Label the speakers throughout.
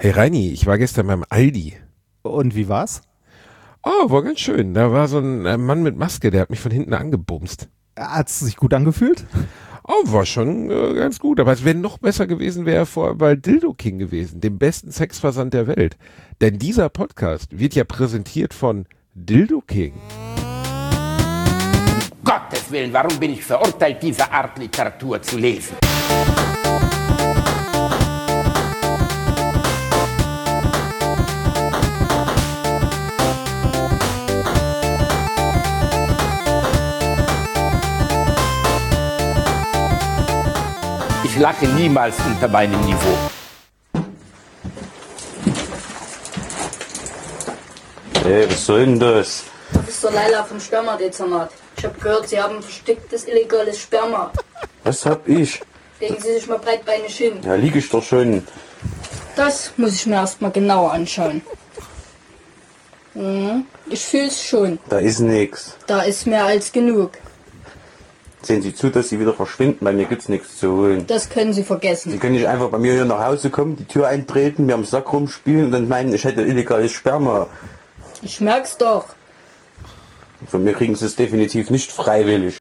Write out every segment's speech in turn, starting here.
Speaker 1: Hey Reini, ich war gestern beim Aldi.
Speaker 2: Und wie war's?
Speaker 1: Oh, war ganz schön. Da war so ein Mann mit Maske, der hat mich von hinten angebumst.
Speaker 2: Hat's sich gut angefühlt?
Speaker 1: Oh, war schon ganz gut. Aber es wäre noch besser gewesen, wäre vor bei Dildo King gewesen, dem besten Sexversand der Welt. Denn dieser Podcast wird ja präsentiert von Dildo King.
Speaker 3: Gottes Willen, warum bin ich verurteilt, diese Art Literatur zu lesen? Ich lache niemals unter meinem Niveau.
Speaker 4: Hey, was soll denn das?
Speaker 5: Das ist der Leila vom Spermadezernat. Ich habe gehört, Sie haben verstecktes illegales Sperma.
Speaker 4: Was hab ich?
Speaker 5: Legen Sie sich mal breitbeinig hin.
Speaker 4: Ja, lieg ich doch schon.
Speaker 5: Das muss ich mir erst mal genauer anschauen. Ich fühl's schon.
Speaker 4: Da ist nix.
Speaker 5: Da ist mehr als genug.
Speaker 4: Sehen Sie zu, dass Sie wieder verschwinden, bei mir gibt's nichts zu holen.
Speaker 5: Das können Sie vergessen.
Speaker 4: Sie können nicht einfach bei mir hier nach Hause kommen, die Tür eintreten, mir am Sack rumspielen und dann meinen, ich hätte illegales Sperma.
Speaker 5: Ich merk's doch.
Speaker 4: Von mir kriegen Sie es definitiv nicht freiwillig.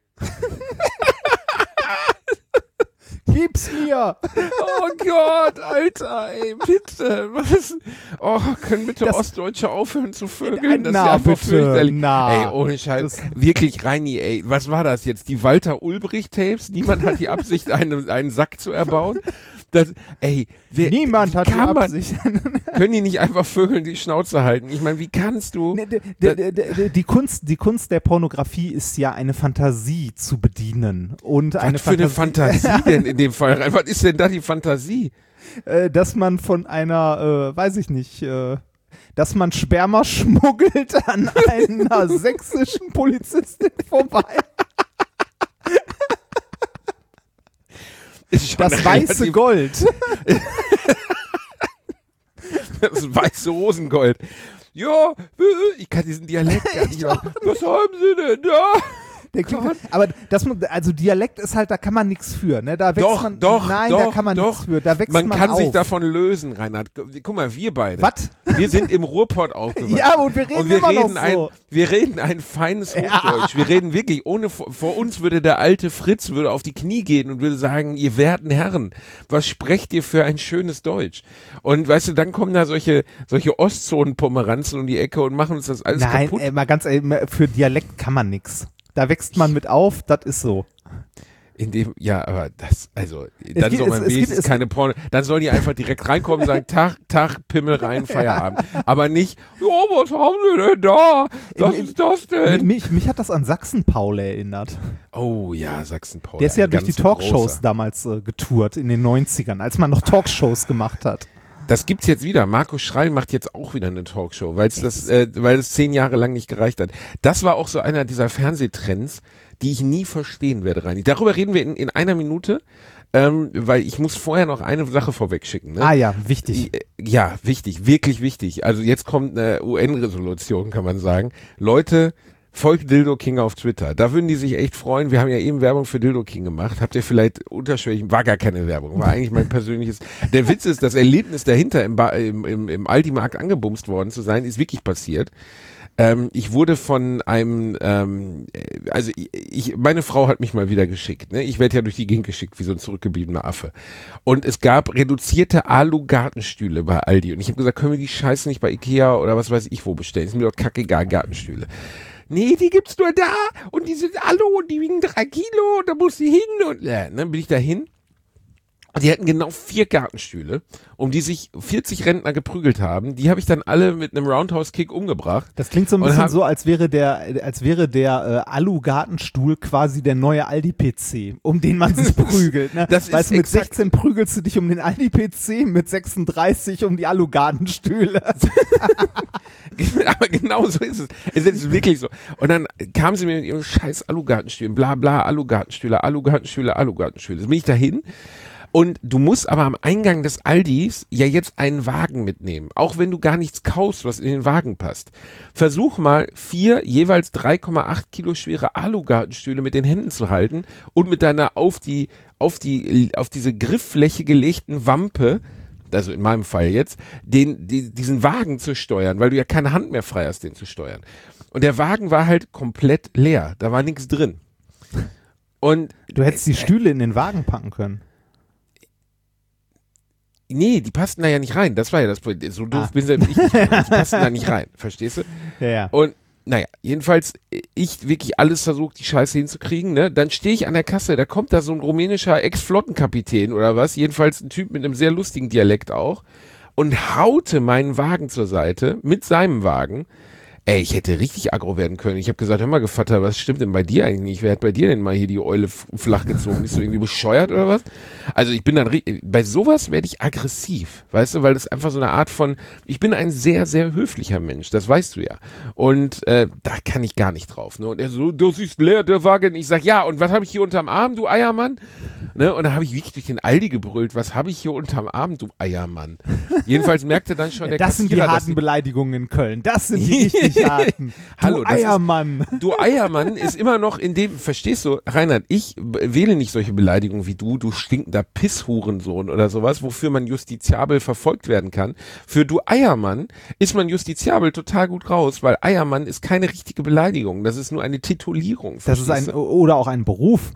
Speaker 2: Gib's mir!
Speaker 1: Oh Gott, Alter, ey, bitte. Was ist, können bitte
Speaker 2: Das-
Speaker 1: Ostdeutsche aufhören zu vögeln? Das ist
Speaker 2: Na,
Speaker 1: ja einfach
Speaker 2: bitte,
Speaker 1: fürchterlich.
Speaker 2: na.
Speaker 1: Ey, ohne Scheiß. Wirklich, Reini, ey, was war das jetzt? Die Walter-Ulbricht-Tapes? Niemand hat die Absicht, einen Sack zu erbauen?
Speaker 2: Niemand hat die
Speaker 1: kann man-
Speaker 2: Absicht.
Speaker 1: Können die nicht einfach Vögeln die Schnauze halten? Ich meine, wie kannst du?
Speaker 2: Die Kunst der Pornografie ist ja eine Fantasie zu bedienen. Und eine
Speaker 1: Was für eine Fantasie denn in dem Fall? Was ist denn da die Fantasie?
Speaker 2: dass man von einer, weiß ich nicht, dass man Sperma schmuggelt an einer sächsischen Polizistin vorbei.
Speaker 1: Ist schon
Speaker 2: Das weiße
Speaker 1: relativ-
Speaker 2: Gold.
Speaker 1: Das weiße Rosengold. Ja, ich kann diesen Dialekt gar nicht machen. Was haben Sie denn da?
Speaker 2: Der klingt, aber also Dialekt ist halt, da kann man nichts für, ne? Da wächst man, nein, da kann man nichts für, da wächst man
Speaker 1: kann
Speaker 2: auf.
Speaker 1: sich davon lösen, Reinhard. Guck mal, wir beide.
Speaker 2: Was?
Speaker 1: Wir sind im Ruhrpott aufgewachsen.
Speaker 2: Ja, und wir reden immer noch so.
Speaker 1: Wir reden ein feines Hochdeutsch. Wir reden wirklich, vor uns würde der alte Fritz auf die Knie gehen und würde sagen, ihr werten Herren, was sprecht ihr für ein schönes Deutsch? Und weißt du, dann kommen da solche Ostzonen-Pomeranzen um die Ecke und machen uns das alles
Speaker 2: Nein,
Speaker 1: kaputt.
Speaker 2: mal ganz ehrlich, für Dialekt kann man nix. Da wächst man mit auf, das ist so.
Speaker 1: Aber das, also, dann
Speaker 2: gibt-
Speaker 1: soll man
Speaker 2: es gibt-
Speaker 1: wenigstens
Speaker 2: es-
Speaker 1: keine Porno, dann sollen die einfach direkt reinkommen und sagen, Tag, Pimmel rein, Feierabend. Aber nicht, ja, was haben sie denn da? Was ist das denn?
Speaker 2: Mich hat das an Sachsen-Paul erinnert.
Speaker 1: Oh ja, Sachsen-Paul.
Speaker 2: Der ist ja
Speaker 1: ein
Speaker 2: durch die
Speaker 1: ganz
Speaker 2: Talkshows
Speaker 1: großer.
Speaker 2: damals getourt in den 90ern, als man noch Talkshows gemacht hat.
Speaker 1: Das gibt's jetzt wieder. Markus Schreil macht jetzt auch wieder eine Talkshow, weil es 10 Jahre lang nicht gereicht hat. Das war auch so einer dieser Fernsehtrends, die ich nie verstehen werde, Reini. Darüber reden wir in einer Minute, weil ich muss vorher noch eine Sache vorweg schicken. Ne?
Speaker 2: Ah ja, wichtig.
Speaker 1: Ja, wichtig, wirklich wichtig. Also jetzt kommt eine UN-Resolution, kann man sagen. Leute, folgt Dildo King auf Twitter. Da würden die sich echt freuen. Wir haben ja eben Werbung für Dildo King gemacht. Habt ihr vielleicht unterschwellig, war gar keine Werbung, war eigentlich mein persönliches. Der Witz ist, das Erlebnis dahinter im Aldi-Markt angebumst worden zu sein, ist wirklich passiert. Ich wurde von einem, meine Frau hat mich mal wieder geschickt, ne? Ich werde ja durch die Gegend geschickt, wie so ein zurückgebliebener Affe. Und es gab reduzierte Alu-Gartenstühle bei Aldi. Und ich habe gesagt, können wir die Scheiße nicht bei Ikea oder was weiß ich wo bestellen? Ist mir dort kackegal, Gartenstühle. Nee, die gibt's nur da und die sind Alu und die wiegen 3 Kilo und da muss die hin und dann bin ich da hin. Und die hatten genau 4 Gartenstühle, um die sich 40 Rentner geprügelt haben. Die habe ich dann alle mit einem Roundhouse-Kick umgebracht.
Speaker 2: Das klingt so ein
Speaker 1: Und
Speaker 2: bisschen
Speaker 1: hab-
Speaker 2: so, als wäre der Alu-Gartenstuhl quasi der neue Aldi-PC, um den man sich prügelt. Ne?
Speaker 1: Das ist
Speaker 2: Weißt du, mit
Speaker 1: exakt-
Speaker 2: 16 prügelst du dich um den Aldi-PC, mit 36 um die Alu-Gartenstühle.
Speaker 1: Aber genau so ist es. Es ist wirklich so. Und dann kamen sie mir mit ihren scheiß Alugartenstühlen, bla bla, Alugartenstühle. Dann bin ich dahin. Und du musst aber am Eingang des Aldis ja jetzt einen Wagen mitnehmen. Auch wenn du gar nichts kaufst, was in den Wagen passt. Versuch mal 4 jeweils 3,8 Kilo schwere Alugartenstühle mit den Händen zu halten und mit deiner auf diese Grifffläche gelegten Wampe also in meinem Fall jetzt, diesen Wagen zu steuern, weil du ja keine Hand mehr frei hast, den zu steuern. Und der Wagen war halt komplett leer, da war nichts drin. Und
Speaker 2: Du hättest die Stühle in den Wagen packen können.
Speaker 1: nee, die passten da ja nicht rein, das war ja das Problem. So doof bin selbst ich nicht, die passten da nicht rein, verstehst du?
Speaker 2: Ja.
Speaker 1: Und naja, jedenfalls, ich wirklich alles versucht, die Scheiße hinzukriegen, ne? Dann stehe ich an der Kasse, da kommt da so ein rumänischer Ex-Flottenkapitän oder was, jedenfalls ein Typ mit einem sehr lustigen Dialekt auch, und haute meinen Wagen zur Seite mit seinem Wagen. Ey, ich hätte richtig aggro werden können. Ich habe gesagt, hör mal, Gevatter, was stimmt denn bei dir eigentlich nicht? Wer hat bei dir denn mal hier die Eule flach gezogen? Bist du irgendwie bescheuert oder was? Also ich bin dann, bei sowas werde ich aggressiv, weißt du, weil das einfach so eine Art von, ich bin ein sehr, sehr höflicher Mensch, das weißt du ja. Und da kann ich gar nicht drauf. Ne? Und er so, du siehst leer, der Wagen. Ich sag, ja, und was habe ich hier unterm Arm, du Eiermann? Ne? Und da habe ich wirklich durch den Aldi gebrüllt, was habe ich hier unterm Arm, du Eiermann? Jedenfalls merkte dann schon der
Speaker 2: Das sind die
Speaker 1: Kassierer,
Speaker 2: harten Beleidigungen in Köln. Das sind die richtig harten.
Speaker 1: Hallo,
Speaker 2: Du
Speaker 1: das ist-
Speaker 2: Eiermann.
Speaker 1: Du Eiermann ist immer noch in dem, verstehst du, Reinhard, ich wähle nicht solche Beleidigungen wie du stinkender Pisshurensohn oder sowas, wofür man justiziabel verfolgt werden kann. Für du Eiermann ist man justiziabel total gut raus, weil Eiermann ist keine richtige Beleidigung, das ist nur eine Titulierung.
Speaker 2: Das ist
Speaker 1: verstehst
Speaker 2: ein,
Speaker 1: du?
Speaker 2: oder auch ein Beruf.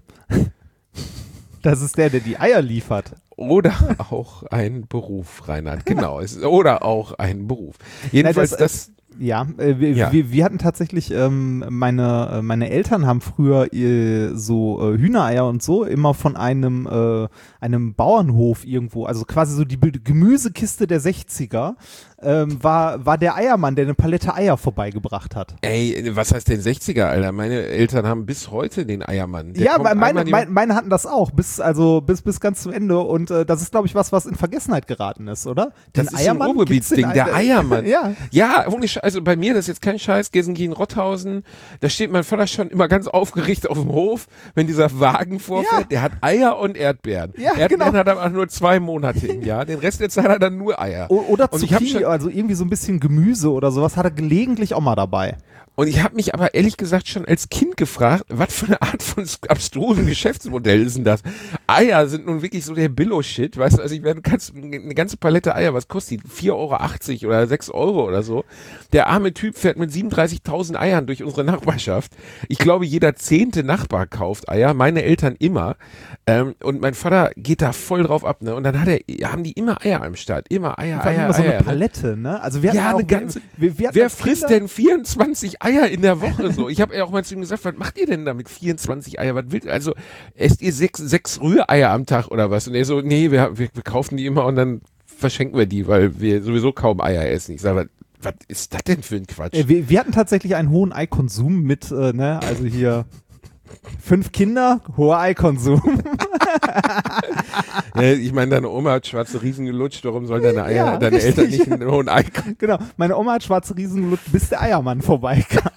Speaker 2: Das ist der die Eier liefert.
Speaker 1: Oder auch ein Beruf, Reinhard, genau, oder auch ein Beruf. Jedenfalls
Speaker 2: Nein,
Speaker 1: das
Speaker 2: Ja,
Speaker 1: Ja.
Speaker 2: wir hatten tatsächlich, meine Eltern haben früher so Hühnereier und so immer von einem Bauernhof irgendwo, also quasi so die Gemüsekiste der 60er, war der Eiermann, der eine Palette Eier vorbeigebracht hat.
Speaker 1: Ey, was heißt denn 60er, Alter? Meine Eltern haben bis heute den Eiermann. Der
Speaker 2: Ja,
Speaker 1: kommt einmal
Speaker 2: meine hatten das auch, bis ganz zum Ende, und das ist, glaube ich, was in Vergessenheit geraten ist, oder?
Speaker 1: Das ist so ein Ruhrgebietsding, der Eiermann.
Speaker 2: Ja.
Speaker 1: Ja, ohne also bei mir, das ist jetzt kein Scheiß, Gelsenkirchen-Rotthausen, da steht mein Vater schon immer ganz aufgeregt auf dem Hof, wenn dieser Wagen vorfährt,
Speaker 2: Ja.
Speaker 1: der hat Eier und Erdbeeren.
Speaker 2: Ja,
Speaker 1: Erdbeeren
Speaker 2: genau.
Speaker 1: hat er aber nur 2 Monate im Jahr, den Rest der Zeit hat er dann nur Eier.
Speaker 2: Oder
Speaker 1: Und ich hab
Speaker 2: Zucchini, also irgendwie so ein bisschen Gemüse oder sowas hat er gelegentlich auch mal dabei.
Speaker 1: Und ich habe mich aber ehrlich gesagt schon als Kind gefragt, was für eine Art von abstrusen Geschäftsmodell ist denn das? Eier sind nun wirklich so der Billo-Shit, weißt du, also du kannst eine ganze Palette Eier, was kostet die? 4,80 € oder 6 € oder so. Der arme Typ fährt mit 37.000 Eiern durch unsere Nachbarschaft. Ich glaube, jeder 10. Nachbar kauft Eier, meine Eltern immer. Und mein Vater geht da voll drauf ab, ne? Und dann haben die immer Eier am Start, immer Eier,
Speaker 2: Vor allem
Speaker 1: Eier,
Speaker 2: immer so eine
Speaker 1: Eier. Ne?
Speaker 2: Palette, ne? Also wir hatten
Speaker 1: Ja,
Speaker 2: auch,
Speaker 1: eine ganze.
Speaker 2: wir hatten
Speaker 1: Wer
Speaker 2: als
Speaker 1: frisst
Speaker 2: Kinder-
Speaker 1: denn 24 Eier in der Woche so? Ich habe ja auch mal zu ihm gesagt, was macht ihr denn da mit 24 Eier? Was will, also esst ihr 6 Rühreier am Tag oder was? Und er so, nee, wir kaufen die immer und dann verschenken wir die, weil wir sowieso kaum Eier essen. Ich sage, was ist das denn für ein Quatsch?
Speaker 2: Wir hatten tatsächlich einen hohen Eikonsum mit, ne, also hier 5 Kinder, hoher Eikonsum.
Speaker 1: Ich meine, deine Oma hat schwarze Riesen gelutscht, warum sollen deine Eier,
Speaker 2: Ja,
Speaker 1: deine
Speaker 2: richtig.
Speaker 1: Eltern nicht einen hohen Ei kriegen?
Speaker 2: Genau, meine Oma hat schwarze Riesen gelutscht, bis der Eiermann vorbeikam.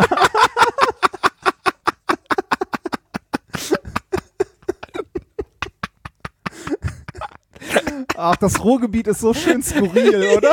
Speaker 2: Ach, das Ruhrgebiet ist so schön skurril, oder?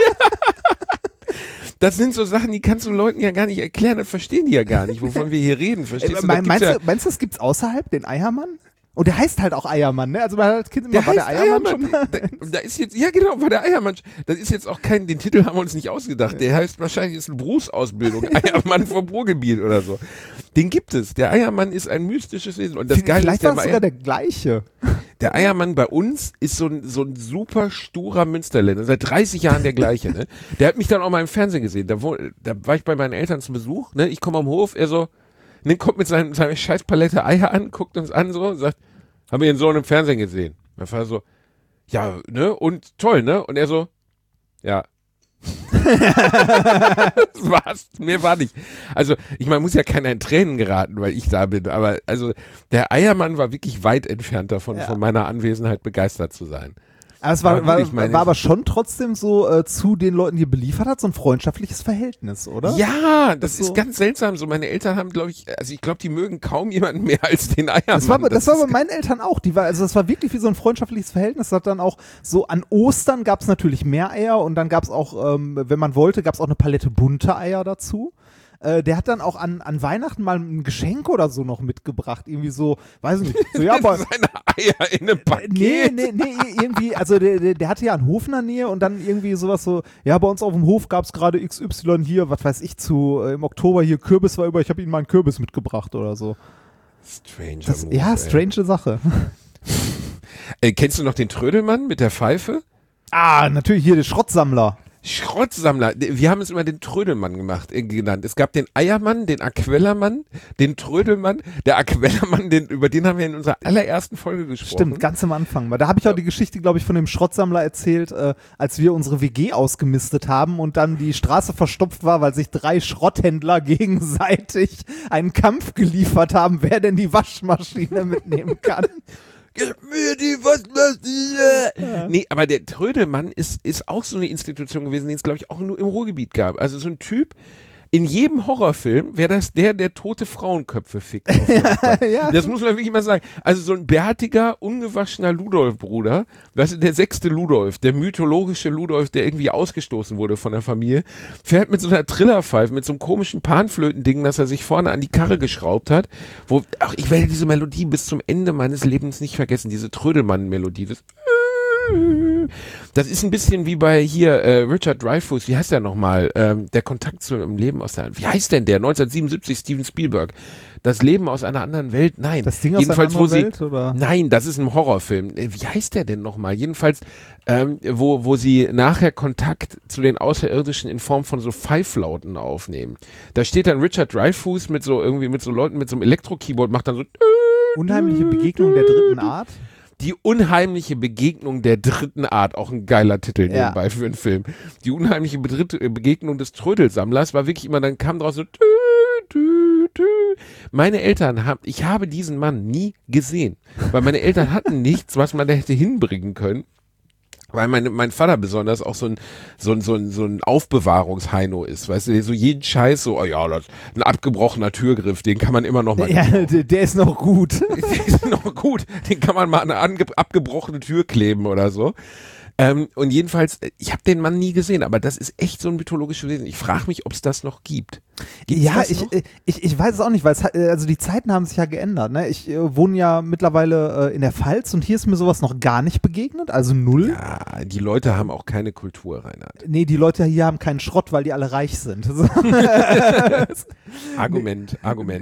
Speaker 1: Das sind so Sachen, die kannst du Leuten ja gar nicht erklären, das verstehen die ja gar nicht, wovon wir hier reden, verstehst du? Das gibt's ja-
Speaker 2: Meinst du, das gibt's außerhalb, den Eiermann? Und der heißt halt auch Eiermann, ne? Also man hat als Kind immer,
Speaker 1: Der
Speaker 2: war der
Speaker 1: heißt
Speaker 2: Eiermann
Speaker 1: Eiermann.
Speaker 2: schon?
Speaker 1: Da ist jetzt, ja genau, war der Eiermann. Das ist jetzt auch den Titel haben wir uns nicht ausgedacht. Der heißt wahrscheinlich, ist eine Berufsausbildung. Eiermann vom Ruhrgebiet oder so. Den gibt es. Der Eiermann ist ein mystisches Wesen. Und das Geile
Speaker 2: Vielleicht
Speaker 1: ist,
Speaker 2: war es sogar der gleiche.
Speaker 1: der Eiermann bei uns ist so ein super sturer Münsterländer. Seit 30 Jahren der gleiche, ne? Der hat mich dann auch mal im Fernsehen gesehen. Da war ich bei meinen Eltern zum Besuch, ne? Ich komme am Hof, er so, ne, kommt mit seiner scheiß Palette Eier an, guckt uns an so und sagt, haben wir Ihren Sohn im Fernsehen gesehen? Mein Vater so, ja, ne, und toll, ne? Und er so, ja. Das war's, mehr war nicht. Also, ich meine, muss ja keiner in Tränen geraten, weil ich da bin, aber also, der Eiermann war wirklich weit entfernt davon, von meiner Anwesenheit begeistert zu sein.
Speaker 2: Aber es
Speaker 1: Aber gut, ich meine-
Speaker 2: war aber schon trotzdem so zu den Leuten, die er beliefert hat, so ein freundschaftliches Verhältnis, oder?
Speaker 1: Ja, das
Speaker 2: so-
Speaker 1: ist ganz seltsam. So, meine Eltern haben, glaube ich, also ich glaube, die mögen kaum jemanden mehr als den Eiermann.
Speaker 2: Das war
Speaker 1: ist-
Speaker 2: bei meinen Eltern auch. Das war wirklich wie so ein freundschaftliches Verhältnis. Das hat dann auch so an Ostern gab es natürlich mehr Eier und dann gab es auch, wenn man wollte, gab es auch eine Palette bunte Eier dazu. der hat dann auch an Weihnachten mal ein Geschenk oder so noch mitgebracht. Irgendwie so, weiß ich nicht. So, ja, aber
Speaker 1: seine Eier in einem Paket.
Speaker 2: Nee, irgendwie, also der hatte ja einen Hof in der Nähe und dann irgendwie sowas so, ja, bei uns auf dem Hof gab es gerade XY hier, was weiß ich, im Oktober hier Kürbis war über, ich habe Ihnen mal einen Kürbis mitgebracht oder so.
Speaker 1: Strange.
Speaker 2: Ja, strange Sache.
Speaker 1: Kennst du noch den Trödelmann mit der Pfeife?
Speaker 2: Ah, natürlich hier der Schrottsammler.
Speaker 1: Schrottsammler. Wir haben es immer den Trödelmann genannt. Es gab den Eiermann, den Aquellermann, den Trödelmann, der Aquellermann, über den haben wir in unserer allerersten Folge gesprochen.
Speaker 2: Stimmt, ganz am Anfang. Da habe ich auch die Geschichte, glaube ich, von dem Schrottsammler erzählt, als wir unsere WG ausgemistet haben und dann die Straße verstopft war, weil sich 3 Schrotthändler gegenseitig einen Kampf geliefert haben, wer denn die Waschmaschine mitnehmen kann.
Speaker 1: Gib mir die Waschmaschine! Ja. Nee, aber der Trödelmann ist auch so eine Institution gewesen, die es, glaube ich, auch nur im Ruhrgebiet gab. Also so ein Typ, in jedem Horrorfilm wäre das der tote Frauenköpfe fickt. Ja. Das muss man wirklich mal sagen. Also so ein bärtiger, ungewaschener Ludolf-Bruder, weißt du, der 6. Ludolf, der mythologische Ludolf, der irgendwie ausgestoßen wurde von der Familie, fährt mit so einer Trillerpfeife, mit so einem komischen Panflötending, das er sich vorne an die Karre geschraubt hat, ich werde diese Melodie bis zum Ende meines Lebens nicht vergessen, diese Trödelmann-Melodie, das ist ein bisschen wie bei hier Richard Dreyfuss, wie heißt der nochmal? Der Kontakt zu einem Leben aus der, wie heißt denn der? 1977, Steven Spielberg. Das Leben aus einer anderen Welt? Nein.
Speaker 2: Das Ding aus einer anderen Welt? Oder?
Speaker 1: Nein, das ist ein Horrorfilm. Wie heißt der denn nochmal? Jedenfalls, wo sie nachher Kontakt zu den Außerirdischen in Form von so Pfeiflauten aufnehmen. Da steht dann Richard Dreyfuss mit so Leuten mit so einem Elektro-Keyboard, macht dann so
Speaker 2: Unheimliche Begegnung der dritten Art.
Speaker 1: Die unheimliche Begegnung der dritten Art, auch ein geiler Titel nebenbei für einen Film. Die unheimliche Begegnung des Trödelsammlers war wirklich immer, dann kam draus so Meine Eltern ich habe diesen Mann nie gesehen, weil meine Eltern hatten nichts, was man da hätte hinbringen können. Weil mein Vater besonders auch so ein Aufbewahrungsheino ist, weißt du, so jeden Scheiß, so, oh ja, ein abgebrochener Türgriff, den kann man immer noch mal.
Speaker 2: Ja, der ist noch gut.
Speaker 1: Der ist noch gut, den kann man mal an eine abgebrochene Tür kleben oder so. Und jedenfalls, ich habe den Mann nie gesehen, aber das ist echt so ein mythologisches Wesen. Ich frage mich, ob es das noch gibt.
Speaker 2: Ja, ich weiß es auch nicht, weil also die Zeiten haben sich ja geändert. Ne? Ich wohne ja mittlerweile in der Pfalz und hier ist mir sowas noch gar nicht begegnet, also null.
Speaker 1: Ja, die Leute haben auch keine Kultur, Reinhard.
Speaker 2: Nee, die Leute hier haben keinen Schrott, weil die alle reich sind.
Speaker 1: Argument.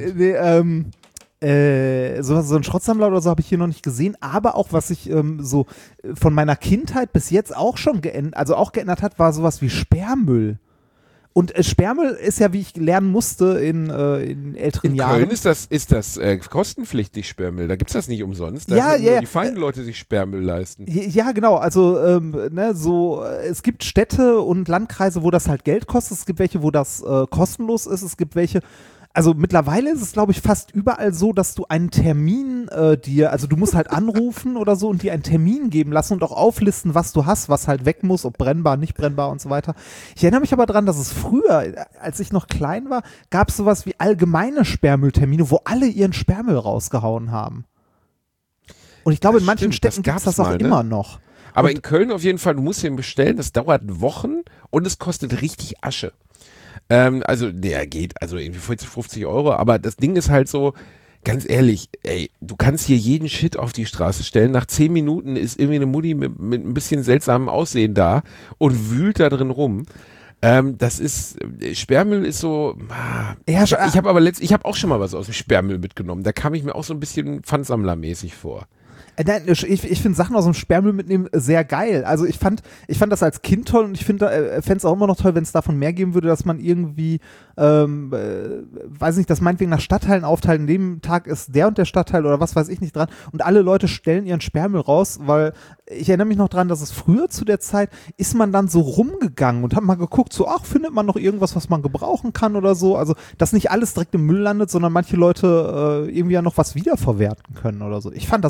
Speaker 2: So ein Schrottsammler oder so habe ich hier noch nicht gesehen, aber auch was sich so von meiner Kindheit bis jetzt auch schon geändert hat, war sowas wie Sperrmüll. Und Sperrmüll ist ja, wie ich lernen musste in älteren Jahren.
Speaker 1: In Köln ist das kostenpflichtig, Sperrmüll. Da gibt's das nicht umsonst. Da
Speaker 2: ja,
Speaker 1: nur die feinen Leute sich Sperrmüll leisten.
Speaker 2: Ja, genau. Also es gibt Städte und Landkreise, wo das halt Geld kostet. Es gibt welche, wo das kostenlos ist. Es gibt welche. Also mittlerweile ist es, glaube ich, fast überall so, dass du einen Termin also du musst halt anrufen oder so und dir einen Termin geben lassen und auch auflisten, was du hast, was halt weg muss, ob brennbar, nicht brennbar und so weiter. Ich erinnere mich aber dran, dass es früher, als ich noch klein war, gab es sowas wie allgemeine Sperrmülltermine, wo alle ihren Sperrmüll rausgehauen haben. Und ich glaube, in manchen Städten gibt es das auch immer noch.
Speaker 1: Aber in Köln auf jeden Fall, du musst den bestellen, das dauert Wochen und es kostet richtig Asche. Geht, also irgendwie 40, 50 Euro, aber das Ding ist halt so, ganz ehrlich, du kannst hier jeden Shit auf die Straße stellen, nach 10 Minuten ist irgendwie eine Mutti mit ein bisschen seltsamem Aussehen da und wühlt da drin rum. Sperrmüll ist so, ich habe auch schon mal was aus dem Sperrmüll mitgenommen, da kam ich mir auch so ein bisschen Pfandsammlermäßig vor.
Speaker 2: Nein, ich finde Sachen aus dem Sperrmüll mitnehmen sehr geil. Also ich fand das als Kind toll und ich fände es auch immer noch toll, wenn es davon mehr geben würde, dass man irgendwie, weiß nicht, dass meinetwegen nach Stadtteilen aufteilen, an dem Tag ist der und der Stadtteil oder was weiß ich nicht dran und alle Leute stellen ihren Sperrmüll raus, weil ich erinnere mich noch dran, dass es früher zu der Zeit ist man dann so rumgegangen und hat mal geguckt, so, findet man noch irgendwas, was man gebrauchen kann oder so. Also, dass nicht alles direkt im Müll landet, sondern manche Leute irgendwie ja noch was wiederverwerten können oder so. Ich fand das immer toll, das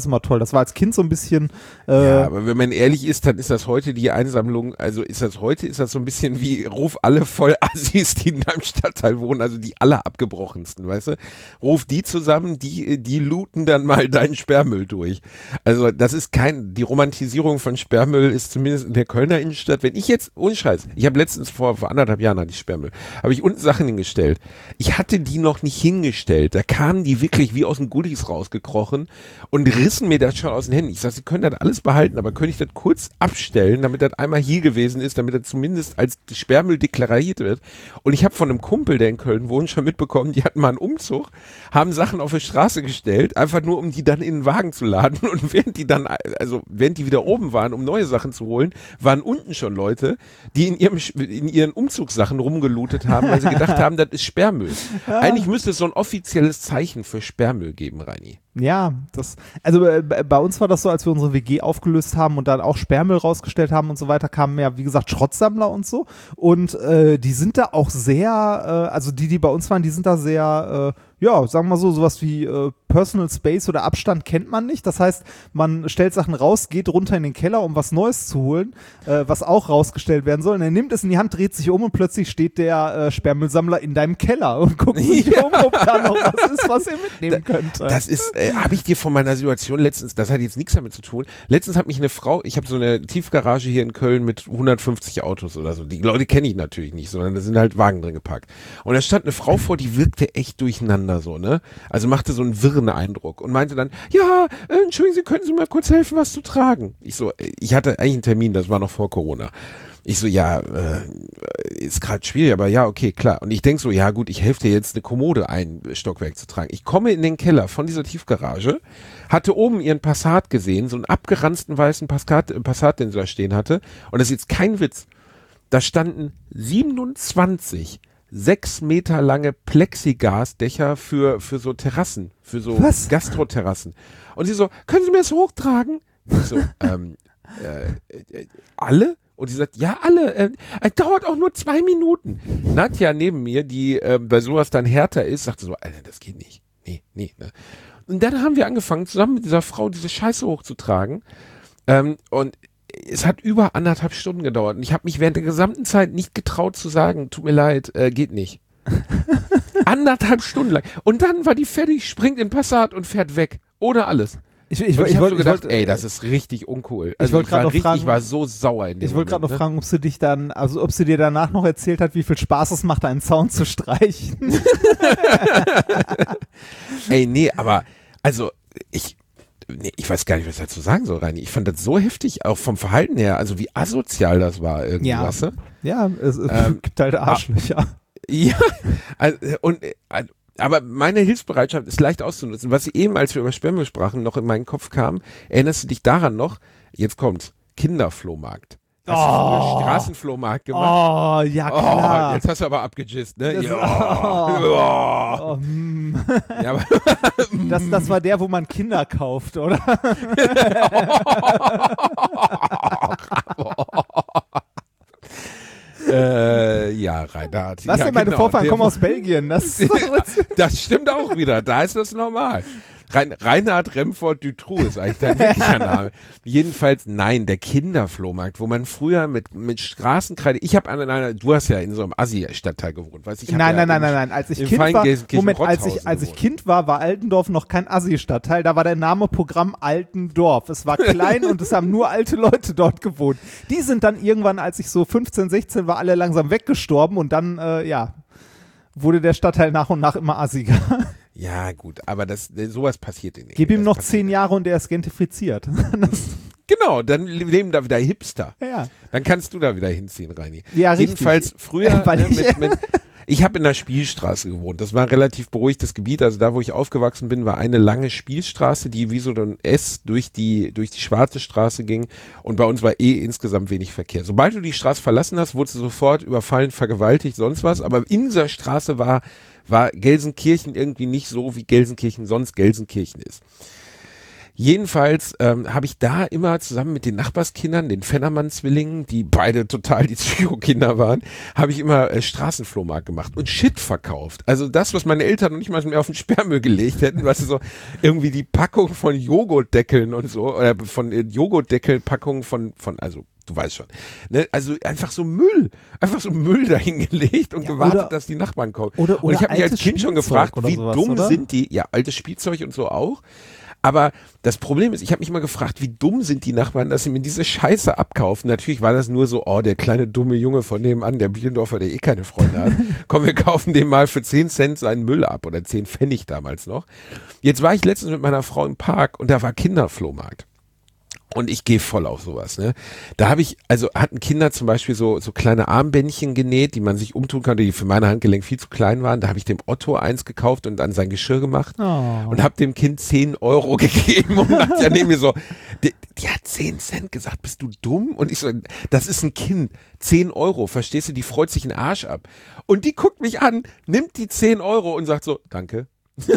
Speaker 2: Das war als Kind so ein bisschen
Speaker 1: Ja, aber wenn man ehrlich ist, dann ist das heute die Einsammlung, also ist das so ein bisschen wie, ruf alle Vollassis, die in deinem Stadtteil wohnen, also die aller abgebrochensten, weißt du? Ruf die zusammen, die looten dann mal deinen Sperrmüll durch. Also das ist die Romantisierung von Sperrmüll ist zumindest in der Kölner Innenstadt, wenn ich jetzt, ohne Scheiß, ich habe letztens vor 1,5 Jahren hatte ich Sperrmüll, habe ich unten Sachen hingestellt. Ich hatte die noch nicht hingestellt, da kamen die wirklich wie aus den Gullis rausgekrochen und rissen mir das schon aus den Händen. Ich sag, sie können das alles behalten, aber könnte ich das kurz abstellen, damit das einmal hier gewesen ist, damit das zumindest als Sperrmüll deklariert wird. Und ich habe von einem Kumpel, der in Köln wohnt, schon mitbekommen, die hatten mal einen Umzug, haben Sachen auf die Straße gestellt, einfach nur, um die dann in den Wagen zu laden. Und während die wieder oben waren, um neue Sachen zu holen, waren unten schon Leute, die in ihren Umzugssachen rumgelootet haben, weil sie gedacht haben, das ist Sperrmüll. Ja. Eigentlich müsste es so ein offizielles Zeichen für Sperrmüll geben, Reini.
Speaker 2: Ja, bei uns war das so, als wir unsere WG aufgelöst haben und dann auch Sperrmüll rausgestellt haben und so weiter, kamen ja, wie gesagt, Schrottsammler und so. Und die sind da auch sehr, also die bei uns waren, die sind da sehr, sagen wir mal so, sowas wie Personal Space oder Abstand kennt man nicht. Das heißt, man stellt Sachen raus, geht runter in den Keller, um was Neues zu holen, was auch rausgestellt werden soll. Und er nimmt es in die Hand, dreht sich um und plötzlich steht der Sperrmüllsammler in deinem Keller und guckt sich um, ob da noch was ist, was er mitnehmen könnte.
Speaker 1: Das ist, habe ich dir von meiner Situation letztens, das hat jetzt nichts damit zu tun, letztens hat mich eine Frau, ich habe so eine Tiefgarage hier in Köln mit 150 Autos oder so, die Leute kenne ich natürlich nicht, sondern da sind halt Wagen drin geparkt. Und da stand eine Frau vor, die wirkte echt durcheinander so, ne? Also machte so einen wirren Eindruck und meinte dann, ja, entschuldigen Sie, können Sie mir kurz helfen, was zu tragen? Ich so, ich hatte eigentlich einen Termin, das war noch vor Corona. Ich so, ja, ist gerade schwierig, aber ja, okay, klar. Und ich denk so, ja gut, ich helfe dir jetzt eine Kommode ein Stockwerk zu tragen. Ich komme in den Keller von dieser Tiefgarage, hatte oben ihren Passat gesehen, so einen abgeranzten weißen Passat, den sie da stehen hatte. Und das ist jetzt kein Witz. Da standen 27 6 Meter lange Plexigasdächer für so Terrassen, für so Gastroterrassen. Und sie so, können Sie mir das hochtragen? Ich so, alle? Und die sagt, ja, alle. Dauert auch nur 2 Minuten. Nadja neben mir, die bei sowas dann härter ist, sagte so, Alter, das geht nicht. Nee. Ne? Und dann haben wir angefangen, zusammen mit dieser Frau diese Scheiße hochzutragen. Und es hat über 1,5 Stunden gedauert. Und ich habe mich während der gesamten Zeit nicht getraut zu sagen, tut mir leid, geht nicht. 1,5 Stunden lang. Und dann war die fertig, springt in Passat und fährt weg. Ohne alles. Ich habe so gedacht, ey, das ist richtig uncool. Also ich war so sauer in dem
Speaker 2: Ich wollte gerade noch fragen, ob sie dir danach noch erzählt hat, wie viel Spaß es macht, einen Zaun zu streichen.
Speaker 1: Ey, nee, aber, also, ich weiß gar nicht, was ich dazu sagen soll, Reini. Ich fand das so heftig, auch vom Verhalten her, also wie asozial das war irgendwie,
Speaker 2: ja.
Speaker 1: weißt du?
Speaker 2: Ja, es gibt halt Arschlöcher.
Speaker 1: Ja, aber meine Hilfsbereitschaft ist leicht auszunutzen. Was eben, als wir über Sperrmüll sprachen, noch in meinen Kopf kam, erinnerst du dich daran noch? Jetzt kommt's. Kinderflohmarkt. Hast du früher Straßenflohmarkt gemacht?
Speaker 2: Oh, ja klar.
Speaker 1: Jetzt hast du aber abgejist, ne?
Speaker 2: Das,
Speaker 1: Ja, aber
Speaker 2: das war der, wo man Kinder kauft, oder?
Speaker 1: Ja, Reinhard.
Speaker 2: Was denn, meine Vorfahren kommen aus Belgien.
Speaker 1: Das stimmt auch wieder. Da ist das normal. Reinhard Remford Dutroux ist eigentlich dein wirklicher Name. Jedenfalls, nein, der Kinderflohmarkt, wo man früher mit Straßenkreide, du hast ja in so einem Assi-Stadtteil gewohnt, weißt du?
Speaker 2: Nein. Als ich Kind war, war Altendorf noch kein Assi-Stadtteil, da war der Name Programm Altendorf. Es war klein und es haben nur alte Leute dort gewohnt. Die sind dann irgendwann, als ich so 15, 16 war, alle langsam weggestorben und dann, wurde der Stadtteil nach und nach immer assiger.
Speaker 1: Ja, gut, aber sowas passiert nicht.
Speaker 2: Gib ihm noch 10 Jahre und er ist gentrifiziert.
Speaker 1: Genau, dann leben da wieder Hipster.
Speaker 2: Ja.
Speaker 1: Dann kannst du da wieder hinziehen, Reini.
Speaker 2: Ja, richtig.
Speaker 1: Jedenfalls früher ich habe in der Spielstraße gewohnt. Das war ein relativ beruhigtes Gebiet. Also da, wo ich aufgewachsen bin, war eine lange Spielstraße, die wie so ein S durch die schwarze Straße ging. Und bei uns war insgesamt wenig Verkehr. Sobald du die Straße verlassen hast, wurdest du sofort überfallen, vergewaltigt, sonst was. Aber in dieser Straße war Gelsenkirchen irgendwie nicht so, wie Gelsenkirchen sonst Gelsenkirchen ist. Jedenfalls habe ich da immer zusammen mit den Nachbarskindern, den Fennermann-Zwillingen, die beide total die Psychokinder waren, habe ich immer Straßenflohmarkt gemacht und Shit verkauft. Also das, was meine Eltern noch nicht mal mehr auf den Sperrmüll gelegt hätten, was so irgendwie die Packung von Joghurtdeckeln und so, oder von Joghurtdeckelpackungen von also du weißt schon. Ne? Also einfach so Müll dahingelegt und gewartet, dass die Nachbarn kommen. Und ich habe mich als Kind schon gefragt, wie dumm sind die, ja, altes Spielzeug und so auch. Aber das Problem ist, ich habe mich mal gefragt, wie dumm sind die Nachbarn, dass sie mir diese Scheiße abkaufen. Natürlich war das nur so, der kleine dumme Junge von nebenan, der Bielendorfer, der keine Freunde hat. Komm, wir kaufen dem mal für 10 Cent seinen Müll ab oder 10 Pfennig damals noch. Jetzt war ich letztens mit meiner Frau im Park und da war Kinderflohmarkt. Und ich gehe voll auf sowas, ne? Da hatten Kinder zum Beispiel so kleine Armbändchen genäht, die man sich umtun konnte, die für meine Handgelenk viel zu klein waren. Da habe ich dem Otto eins gekauft und an sein Geschirr gemacht und habe dem Kind 10 Euro gegeben und hat ja neben mir so, die hat 10 Cent gesagt, bist du dumm? Und ich so, das ist ein Kind, 10 Euro, verstehst du, die freut sich einen Arsch ab. Und die guckt mich an, nimmt die 10 Euro und sagt so, danke. Und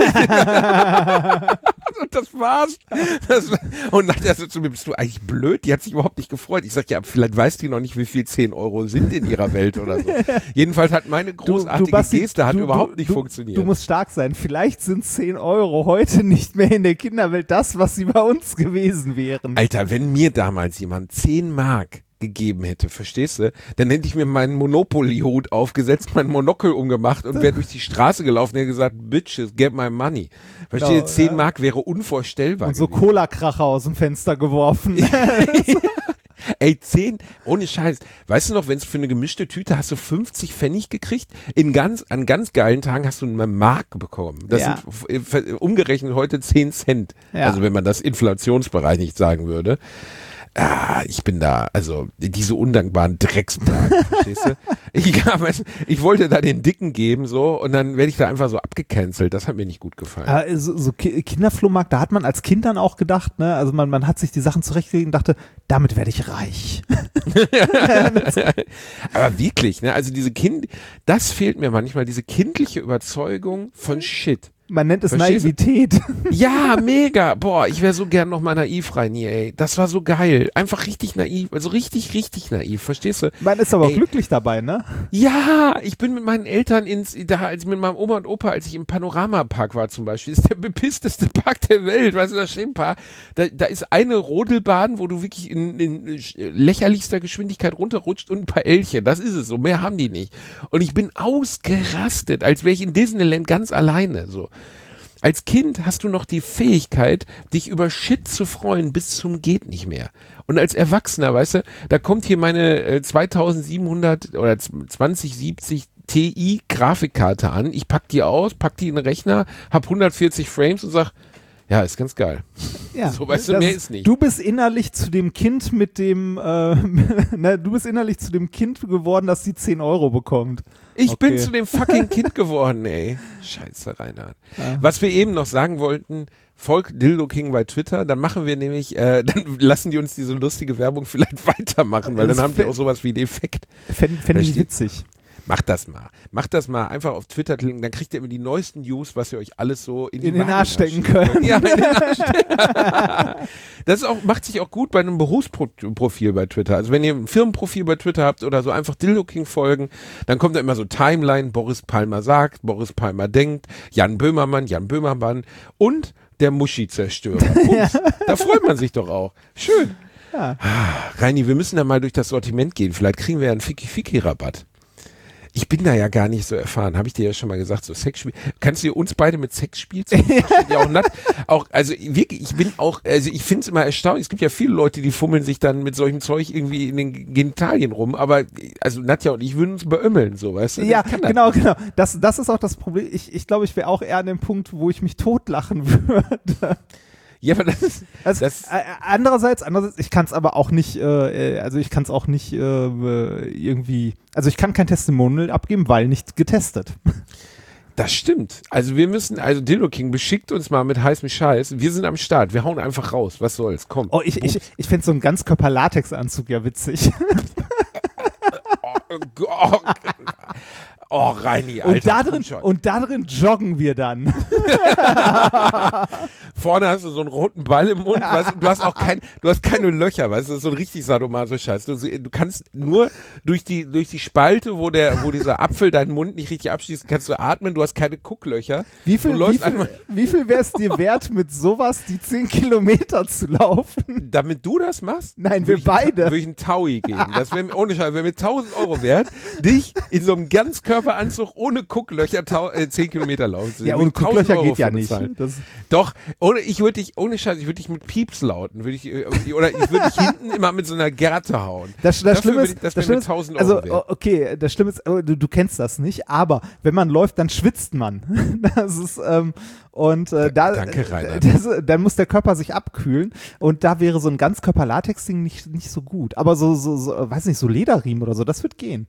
Speaker 1: das war's. Und dann hat er zu mir, bist du eigentlich blöd? Die hat sich überhaupt nicht gefreut. Ich sag, ja, vielleicht weiß die noch nicht, wie viel 10 Euro sind in ihrer Welt oder so. Jedenfalls hat meine großartige Geste überhaupt nicht funktioniert.
Speaker 2: Du musst stark sein. Vielleicht sind 10 Euro heute nicht mehr in der Kinderwelt das, was sie bei uns gewesen wären.
Speaker 1: Alter, wenn mir damals jemand 10 Mark gegeben hätte, verstehst du? Dann hätte ich mir meinen Monopoly-Hut aufgesetzt, meinen Monokel umgemacht und wäre durch die Straße gelaufen und hätte gesagt, Bitches, get my money. Verstehst du? 10 Mark wäre unvorstellbar.
Speaker 2: Und so Cola-Kracher aus dem Fenster geworfen.
Speaker 1: Ey, 10, ohne Scheiß. Weißt du noch, wenn es für eine gemischte Tüte hast du 50 Pfennig gekriegt, an ganz geilen Tagen hast du eine Mark bekommen. Das sind umgerechnet heute 10 Cent. Ja. Also wenn man das inflationsbereinigt sagen würde. Ich bin da, also diese undankbaren Drecksplagen, verstehst du? Ich wollte da den Dicken geben so und dann werde ich da einfach so abgecancelt. Das hat mir nicht gut gefallen.
Speaker 2: So Kinderflohmarkt, da hat man als Kind dann auch gedacht, ne? Also man hat sich die Sachen zurechtgelegt und dachte, damit werde ich reich.
Speaker 1: Aber wirklich, ne? Also das fehlt mir manchmal, diese kindliche Überzeugung von Shit.
Speaker 2: Man nennt es Naivität.
Speaker 1: Ja, mega. Boah, ich wäre so gern noch mal naiv rein hier, ey. Das war so geil. Einfach richtig naiv. Also richtig, richtig naiv. Verstehst du?
Speaker 2: Man ist aber auch glücklich dabei, ne?
Speaker 1: Ja, ich bin mit meinen Eltern mit meinem Oma und Opa, als ich im Panoramapark war zum Beispiel, das ist der bepissteste Park der Welt. Weißt du, da stehen ein paar, da ist eine Rodelbahn, wo du wirklich in lächerlichster Geschwindigkeit runterrutscht und ein paar Elche. Das ist es so. Mehr haben die nicht. Und ich bin ausgerastet, als wäre ich in Disneyland ganz alleine, so. Als Kind hast du noch die Fähigkeit, dich über Shit zu freuen bis zum geht nicht mehr. Und als Erwachsener, weißt du, da kommt hier meine 2700 oder 2070 Ti Grafikkarte an. Ich pack die aus, pack die in den Rechner, hab 140 Frames und sag, ja, ist ganz geil.
Speaker 2: Ja,
Speaker 1: so, weißt du, mehr ist nicht.
Speaker 2: Du bist innerlich zu dem Kind du bist innerlich zu dem Kind geworden, das die 10 Euro bekommt.
Speaker 1: Ich bin zu dem fucking Kind geworden, ey. Scheiße, Reinhard. Ja. Was wir eben noch sagen wollten, folgt Dildo King bei Twitter, dann machen wir nämlich, dann lassen die uns diese lustige Werbung vielleicht weitermachen, weil dann haben die auch sowas wie einen Effekt.
Speaker 2: Fände ich witzig.
Speaker 1: Macht das mal. Einfach auf Twitter klicken, dann kriegt ihr immer die neuesten News, was ihr euch alles so in den
Speaker 2: Arsch stecken könnt.
Speaker 1: Ja, in den Arsch stecken. Das macht sich auch gut bei einem Berufsprofil bei Twitter. Also wenn ihr ein Firmenprofil bei Twitter habt oder so, einfach Dildo King folgen, dann kommt da immer so Timeline, Boris Palmer sagt, Boris Palmer denkt, Jan Böhmermann und der Muschi-Zerstörer. Da freut man sich doch auch. Schön. Ja. Reini, wir müssen da mal durch das Sortiment gehen. Vielleicht kriegen wir ja einen Ficky-Ficky-Rabatt. Ich bin da ja gar nicht so erfahren, habe ich dir ja schon mal gesagt, so Sexspiel. Kannst du uns beide mit Sex spielen? Ja, also wirklich, ich finde es immer erstaunlich. Es gibt ja viele Leute, die fummeln sich dann mit solchem Zeug irgendwie in den Genitalien rum, aber also Nadja und ich würden uns beömmeln, so, weißt du?
Speaker 2: Ja, genau. Das ist auch das Problem. Ich glaube, ich wäre auch eher an dem Punkt, wo ich mich totlachen würde.
Speaker 1: Ja, aber
Speaker 2: andererseits, ich kann es aber auch nicht, irgendwie, also ich kann kein Testimonial abgeben, weil nicht getestet.
Speaker 1: Das stimmt. Also Dildo King beschickt uns mal mit heißem Scheiß. Wir sind am Start. Wir hauen einfach raus. Was soll's? Komm.
Speaker 2: Oh, ich fände so einen Ganzkörper-Latex-Anzug ja witzig.
Speaker 1: Oh, Reini, Alter.
Speaker 2: Und da drin joggen wir dann.
Speaker 1: Vorne hast du so einen roten Ball im Mund, weißt du, du hast keine Löcher, weißt du, das ist so ein richtig Sadomaso-Scheiß. Du kannst nur durch die Spalte, wo dieser Apfel deinen Mund nicht richtig abschließt, kannst du atmen, du hast keine Gucklöcher.
Speaker 2: Wie viel wäre es dir wert, mit sowas die 10 Kilometer zu laufen?
Speaker 1: Damit du das machst?
Speaker 2: Nein, wir beide.
Speaker 1: Würde ich einen Taui geben. Das wäre ohne Scheiß, wäre mir 1.000 Euro wert, dich in so einem Ganzkörperanzug ohne Gucklöcher 10 Kilometer laufen zu.
Speaker 2: Ja, und Gucklöcher geht ja nicht.
Speaker 1: Doch, ich würde dich mit Pieps lauten, oder ich würde dich hinten immer mit so einer Gerte hauen.
Speaker 2: Das Schlimme ist,
Speaker 1: das wäre mir 1.000 Euro wert.
Speaker 2: Okay, das Schlimme ist, du kennst das nicht, aber wenn man läuft, dann schwitzt man. Das ist,
Speaker 1: Danke, Rainer.
Speaker 2: Dann muss der Körper sich abkühlen und da wäre so ein Ganzkörper-Latex-Ding nicht so gut. Aber so, weiß nicht, so Lederriemen oder so, das wird gehen.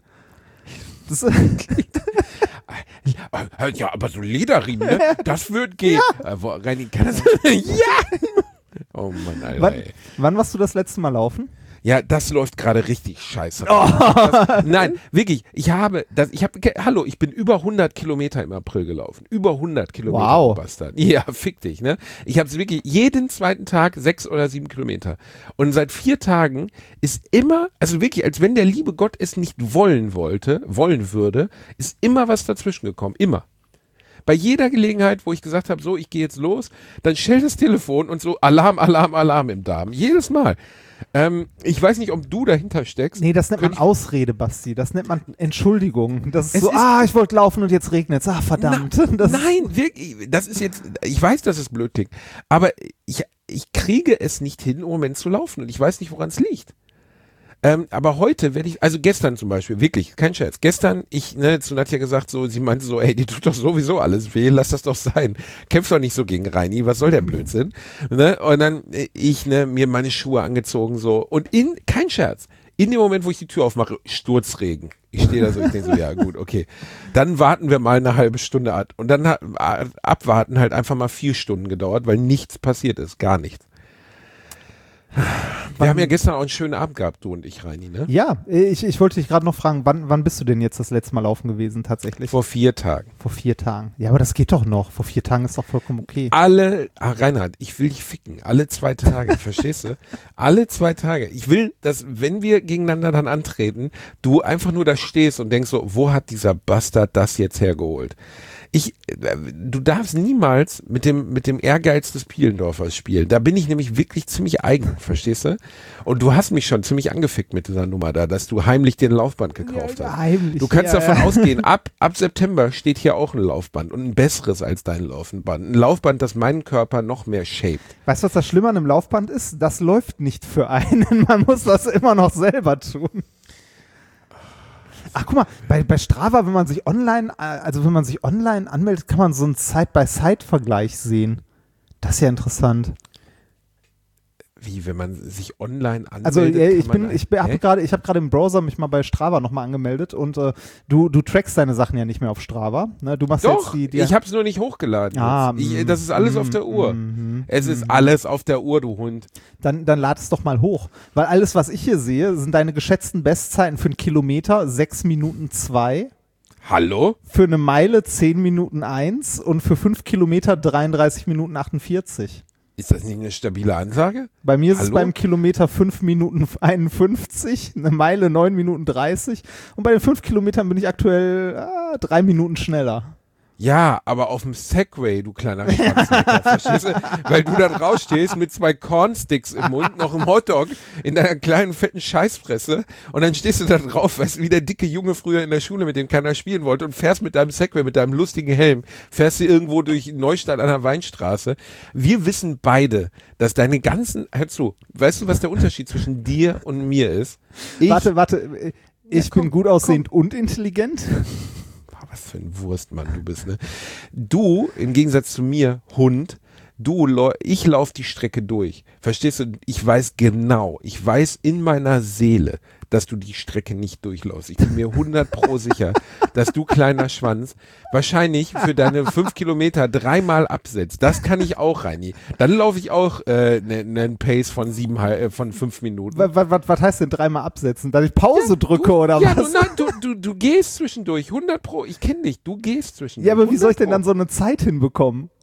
Speaker 1: Ja, aber so Lederriemen, ne? Das wird gehen.
Speaker 2: Ja.
Speaker 1: Reini, kann das? Ja! Oh Mann, Alter.
Speaker 2: Wann warst du das letzte Mal laufen?
Speaker 1: Ja, das läuft gerade richtig scheiße.
Speaker 2: Oh.
Speaker 1: Nein, wirklich. Ich bin über 100 Kilometer im April gelaufen. Über 100 Kilometer.
Speaker 2: Wow.
Speaker 1: Bastard. Ja, fick dich, ne? Ich habe es wirklich jeden zweiten Tag 6 oder 7 Kilometer. Und seit 4 Tagen ist immer, also wirklich, als wenn der liebe Gott es nicht wollen würde, ist immer was dazwischen gekommen. Immer. Bei jeder Gelegenheit, wo ich gesagt habe, so, ich gehe jetzt los, dann schellt das Telefon und so Alarm, Alarm, Alarm im Darm. Jedes Mal. Ich weiß nicht, ob du dahinter steckst.
Speaker 2: Nee, das nennt man Ausrede, Basti. Das nennt man Entschuldigung. Das ist so, ich wollte laufen und jetzt regnet es. Verdammt.
Speaker 1: Nein, wirklich, das ist jetzt, ich weiß, dass es blöd klingt, aber ich kriege es nicht hin, im Moment zu laufen und ich weiß nicht, woran es liegt. Aber heute werde ich, also gestern zum Beispiel, wirklich, kein Scherz, gestern, zu Nadja gesagt, so, sie meinte so, ey, dir tut doch sowieso alles weh, lass das doch sein. Kämpf doch nicht so gegen Reini, was soll der Blödsinn? Ne? Und dann mir meine Schuhe angezogen, so, und kein Scherz, in dem Moment, wo ich die Tür aufmache, Sturzregen. Ich stehe da so, ich denke so, ja gut, okay. Dann warten wir mal eine halbe Stunde ab. Und dann abwarten halt einfach mal 4 Stunden gedauert, weil nichts passiert ist, gar nichts. Wir haben ja gestern auch einen schönen Abend gehabt, du und ich, Reini, ne?
Speaker 2: Ja, ich wollte dich gerade noch fragen, wann bist du denn jetzt das letzte Mal laufen gewesen tatsächlich?
Speaker 1: Vor 4 Tagen.
Speaker 2: Vor 4 Tagen. Ja, aber das geht doch noch. Vor 4 Tagen ist doch vollkommen okay.
Speaker 1: Reinhard, ich will dich ficken. Alle 2 Tage, verstehst du? Alle 2 Tage. Ich will, dass, wenn wir gegeneinander dann antreten, du einfach nur da stehst und denkst so, wo hat dieser Bastard das jetzt hergeholt? Du darfst niemals mit dem Ehrgeiz des Pielendorfers spielen. Da bin ich nämlich wirklich ziemlich eigen, verstehst du? Und du hast mich schon ziemlich angefickt mit dieser Nummer da, dass du heimlich dir ein Laufband gekauft hast.
Speaker 2: Heimlich,
Speaker 1: du kannst davon ausgehen, ab September steht hier auch ein Laufband und ein besseres als dein Laufband. Ein Laufband, das meinen Körper noch mehr shaped.
Speaker 2: Weißt du, was das Schlimme an einem Laufband ist? Das läuft nicht für einen. Man muss das immer noch selber tun. Ach, guck mal, bei Strava, wenn man sich online anmeldet, kann man so einen Side-by-Side-Vergleich sehen. Das ist ja interessant.
Speaker 1: Wie, wenn man sich online anmeldet?
Speaker 2: Also ich habe gerade im Browser mich mal bei Strava nochmal angemeldet und du trackst deine Sachen ja nicht mehr auf Strava. Ne? Du machst
Speaker 1: Doch,
Speaker 2: jetzt
Speaker 1: ich habe es nur nicht hochgeladen. Das ist alles auf der Uhr. Es ist alles auf der Uhr, du Hund.
Speaker 2: Dann lad es doch mal hoch. Weil alles, was ich hier sehe, sind deine geschätzten Bestzeiten für einen Kilometer 6 Minuten 2.
Speaker 1: Hallo?
Speaker 2: Für eine Meile 10 Minuten 1 und für 5 Kilometer 33 Minuten 48.
Speaker 1: Ist das nicht eine stabile Ansage?
Speaker 2: Bei mir ist es beim Kilometer 5 Minuten 51, eine Meile 9 Minuten 30 und bei den 5 Kilometern bin ich aktuell 3 Minuten schneller.
Speaker 1: Ja, aber auf dem Segway, du kleiner Schwanzlecker, verstehst du? Weil du da rausstehst mit 2 Cornsticks im Mund, noch im Hotdog in deiner kleinen, fetten Scheißfresse und dann stehst du da drauf, weißt du, wie der dicke Junge früher in der Schule, mit dem keiner spielen wollte und fährst mit deinem Segway, mit deinem lustigen Helm, fährst du irgendwo durch Neustadt an der Weinstraße. Wir wissen beide, dass deine ganzen, hör zu, weißt du, was der Unterschied zwischen dir und mir ist?
Speaker 2: Warte, ich bin gut aussehend und intelligent?
Speaker 1: Was für ein Wurstmann du bist, ne? Du, im Gegensatz zu mir, Hund, ich laufe die Strecke durch. Verstehst du? Ich weiß in meiner Seele, dass du die Strecke nicht durchläufst. Ich bin mir 100% sicher, dass du, kleiner Schwanz, wahrscheinlich für deine 5 Kilometer 3-mal absetzt. Das kann ich auch, Reini. Dann laufe ich auch einen Pace von 5 Minuten.
Speaker 2: Was heißt denn 3-mal absetzen? Dass ich Pause drücke oder was?
Speaker 1: Du gehst zwischendurch, 100%. Ich kenne dich, du gehst zwischendurch.
Speaker 2: Ja, aber wie soll ich denn dann so eine Zeit hinbekommen?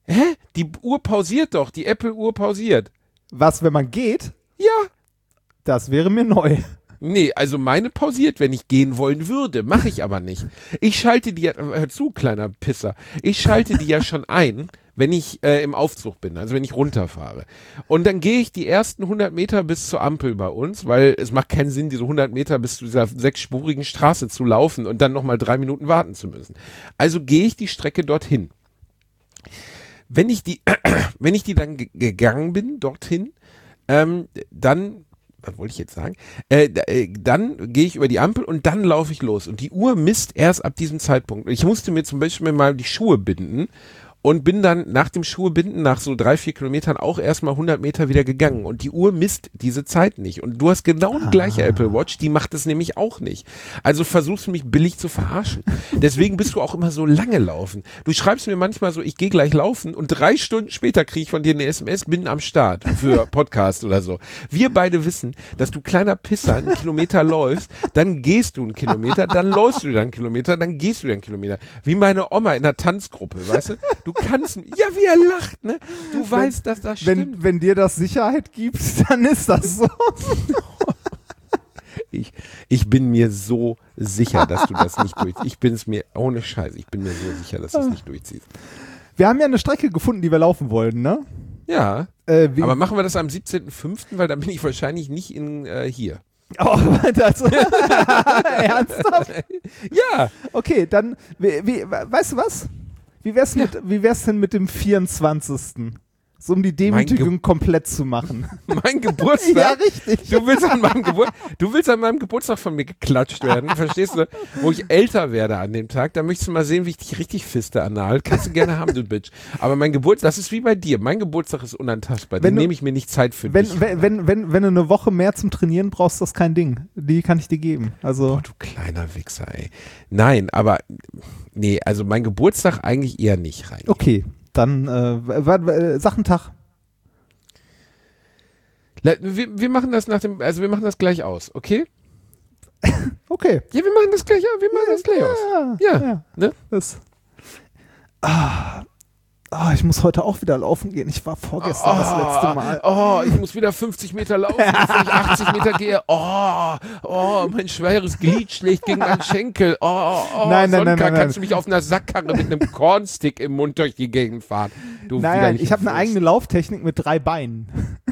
Speaker 1: Hä? Die Uhr pausiert doch, die Apple-Uhr pausiert.
Speaker 2: Was, wenn man geht?
Speaker 1: Ja.
Speaker 2: Das wäre mir neu.
Speaker 1: Nee, also meine pausiert, wenn ich gehen wollen würde. Mache ich aber nicht. Ich schalte die ja, hör zu, kleiner Pisser, ich schalte die ja schon ein, wenn ich im Aufzug bin, also wenn ich runterfahre. Und dann gehe ich die ersten 100 Meter bis zur Ampel bei uns, weil es macht keinen Sinn, diese 100 Meter bis zu dieser 6-spurigen Straße zu laufen und dann nochmal 3 Minuten warten zu müssen. Also gehe ich die Strecke dorthin. Wenn ich die dann gegangen bin, dorthin, dann, was wollte ich jetzt sagen? Dann gehe ich über die Ampel und dann laufe ich los. Und die Uhr misst erst ab diesem Zeitpunkt. Ich musste mir zum Beispiel mal die Schuhe binden und bin dann nach dem Schuhebinden, nach so 3-4 Kilometern auch erstmal 100 Meter wieder gegangen. Und die Uhr misst diese Zeit nicht. Und du hast genau die gleiche Apple Watch, die macht es nämlich auch nicht. Also versuchst du mich billig zu verarschen. Deswegen bist du auch immer so lange laufen. Du schreibst mir manchmal so, ich gehe gleich laufen und 3 Stunden später kriege ich von dir eine SMS, bin am Start für Podcast oder so. Wir beide wissen, dass du kleiner Pisser einen Kilometer läufst, dann gehst du einen Kilometer, dann läufst du wieder einen Kilometer, dann gehst du wieder einen Kilometer. Wie meine Oma in der Tanzgruppe, weißt du? Du kannst, ja, wie er lacht, ne? Du weißt, dass das stimmt.
Speaker 2: Wenn dir das Sicherheit gibt, dann ist das so.
Speaker 1: Ich bin mir so sicher, dass du das nicht durchziehst. Ich bin es mir, ohne Scheiß, ich bin mir so sicher, dass du es nicht durchziehst.
Speaker 2: Wir haben ja eine Strecke gefunden, die wir laufen wollen, ne?
Speaker 1: Ja, aber machen wir das am 17.05., weil dann bin ich wahrscheinlich nicht hier.
Speaker 2: Oh, das ernsthaft?
Speaker 1: Ja.
Speaker 2: Okay, dann, weißt du was? Wie wär's denn mit dem 24.? So um die Demütigung komplett zu machen.
Speaker 1: Mein Geburtstag?
Speaker 2: Ja, richtig.
Speaker 1: Du willst an meinem Geburtstag von mir geklatscht werden, verstehst du? Wo ich älter werde an dem Tag, da möchtest du mal sehen, wie ich dich richtig fiste anal. Kannst du gerne haben, du Bitch. Aber mein Geburtstag, das ist wie bei dir. Mein Geburtstag ist unantastbar. Den nehme ich mir nicht Zeit für dich.
Speaker 2: Wenn du eine Woche mehr zum Trainieren brauchst, das ist kein Ding. Die kann ich dir geben. Also.
Speaker 1: Oh, du kleiner Wichser, ey. Nein, aber, nee, also mein Geburtstag eigentlich eher nicht rein.
Speaker 2: Okay. Dann Sachentag.
Speaker 1: Wir machen das wir machen das gleich aus, okay?
Speaker 2: Okay.
Speaker 1: Ja, wir machen das gleich aus. Ja. Ne?
Speaker 2: Ich muss heute auch wieder laufen gehen. Ich war vorgestern das letzte Mal.
Speaker 1: Ich muss wieder 50 Meter laufen, bevor ich 80 Meter gehe. Mein schweres Glied schlägt gegen meinen Schenkel.
Speaker 2: Nein.
Speaker 1: Kannst du mich auf einer Sackkarre mit einem Cornstick im Mund durch die Gegend fahren?
Speaker 2: Nein, ich habe eine eigene Lauftechnik mit 3 Beinen.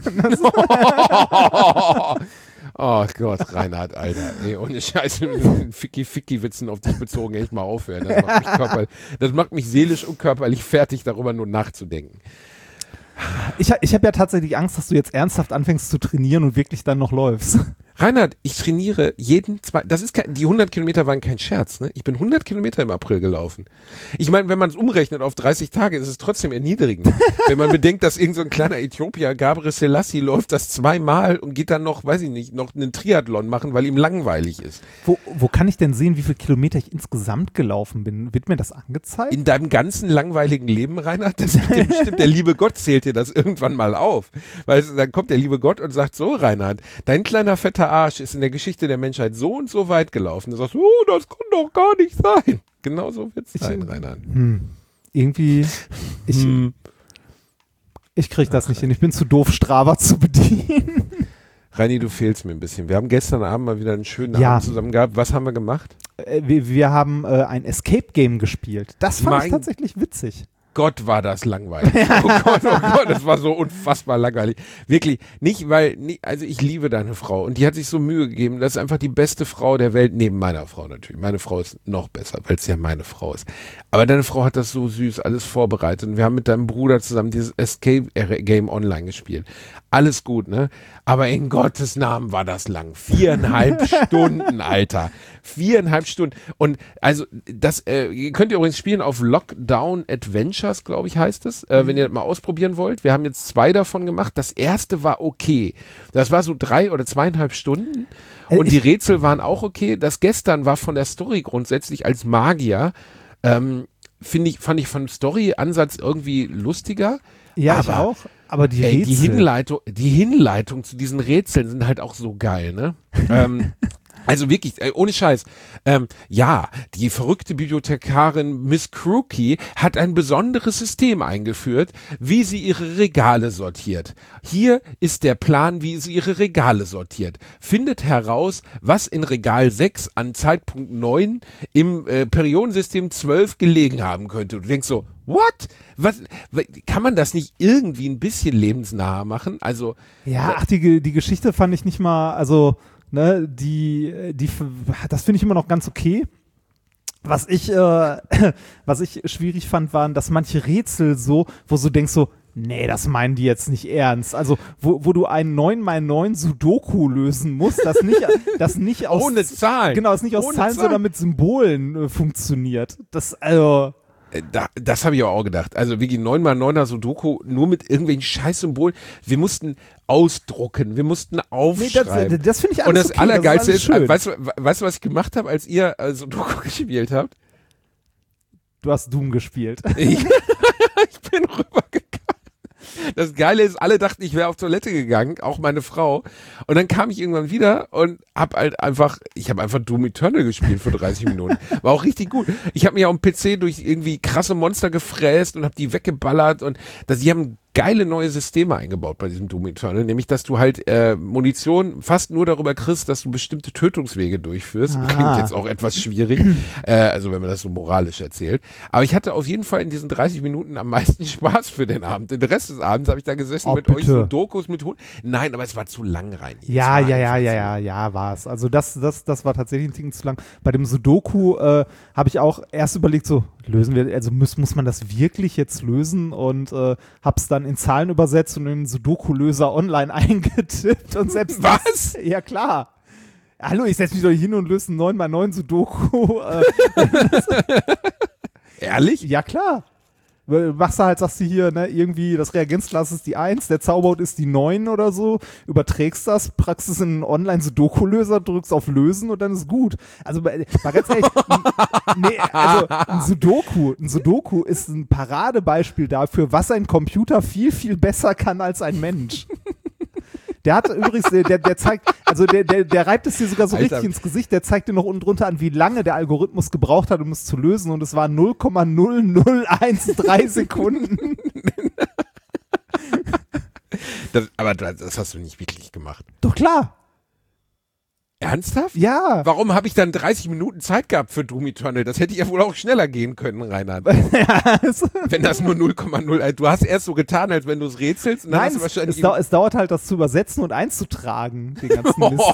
Speaker 1: Oh Gott, Reinhard, Alter. Ey, ohne Scheiß, mit Ficky-Witzen auf dich bezogen, echt mal aufhören. Das macht mich seelisch und körperlich fertig, darüber nur nachzudenken.
Speaker 2: Ich hab ja tatsächlich Angst, dass du jetzt ernsthaft anfängst zu trainieren und wirklich dann noch läufst.
Speaker 1: Reinhard, ich trainiere die 100 Kilometer waren kein Scherz, ne? Ich bin 100 Kilometer im April gelaufen. Ich meine, wenn man es umrechnet auf 30 Tage, ist es trotzdem erniedrigend. Wenn man bedenkt, dass irgend so ein kleiner Äthiopier, Gabriel Selassie, läuft das 2-mal und geht dann noch, weiß ich nicht, noch einen Triathlon machen, weil ihm langweilig ist.
Speaker 2: Wo kann ich denn sehen, wie viele Kilometer ich insgesamt gelaufen bin? Wird mir das angezeigt?
Speaker 1: In deinem ganzen langweiligen Leben, Reinhard, das wird bestimmt, der liebe Gott zählt dir das irgendwann mal auf. Weil dann kommt der liebe Gott und sagt so, Reinhard, dein kleiner fetter Arsch ist in der Geschichte der Menschheit so und so weit gelaufen. Du sagst, das kann doch gar nicht sein. Genau so wird es sein, Reinhard.
Speaker 2: Irgendwie, ich krieg das nicht hin. Ich bin zu doof, Strava zu bedienen.
Speaker 1: Reini, du fehlst mir ein bisschen. Wir haben gestern Abend mal wieder einen schönen Abend zusammen gehabt. Was haben wir gemacht?
Speaker 2: Wir haben ein Escape-Game gespielt. Das fand ich tatsächlich witzig.
Speaker 1: Gott, war das langweilig. Oh Gott, das war so unfassbar langweilig. Wirklich, also ich liebe deine Frau und die hat sich so Mühe gegeben, das ist einfach die beste Frau der Welt, neben meiner Frau natürlich. Meine Frau ist noch besser, weil es ja meine Frau ist. Aber deine Frau hat das so süß alles vorbereitet und wir haben mit deinem Bruder zusammen dieses Escape Game online gespielt. Alles gut, ne? Aber in Gottes Namen war das lang. 4,5 Stunden, Alter. 4,5 Stunden. Und also das könnt ihr übrigens spielen auf Lockdown Adventures, glaube ich, heißt es, wenn ihr das mal ausprobieren wollt. Wir haben jetzt 2 davon gemacht. Das erste war okay. Das war so 3 oder 2,5 Stunden. Und die Rätsel waren auch okay. Das gestern war von der Story grundsätzlich als Magier, fand ich von Story-Ansatz irgendwie lustiger.
Speaker 2: Ja, aber, ich auch. Aber die Rätsel.
Speaker 1: Die Hinleitung zu diesen Rätseln sind halt auch so geil, ne? Also wirklich, ohne Scheiß. Ja, die verrückte Bibliothekarin Miss Crookie hat ein besonderes System eingeführt, wie sie ihre Regale sortiert. Hier ist der Plan, wie sie ihre Regale sortiert. Findet heraus, was in Regal 6 an Zeitpunkt 9 im Periodensystem 12 gelegen haben könnte. Du denkst so, what? Was, kann man das nicht irgendwie ein bisschen lebensnah machen? Also
Speaker 2: Ja, ach, die Geschichte fand ich nicht mal, also ne, das finde ich immer noch ganz okay. Was ich schwierig fand, waren, dass manche Rätsel so, wo du denkst so, nee, das meinen die jetzt nicht ernst. Also, wo du ein 9x9 Sudoku lösen musst, das nicht aus
Speaker 1: ohne Zahlen.
Speaker 2: Genau, das nicht aus
Speaker 1: Ohne
Speaker 2: Zahlen, sondern mit Symbolen funktioniert.
Speaker 1: Das habe ich auch gedacht. Also wirklich 9x9er Sudoku nur mit irgendwelchen Scheißsymbolen. Wir mussten ausdrucken, wir mussten aufschreiben.
Speaker 2: Das finde ich alles
Speaker 1: Und das
Speaker 2: okay,
Speaker 1: Allergeilste
Speaker 2: das
Speaker 1: ist,
Speaker 2: schön.
Speaker 1: weißt du, was ich gemacht habe, als ihr Sudoku gespielt habt?
Speaker 2: Du hast Doom gespielt.
Speaker 1: Ich bin rübergegangen. Das Geile ist, alle dachten, ich wäre auf Toilette gegangen, auch meine Frau. Und dann kam ich irgendwann wieder und habe einfach Doom Eternal gespielt für 30 Minuten. War auch richtig gut. Ich habe mich auf dem PC durch irgendwie krasse Monster gefräst und habe die weggeballert und die haben geile neue Systeme eingebaut bei diesem Doom Eternal, nämlich, dass du halt Munition fast nur darüber kriegst, dass du bestimmte Tötungswege durchführst. Klingt jetzt auch etwas schwierig, also wenn man das so moralisch erzählt. Aber ich hatte auf jeden Fall in diesen 30 Minuten am meisten Spaß für den Abend. Den Rest des Abends habe ich da gesessen mit euch so Dokus mit Hund. Nein, aber es war zu langweilig.
Speaker 2: Ja, war es. Also das war tatsächlich ein Ticken zu lang. Bei dem Sudoku habe ich auch erst überlegt, so lösen wir, also muss man das wirklich jetzt lösen und hab's dann in Zahlen übersetzt und in den Sudoku-Löser online eingetippt und selbst
Speaker 1: Was?
Speaker 2: Ja, klar. Hallo, ich setze mich doch hin und löse einen 9x9 Sudoku.
Speaker 1: Ehrlich?
Speaker 2: Ja, klar. Machst du halt, sagst du hier, ne, irgendwie das Reagenzglas ist die 1, der Zauberhut ist die 9 oder so, überträgst das, packst es in einen Online-Sudoku-Löser, drückst auf Lösen und dann ist gut. Also mal ganz ehrlich, ein Sudoku ist ein Paradebeispiel dafür, was ein Computer viel, viel besser kann als ein Mensch. Der hat übrigens, der zeigt, also der reibt es dir sogar so richtig ins Gesicht, der zeigt dir noch unten drunter an, wie lange der Algorithmus gebraucht hat, um es zu lösen und es war 0,0013 Sekunden.
Speaker 1: Aber das hast du nicht wirklich gemacht.
Speaker 2: Doch klar.
Speaker 1: Ernsthaft?
Speaker 2: Ja.
Speaker 1: Warum habe ich dann 30 Minuten Zeit gehabt für Doom Eternal? Das hätte ja wohl auch schneller gehen können, Reinhard. Wenn das nur 0,0, du hast erst so getan, als wenn du es rätselst. Und dann hast du wahrscheinlich
Speaker 2: es dauert halt, das zu übersetzen und einzutragen, den ganzen Mist.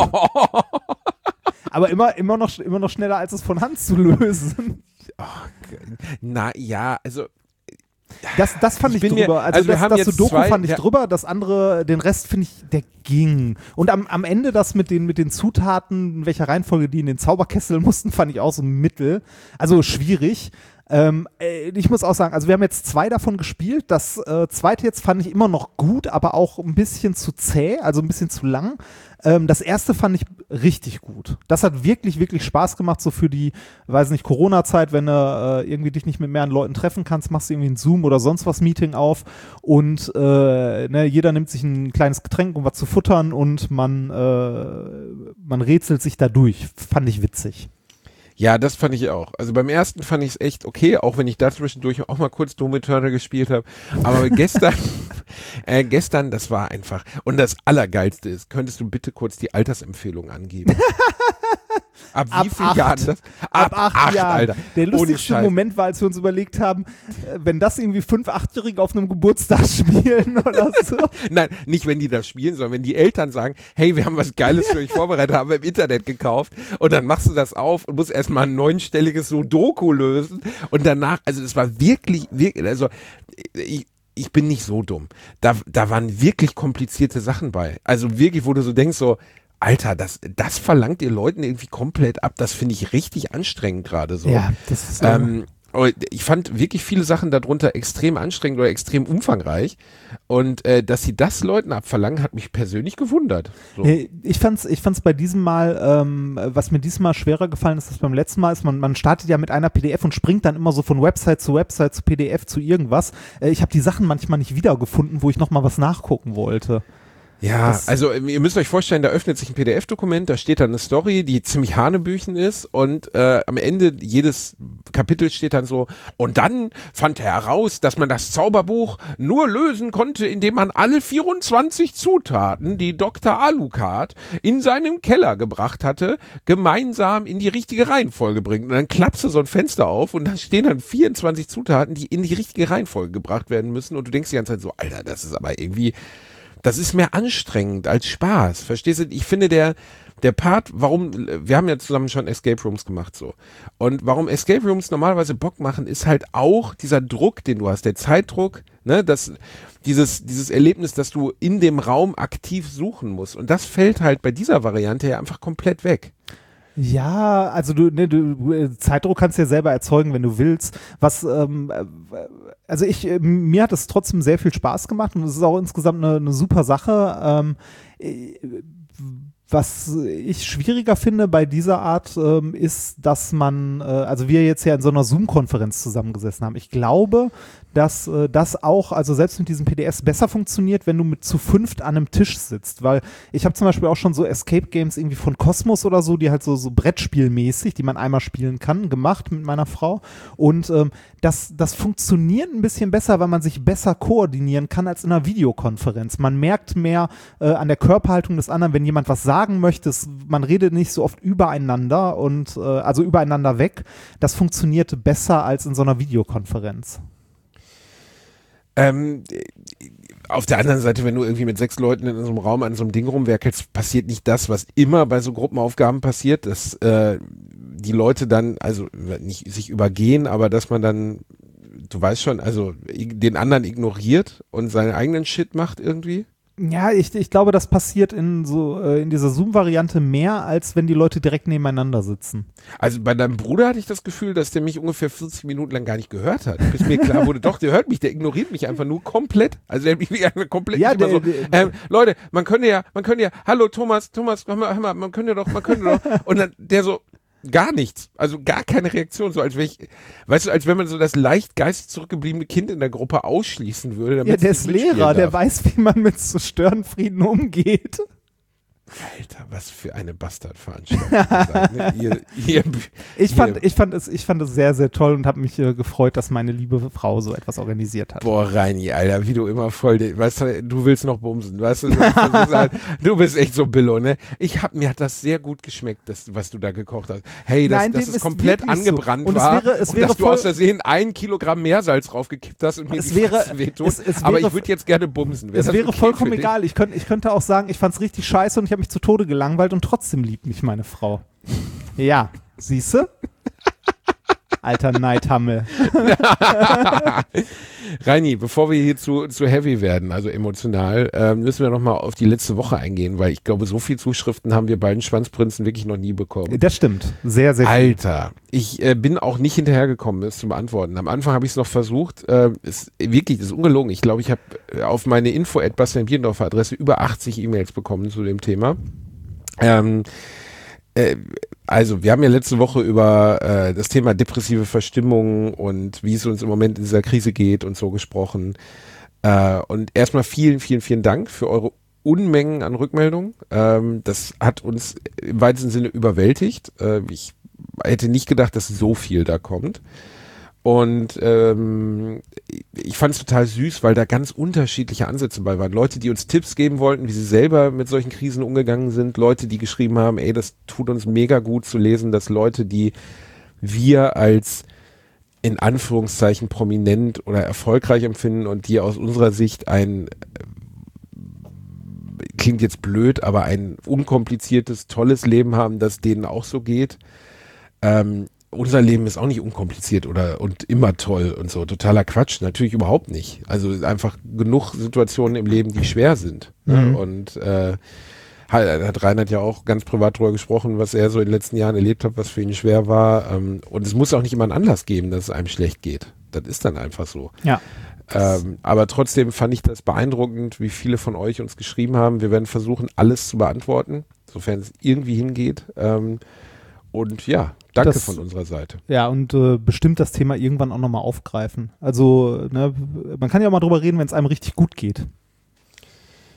Speaker 2: Aber immer noch schneller, als es von Hand zu lösen.
Speaker 1: Na ja, also
Speaker 2: das fand ich drüber. Also das Sudoku fand ich drüber, das andere, den Rest finde ich, der ging. Und am Ende das mit den Zutaten, in welcher Reihenfolge die in den Zauberkessel mussten, fand ich auch so mittel. Also schwierig. Ich muss auch sagen, also wir haben jetzt 2 davon gespielt. Das zweite jetzt fand ich immer noch gut, aber auch ein bisschen zu zäh, also ein bisschen zu lang. Das erste fand ich richtig gut. Das hat wirklich, wirklich Spaß gemacht, so für die, weiß nicht, Corona-Zeit, wenn du irgendwie dich nicht mit mehreren Leuten treffen kannst, machst du irgendwie ein Zoom oder sonst was Meeting auf und jeder nimmt sich ein kleines Getränk, um was zu futtern und man rätselt sich da durch. Fand ich witzig.
Speaker 1: Ja, das fand ich auch. Also beim ersten fand ich es echt okay, auch wenn ich da zwischendurch auch mal kurz Doom Eternal gespielt habe. Aber gestern, das war einfach. Und das Allergeilste ist, könntest du bitte kurz die Altersempfehlung angeben? Ab wie vielen Jahren das?
Speaker 2: Ab 8 Jahren.
Speaker 1: Alter.
Speaker 2: Der lustigste Moment war, als wir uns überlegt haben, wenn das irgendwie 5-, 8-Jährige auf einem Geburtstag spielen oder so.
Speaker 1: Nein, nicht wenn die das spielen, sondern wenn die Eltern sagen, hey, wir haben was Geiles für euch vorbereitet, haben wir im Internet gekauft und dann machst du das auf und musst erstmal ein 9-stelliges Sudoku lösen und danach, also das war wirklich, also ich bin nicht so dumm. Da waren wirklich komplizierte Sachen bei. Also wirklich, wo du so denkst, so, Alter, das verlangt ihr Leuten irgendwie komplett ab. Das finde ich richtig anstrengend gerade so.
Speaker 2: Ja, das ist
Speaker 1: ich fand wirklich viele Sachen darunter extrem anstrengend oder extrem umfangreich. Und dass sie das Leuten abverlangen, hat mich persönlich gewundert. So.
Speaker 2: Ich fand's bei diesem Mal, was mir diesmal schwerer gefallen ist, als beim letzten Mal ist, man startet ja mit einer PDF und springt dann immer so von Website zu PDF zu irgendwas. Ich habe die Sachen manchmal nicht wiedergefunden, wo ich nochmal was nachgucken wollte.
Speaker 1: Ja, also ihr müsst euch vorstellen, da öffnet sich ein PDF-Dokument, da steht dann eine Story, die ziemlich hanebüchen ist und am Ende jedes Kapitel steht dann so, und dann fand er heraus, dass man das Zauberbuch nur lösen konnte, indem man alle 24 Zutaten, die Dr. Alucard in seinem Keller gebracht hatte, gemeinsam in die richtige Reihenfolge bringt. Und dann klappst du so ein Fenster auf und da stehen dann 24 Zutaten, die in die richtige Reihenfolge gebracht werden müssen und du denkst die ganze Zeit so, Alter, das ist aber irgendwie... Das ist mehr anstrengend als Spaß. Verstehst du? Ich finde der Part, wir haben ja zusammen schon Escape Rooms gemacht so. Und warum Escape Rooms normalerweise Bock machen, ist halt auch dieser Druck, den du hast, der Zeitdruck, ne, dieses Erlebnis, dass du in dem Raum aktiv suchen musst. Und das fällt halt bei dieser Variante ja einfach komplett weg.
Speaker 2: Ja, also du Zeitdruck kannst du ja selber erzeugen, wenn du willst. Mir hat es trotzdem sehr viel Spaß gemacht und es ist auch insgesamt eine super Sache. Was ich schwieriger finde bei dieser Art ist, dass man, also wir jetzt ja in so einer Zoom-Konferenz zusammengesessen haben. Ich glaube, dass das auch, also selbst mit diesen PDFs besser funktioniert, wenn du mit zu fünft an einem Tisch sitzt, weil ich habe zum Beispiel auch schon so Escape-Games irgendwie von Cosmos oder so, die halt so Brettspielmäßig, die man einmal spielen kann, gemacht mit meiner Frau und das funktioniert ein bisschen besser, weil man sich besser koordinieren kann als in einer Videokonferenz. Man merkt mehr an der Körperhaltung des anderen, wenn jemand was sagen möchte, man redet nicht so oft übereinander und also übereinander weg. Das funktioniert besser als in so einer Videokonferenz.
Speaker 1: Auf der anderen Seite, wenn du irgendwie mit 6 Leuten in so einem Raum an so einem Ding rumwerkelst, passiert nicht das, was immer bei so Gruppenaufgaben passiert, dass die Leute dann, also nicht sich übergehen, aber dass man dann, du weißt schon, also den anderen ignoriert und seinen eigenen Shit macht irgendwie.
Speaker 2: Ja, ich glaube, das passiert in dieser Zoom-Variante mehr, als wenn die Leute direkt nebeneinander sitzen.
Speaker 1: Also bei deinem Bruder hatte ich das Gefühl, dass der mich ungefähr 40 Minuten lang gar nicht gehört hat. Bis mir klar wurde, doch, der hört mich, der ignoriert mich einfach nur komplett. Also der hat mich einfach komplett
Speaker 2: ja,
Speaker 1: nicht so, Leute, man könnte ja, hallo Thomas, hör mal, man könnte doch. Und dann der so, gar nichts, also gar keine Reaktion, so als wenn man so das leicht geistig zurückgebliebene Kind in der Gruppe ausschließen würde.
Speaker 2: Ja, der ist Lehrer, der weiß, wie man mit so Störenfrieden umgeht.
Speaker 1: Alter, was für eine Bastardveranstaltung. Ich
Speaker 2: fand es sehr, sehr toll und habe mich gefreut, dass meine liebe Frau so etwas organisiert hat.
Speaker 1: Boah, Reini, Alter, wie du immer weißt du willst noch bumsen, weißt du, du bist echt so Billo, ne? Mir hat das sehr gut geschmeckt, was du da gekocht hast. Hey, dass es komplett angebrannt
Speaker 2: so. Und
Speaker 1: war
Speaker 2: es wäre
Speaker 1: dass du aus Versehen 1 Kilogramm Meersalz draufgekippt hast und mir die Fresse wehtut. Aber ich würde jetzt gerne bumsen.
Speaker 2: Es wäre vollkommen egal. Ich könnte auch sagen, ich fand's richtig scheiße und ich habe mich zu Tode gelangweilt und trotzdem liebt mich meine Frau. Ja, siehste? Alter Neidhammel.
Speaker 1: Reini, bevor wir hier zu heavy werden, also emotional, müssen wir nochmal auf die letzte Woche eingehen, weil ich glaube, so viele Zuschriften haben wir beiden Schwanzprinzen wirklich noch nie bekommen.
Speaker 2: Das stimmt. Sehr, sehr viel.
Speaker 1: Alter, ich bin auch nicht hinterhergekommen, das zu beantworten. Am Anfang habe ich es noch versucht. Das ist ungelogen. Ich glaube, ich habe auf meine info@bastian-biendorfer-Adresse über 80 E-Mails bekommen zu dem Thema. Also, wir haben ja letzte Woche über das Thema depressive Verstimmung und wie es uns im Moment in dieser Krise geht und so gesprochen. Und erstmal vielen, vielen, vielen Dank für eure Unmengen an Rückmeldungen. Das hat uns im weitesten Sinne überwältigt. Ich hätte nicht gedacht, dass so viel da kommt. Und ich fand es total süß, weil da ganz unterschiedliche Ansätze bei waren. Leute, die uns Tipps geben wollten, wie sie selber mit solchen Krisen umgegangen sind. Leute, die geschrieben haben, ey, das tut uns mega gut zu lesen, dass Leute, die wir als in Anführungszeichen prominent oder erfolgreich empfinden und die aus unserer Sicht klingt jetzt blöd, aber ein unkompliziertes, tolles Leben haben, das denen auch so geht. Unser Leben ist auch nicht unkompliziert und immer toll und so. Totaler Quatsch, natürlich überhaupt nicht. Also einfach genug Situationen im Leben, die schwer sind.
Speaker 2: Mhm.
Speaker 1: Ne? Und hat Reinhard ja auch ganz privat drüber gesprochen, was er so in den letzten Jahren erlebt hat, was für ihn schwer war. Und es muss auch nicht immer einen Anlass geben, dass es einem schlecht geht. Das ist dann einfach so.
Speaker 2: Ja.
Speaker 1: Aber trotzdem fand ich das beeindruckend, wie viele von euch uns geschrieben haben. Wir werden versuchen, alles zu beantworten, sofern es irgendwie hingeht. Und ja, danke von unserer Seite.
Speaker 2: Ja, und bestimmt das Thema irgendwann auch nochmal aufgreifen. Also, ne, man kann ja auch mal drüber reden, wenn es einem richtig gut geht.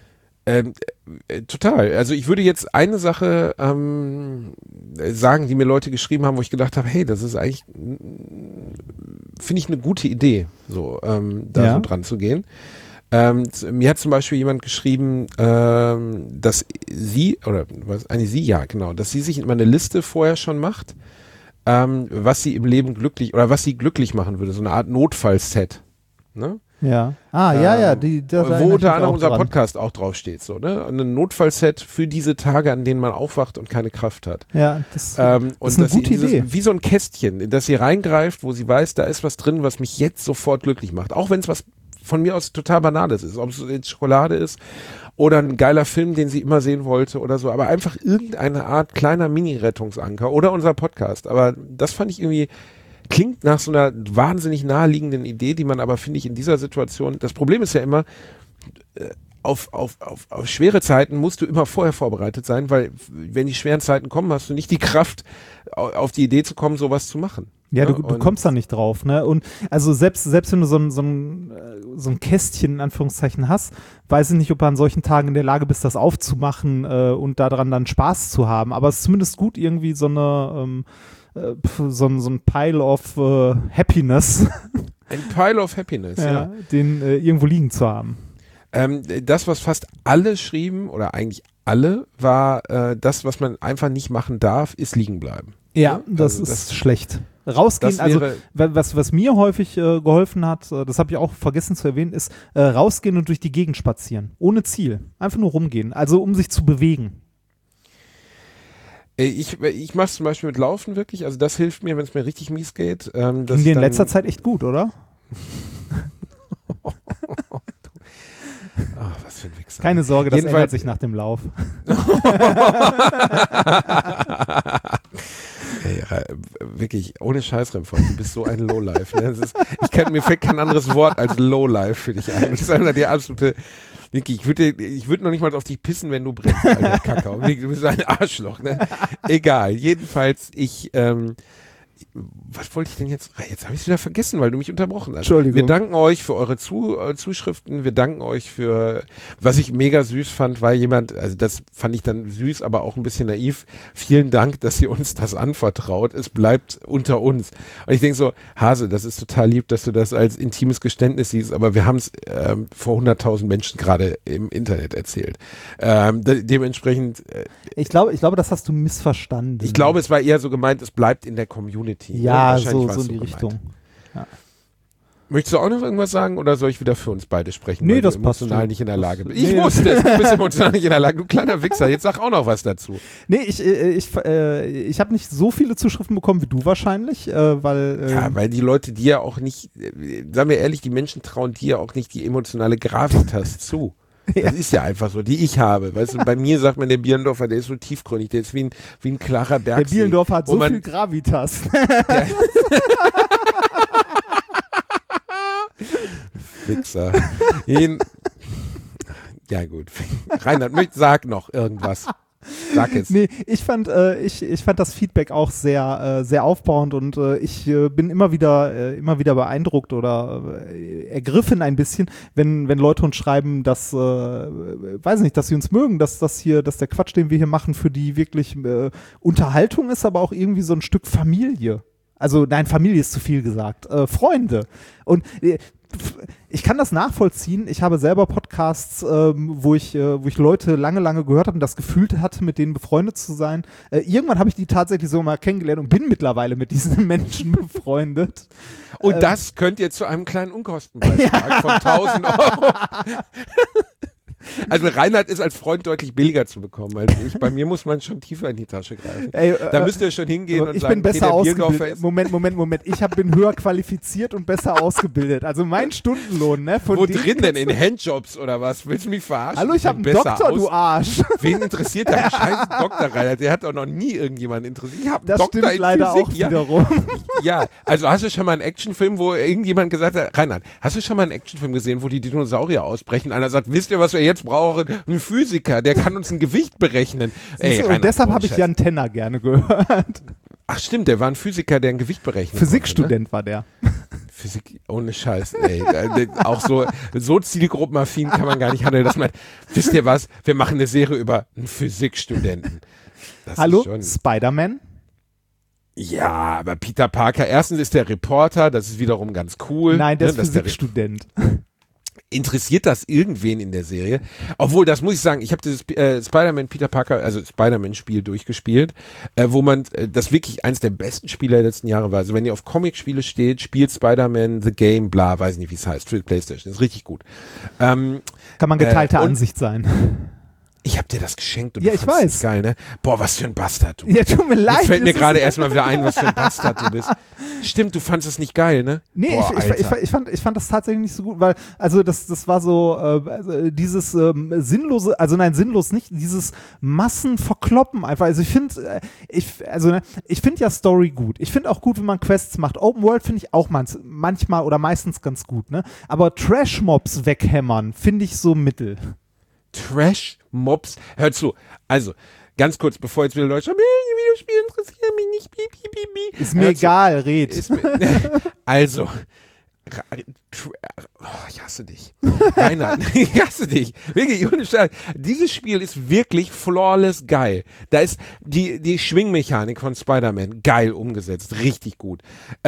Speaker 1: Total. Also ich würde jetzt eine Sache sagen, die mir Leute geschrieben haben, wo ich gedacht habe, hey, das ist eigentlich, finde ich eine gute Idee, so da so dran zu gehen. Mir hat zum Beispiel jemand geschrieben, dass sie, oder was, dass sie sich immer eine Liste vorher schon macht, was sie im Leben glücklich, oder was sie glücklich machen würde, so eine Art Notfallset. Ne?
Speaker 2: Ja. Ah,
Speaker 1: wo unter anderem unser Podcast auch draufsteht, so, ne? Ein Notfallset für diese Tage, an denen man aufwacht und keine Kraft hat.
Speaker 2: Ja, das ist eine gute Idee.
Speaker 1: Wie so ein Kästchen, in das sie reingreift, wo sie weiß, da ist was drin, was mich jetzt sofort glücklich macht. Auch wenn es was von mir aus total Banales ist, ob es jetzt Schokolade ist oder ein geiler Film, den sie immer sehen wollte oder so, aber einfach irgendeine Art kleiner Mini-Rettungsanker oder unser Podcast. Aber das fand ich irgendwie, klingt nach so einer wahnsinnig naheliegenden Idee, die man aber, finde ich, in dieser Situation, das Problem ist ja immer, auf schwere Zeiten musst du immer vorher vorbereitet sein, weil wenn die schweren Zeiten kommen, hast du nicht die Kraft, auf die Idee zu kommen, sowas zu machen.
Speaker 2: Ja, du kommst da nicht drauf, ne? Und also selbst wenn du so ein Kästchen in Anführungszeichen hast, weiß ich nicht, ob du an solchen Tagen in der Lage bist, das aufzumachen und daran dann Spaß zu haben. Aber es ist zumindest gut, irgendwie so ein Pile of Happiness.
Speaker 1: Ein Pile of Happiness, ja.
Speaker 2: Den irgendwo liegen zu haben.
Speaker 1: Das, was fast alle schrieben, oder eigentlich alle, war das, was man einfach nicht machen darf, ist liegen bleiben.
Speaker 2: Ja, das ist schlecht. Rausgehen, also was mir häufig geholfen hat, das habe ich auch vergessen zu erwähnen, ist rausgehen und durch die Gegend spazieren. Ohne Ziel. Einfach nur rumgehen. Also um sich zu bewegen.
Speaker 1: Ich mache es zum Beispiel mit Laufen wirklich. Also das hilft mir, wenn es mir richtig mies geht.
Speaker 2: Ging dir in letzter Zeit echt gut, oder?
Speaker 1: Ach, was für ein Wichser.
Speaker 2: Keine Sorge, das ändert sich nach dem Lauf.
Speaker 1: Ey, wirklich, ohne Scheißrempfort, du bist so ein Lowlife. Ne? Mir fällt kein anderes Wort als Lowlife für dich ein. Das ist einfach die absolute, wirklich, ich würde noch nicht mal auf dich pissen, wenn du brennst, Alter, Kakao. Du bist ein Arschloch, ne? Egal, jedenfalls, was wollte ich denn jetzt? Jetzt habe ich es wieder vergessen, weil du mich unterbrochen hast.
Speaker 2: Entschuldigung.
Speaker 1: Wir danken euch für eure Zuschriften. Wir danken euch für, was ich mega süß fand, war jemand, also das fand ich dann süß, aber auch ein bisschen naiv. Vielen Dank, dass ihr uns das anvertraut. Es bleibt unter uns. Und ich denke so, Hase, das ist total lieb, dass du das als intimes Geständnis siehst, aber wir haben es vor 100.000 Menschen gerade im Internet erzählt. Dementsprechend.
Speaker 2: Ich glaube, das hast du missverstanden.
Speaker 1: Ich glaube, es war eher so gemeint, es bleibt in der Community.
Speaker 2: Ja, so in die Richtung. Ja.
Speaker 1: Möchtest du auch noch irgendwas sagen oder soll ich wieder für uns beide sprechen?
Speaker 2: Nee,
Speaker 1: weil
Speaker 2: das
Speaker 1: du
Speaker 2: passt
Speaker 1: emotional
Speaker 2: schon.
Speaker 1: nicht in der Lage bist. Ich wusste es, du bist emotional nicht in der Lage. Du kleiner Wichser, jetzt sag auch noch was dazu.
Speaker 2: Nee, ich habe nicht so viele Zuschriften bekommen wie du wahrscheinlich, weil...
Speaker 1: Ja, weil die Leute dir auch nicht, sagen wir ehrlich, die Menschen trauen dir auch nicht die emotionale Gravitas zu. Das ist ja einfach so, die ich habe. Weißt du, bei mir sagt man, der Bierendorfer, der ist so tiefgründig, der ist wie ein klarer Bergsee.
Speaker 2: Der Bierendorfer hat so viel Gravitas.
Speaker 1: Wichser. Ja gut. Reinhard, sag noch irgendwas. Sag es.
Speaker 2: Nee, ich fand das Feedback auch sehr, sehr aufbauend und ich bin immer wieder beeindruckt oder ergriffen ein bisschen, wenn Leute uns schreiben, dass, weiß nicht, dass sie uns mögen, dass der Quatsch, den wir hier machen, für die wirklich Unterhaltung ist, aber auch irgendwie so ein Stück Familie. Also nein, Familie ist zu viel gesagt. Freunde. Und ich kann das nachvollziehen. Ich habe selber Podcasts, wo ich Leute lange gehört habe und das Gefühl hatte, mit denen befreundet zu sein. Irgendwann habe ich die tatsächlich so mal kennengelernt und bin mittlerweile mit diesen Menschen befreundet.
Speaker 1: Und das könnt ihr zu einem kleinen Unkostenbeitrag von 1.000 €. Also Reinhard ist als Freund deutlich billiger zu bekommen als ich. Bei mir muss man schon tiefer in die Tasche greifen. Da müsst ihr schon hingehen und
Speaker 2: ich
Speaker 1: sagen,
Speaker 2: bin besser
Speaker 1: okay, der
Speaker 2: ausgebildet. Moment. Ich bin höher qualifiziert und besser ausgebildet. Also mein Stundenlohn, ne?
Speaker 1: Wo drin denn? In Handjobs oder was? Willst du mich verarschen?
Speaker 2: Hallo, ich habe einen Doktor, du Arsch.
Speaker 1: Wen interessiert der scheiß Doktor, Reinhard? Der hat doch noch nie irgendjemanden interessiert. Ich habe einen Doktor
Speaker 2: stimmt
Speaker 1: in
Speaker 2: leider
Speaker 1: Physik.
Speaker 2: auch wiederum.
Speaker 1: Ja, also hast du schon mal einen Actionfilm, wo irgendjemand gesagt hat, Reinhard, hast du schon mal einen Actionfilm gesehen, wo die Dinosaurier ausbrechen? Einer sagt, wisst ihr, was wir jetzt brauchen? Ein Physiker, der kann uns ein Gewicht berechnen.
Speaker 2: Ey, und deshalb habe ich Jan Tenner gerne gehört.
Speaker 1: Ach stimmt, der war ein Physiker, der ein Gewicht berechnet.
Speaker 2: Physikstudent war der.
Speaker 1: Physik, ohne Scheiß, ey. Auch so zielgruppenaffin kann man gar nicht handeln, dass man, wisst ihr was, wir machen eine Serie über einen Physikstudenten. Das
Speaker 2: Hallo,
Speaker 1: ist schon,
Speaker 2: Spider-Man?
Speaker 1: ja, aber Peter Parker, erstens ist der Reporter, das ist wiederum ganz cool.
Speaker 2: Nein, der ist
Speaker 1: dass der
Speaker 2: Physikstudent.
Speaker 1: interessiert das irgendwen in der Serie? Obwohl, das muss ich sagen, ich habe dieses Spider-Man Peter Parker, also Spider-Man-Spiel durchgespielt, wo man das wirklich eins der besten Spiele der letzten Jahre war. Also wenn ihr auf Comic-Spiele steht, spielt Spider-Man The Game, bla, weiß nicht, wie es heißt, für die PlayStation. Ist richtig gut.
Speaker 2: Kann man geteilter
Speaker 1: und
Speaker 2: Ansicht sein.
Speaker 1: ich habe dir das geschenkt und
Speaker 2: Ja,
Speaker 1: du
Speaker 2: ich
Speaker 1: fandst
Speaker 2: weiß.
Speaker 1: es geil, ne? Boah, was für ein Bastard du
Speaker 2: Ja, tut mir leid.
Speaker 1: Jetzt fällt mir
Speaker 2: das
Speaker 1: gerade
Speaker 2: ist-
Speaker 1: erstmal wieder ein, was für ein Bastard du bist. Stimmt, du fandest es nicht geil, ne?
Speaker 2: Nee,
Speaker 1: Boah, Alter.
Speaker 2: ich fand das tatsächlich nicht so gut, weil, also das war so, also dieses sinnlose, also nein, sinnlos nicht, dieses Massenverkloppen einfach. Also ich finde, ich finde ja Story gut. Ich finde auch gut, wenn man Quests macht. Open World finde ich auch manchmal oder meistens ganz gut, ne? Aber Trash-Mobs weghämmern finde ich so mittel.
Speaker 1: Trash-Mobs. Hör zu. Also, ganz kurz, bevor jetzt wieder Leute schreiben, Videospiele interessieren mich nicht, piep, piep, piep, piep.
Speaker 2: Ist mir
Speaker 1: Hör zu.
Speaker 2: egal, red.
Speaker 1: Also, ich hasse dich. Reinhard, ich hasse dich. Wirklich, ohne Scheiß. Dieses Spiel ist wirklich flawless geil. Da ist die Schwingmechanik von Spider-Man geil umgesetzt. Richtig gut.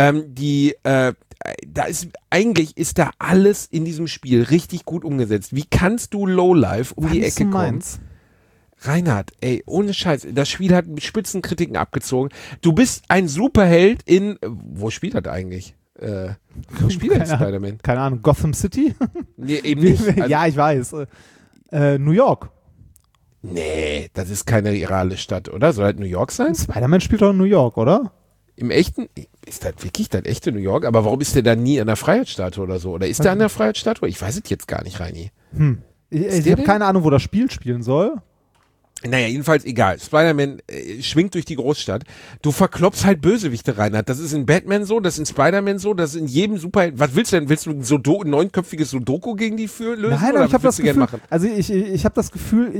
Speaker 1: Eigentlich ist da alles in diesem Spiel richtig gut umgesetzt. Wie kannst du Lowlife um die
Speaker 2: Fandst
Speaker 1: Ecke
Speaker 2: du
Speaker 1: kommen?
Speaker 2: meins?
Speaker 1: Reinhard, ey, ohne Scheiß, das Spiel hat Spitzenkritiken abgezogen. Du bist ein Superheld wo spielt das eigentlich? Wo spielt das Spider-Man?
Speaker 2: Keine Ahnung, Gotham City?
Speaker 1: Nee, eben nicht. Also,
Speaker 2: Ja, ich weiß. New York.
Speaker 1: nee, das ist keine reale Stadt, oder? Soll das New York sein?
Speaker 2: Spider-Man spielt doch in New York, oder?
Speaker 1: Im echten? Ist das wirklich das echte New York? Aber warum ist der da nie an der Freiheitsstatue oder so? Oder ist der an der Freiheitsstatue? Ich weiß es jetzt gar nicht, Reini.
Speaker 2: Ich
Speaker 1: der
Speaker 2: habe
Speaker 1: denn?
Speaker 2: keine Ahnung, wo das Spiel spielen soll.
Speaker 1: Naja, jedenfalls egal. Spider-Man schwingt durch die Großstadt. Du verkloppst halt Bösewichte, Reinhard. Das ist in Batman so, das ist in Spider-Man so, das ist in jedem Superheld. Was willst du denn? Willst du ein neunköpfiges Sudoku gegen die lösen?
Speaker 2: Nein,
Speaker 1: oder
Speaker 2: aber ich habe
Speaker 1: was
Speaker 2: das
Speaker 1: willst du gern
Speaker 2: Gefühl,
Speaker 1: machen?
Speaker 2: also ich habe das Gefühl,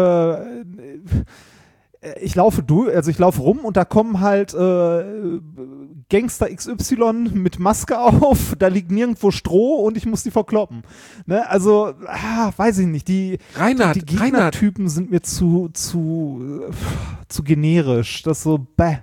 Speaker 2: ich laufe rum und da kommen halt Gangster XY mit Maske auf, da liegt nirgendwo Stroh und ich muss die verkloppen. Ne? Also, weiß ich nicht, die
Speaker 1: Reinhard,
Speaker 2: Gegnertypen sind mir zu generisch. Das ist so, bäh.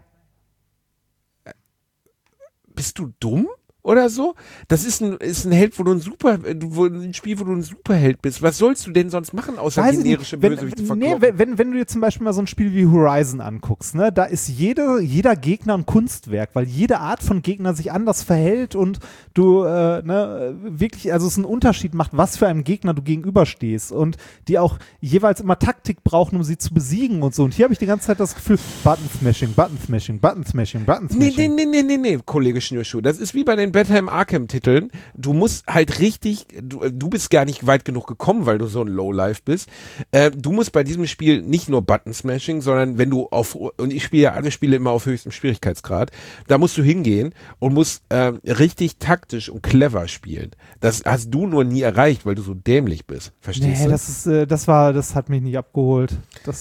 Speaker 1: Bist du dumm? Oder so? Das ist ein Held, wo ein Spiel, wo du ein Superheld bist. Was sollst du denn sonst machen, außer
Speaker 2: Weiß ich
Speaker 1: generische
Speaker 2: nicht.
Speaker 1: Bösewichte
Speaker 2: Nee,
Speaker 1: verkloppen?
Speaker 2: wenn du dir zum Beispiel mal so ein Spiel wie Horizon anguckst, ne, da ist jeder Gegner ein Kunstwerk, weil jede Art von Gegner sich anders verhält und du wirklich, also es einen Unterschied macht, was für einem Gegner du gegenüberstehst und die auch jeweils immer Taktik brauchen, um sie zu besiegen und so. Und hier habe ich die ganze Zeit das Gefühl, Button Smashing, Button Smashing, Button Smashing, Button Smashing.
Speaker 1: Nee, Kollege Schnürschuh. Das ist wie bei den Batman Arkham-Titeln. Du musst halt richtig, du bist gar nicht weit genug gekommen, weil du so ein Lowlife bist. Du musst bei diesem Spiel nicht nur Button-Smashing, sondern wenn du und ich spiele ja alle Spiele immer auf höchstem Schwierigkeitsgrad, da musst du hingehen und musst richtig taktisch und clever spielen. Das hast du nur nie erreicht, weil du so dämlich bist. Verstehst
Speaker 2: Nee,
Speaker 1: du?
Speaker 2: das hat mich nicht abgeholt.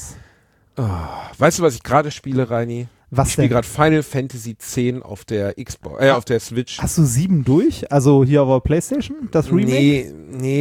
Speaker 1: Weißt du, was ich gerade spiele, Reini?
Speaker 2: Was
Speaker 1: Ich spiele
Speaker 2: denn?
Speaker 1: gerade Final Fantasy X auf der Xbox, auf der Switch.
Speaker 2: Hast du 7 durch? Also hier auf der PlayStation? Das Remake?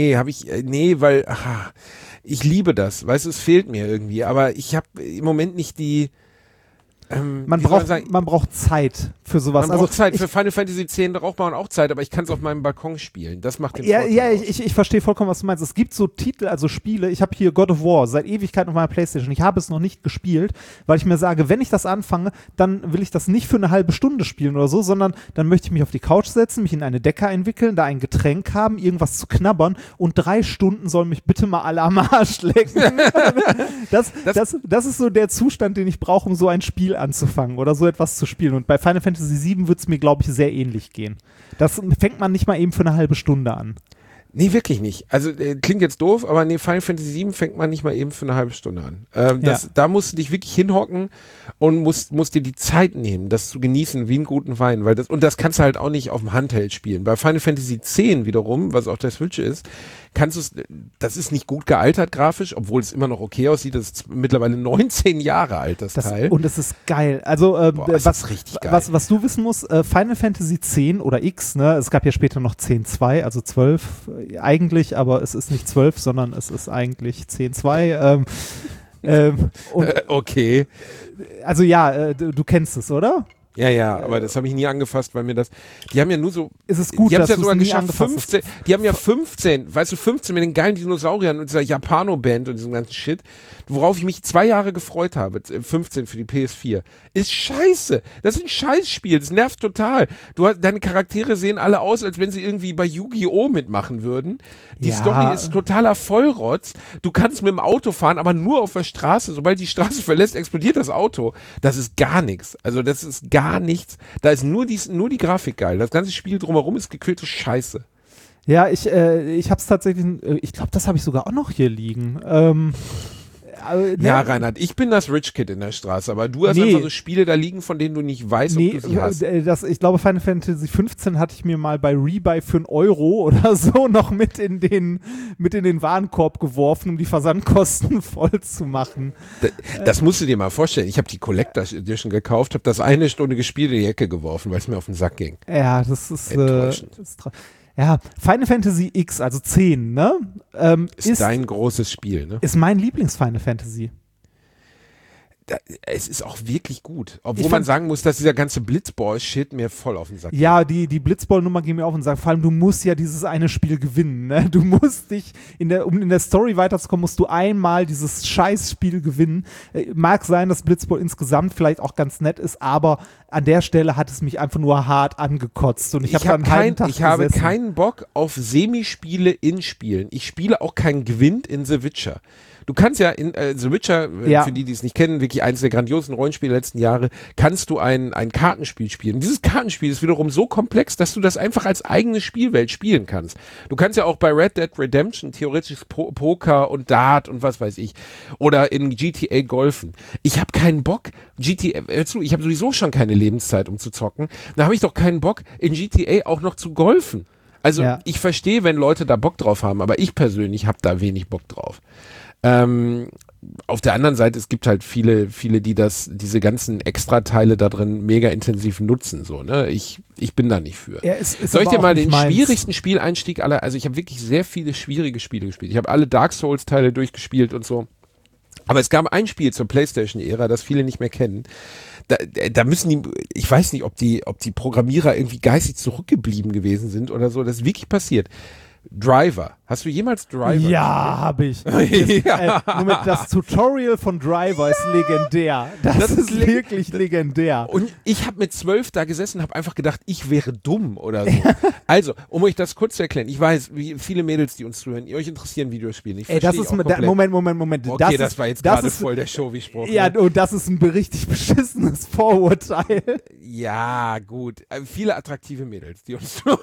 Speaker 1: Weil ich liebe das, weißt du, es fehlt mir irgendwie, aber ich habe im Moment nicht die
Speaker 2: Man braucht Zeit für sowas.
Speaker 1: Man braucht Zeit.
Speaker 2: Ich,
Speaker 1: Für Final Fantasy X braucht man auch Zeit, aber ich kann es auf meinem Balkon spielen. Das macht den
Speaker 2: ja,
Speaker 1: Vorteil aus.
Speaker 2: ich verstehe vollkommen, was du meinst. Es gibt so Titel, also Spiele. Ich habe hier God of War seit Ewigkeiten auf meiner PlayStation. Ich habe es noch nicht gespielt, weil ich mir sage, wenn ich das anfange, dann will ich das nicht für eine halbe Stunde spielen oder so, sondern dann möchte ich mich auf die Couch setzen, mich in eine Decke einwickeln, da ein Getränk haben, irgendwas zu knabbern und 3 Stunden sollen mich bitte mal alle am Arsch lecken. Das ist so der Zustand, den ich brauche, um so ein Spiel anzufangen oder so etwas zu spielen. Und bei Final Fantasy VII wird es mir, glaube ich, sehr ähnlich gehen. Das fängt man nicht mal eben für eine halbe Stunde an.
Speaker 1: Nee, wirklich nicht. Also klingt jetzt doof, aber nee, Final Fantasy VII fängt man nicht mal eben für eine halbe Stunde an. Da musst du dich wirklich hinhocken und musst dir die Zeit nehmen, das zu genießen wie einen guten Wein. Und das kannst du halt auch nicht auf dem Handheld spielen. Bei Final Fantasy X wiederum, was auf der Switch ist, das ist nicht gut gealtert grafisch, obwohl es immer noch okay aussieht. Das ist mittlerweile 19 Jahre alt, das Teil.
Speaker 2: Und es ist geil. Also,
Speaker 1: das ist richtig geil.
Speaker 2: Was du wissen musst, Final Fantasy X oder X, ne, es gab ja später noch 10.2, also 12 eigentlich, aber es ist nicht 12, sondern es ist eigentlich 10.2.
Speaker 1: Okay.
Speaker 2: Also ja, du kennst es, oder?
Speaker 1: Ja, aber das habe ich nie angefasst, weil mir das, die haben ja nur so,
Speaker 2: ist es gut,
Speaker 1: die haben
Speaker 2: dass
Speaker 1: es ja sogar
Speaker 2: nie
Speaker 1: geschafft, 15, die haben ja 15, weißt du, 15 mit den geilen Dinosauriern und dieser Japano-Band und diesem ganzen Shit, worauf ich mich 2 Jahre gefreut habe, 15 für die PS4, ist scheiße, das ist ein Scheißspiel, das nervt total, deine Charaktere sehen alle aus, als wenn sie irgendwie bei Yu-Gi-Oh! Mitmachen würden, die Story ist totaler Vollrotz, du kannst mit dem Auto fahren, aber nur auf der Straße, sobald die Straße verlässt, explodiert das Auto, das ist gar nichts, also das ist gar nichts. Da ist nur die Grafik geil. Das ganze Spiel drumherum ist gequälte Scheiße.
Speaker 2: Ja, ich hab's tatsächlich, ich glaube, das habe ich sogar auch noch hier liegen.
Speaker 1: Ja, Reinhard, ich bin das Rich Kid in der Straße, aber du hast einfach so Spiele da liegen, von denen du nicht weißt, ob du sie hast.
Speaker 2: Ich glaube, Final Fantasy 15 hatte ich mir mal bei Rebuy für €1 oder so noch mit in den Warenkorb geworfen, um die Versandkosten voll zu machen.
Speaker 1: Das musst du dir mal vorstellen. Ich habe die Collector's Edition gekauft, habe das 1 Stunde gespielt in die Ecke geworfen, weil es mir auf den Sack ging.
Speaker 2: Ja, das ist
Speaker 1: enttäuschend.
Speaker 2: Ja, Final Fantasy X, also 10, ne?
Speaker 1: Ist dein großes Spiel, ne?
Speaker 2: Ist mein Lieblings-Final Fantasy.
Speaker 1: Es ist auch wirklich gut. Obwohl man sagen muss, dass dieser ganze Blitzball-Shit mir voll auf den Sack geht.
Speaker 2: Ja, die Blitzball-Nummer ging mir auf den Sack. Vor allem, du musst ja dieses eine Spiel gewinnen. Ne? Du musst dich, um in der Story weiterzukommen, musst du einmal dieses Scheißspiel gewinnen. Mag sein, dass Blitzball insgesamt vielleicht auch ganz nett ist, aber an der Stelle hat es mich einfach nur hart angekotzt. Und ich habe
Speaker 1: keinen Bock auf Semispiele in Spielen. Ich spiele auch keinen Gwent in The Witcher. Du kannst ja in The Witcher, für die es nicht kennen, wirklich eines der grandiosen Rollenspiele der letzten Jahre, kannst du ein Kartenspiel spielen. Und dieses Kartenspiel ist wiederum so komplex, dass du das einfach als eigene Spielwelt spielen kannst. Du kannst ja auch bei Red Dead Redemption theoretisch Poker und Dart und was weiß ich. Oder in GTA golfen. Ich habe keinen Bock, ich habe sowieso schon keine Lebenszeit, um zu zocken. Da habe ich doch keinen Bock, in GTA auch noch zu golfen. Also ich verstehe, wenn Leute da Bock drauf haben, aber ich persönlich habe da wenig Bock drauf. Auf der anderen Seite, es gibt halt viele, die diese ganzen Extrateile da drin mega intensiv nutzen, so, ne? Ich bin da nicht für.
Speaker 2: Ja,
Speaker 1: soll ich dir mal den schwierigsten Spieleinstieg aller, also ich habe wirklich sehr viele schwierige Spiele gespielt. Ich habe alle Dark Souls Teile durchgespielt und so. Aber es gab ein Spiel zur PlayStation-Ära, das viele nicht mehr kennen. Da müssen ich weiß nicht, ob die Programmierer irgendwie geistig zurückgeblieben gewesen sind oder so. Das ist wirklich passiert. Driver. Hast du jemals Driver gespielt?
Speaker 2: Ja, habe ich. Moment, das Tutorial von Driver ist legendär. Das ist wirklich legendär.
Speaker 1: Und ich habe mit 12 da gesessen und habe einfach gedacht, ich wäre dumm oder so. Also, um euch das kurz zu erklären, ich weiß, wie viele Mädels, die uns zuhören, ihr euch interessieren Videospiele.
Speaker 2: Moment.
Speaker 1: Okay, das war jetzt gerade voll der Show-Spruch.
Speaker 2: Ja, und das ist ein richtig beschissenes Vorurteil.
Speaker 1: Ja, gut. Viele attraktive Mädels, die uns zuhören.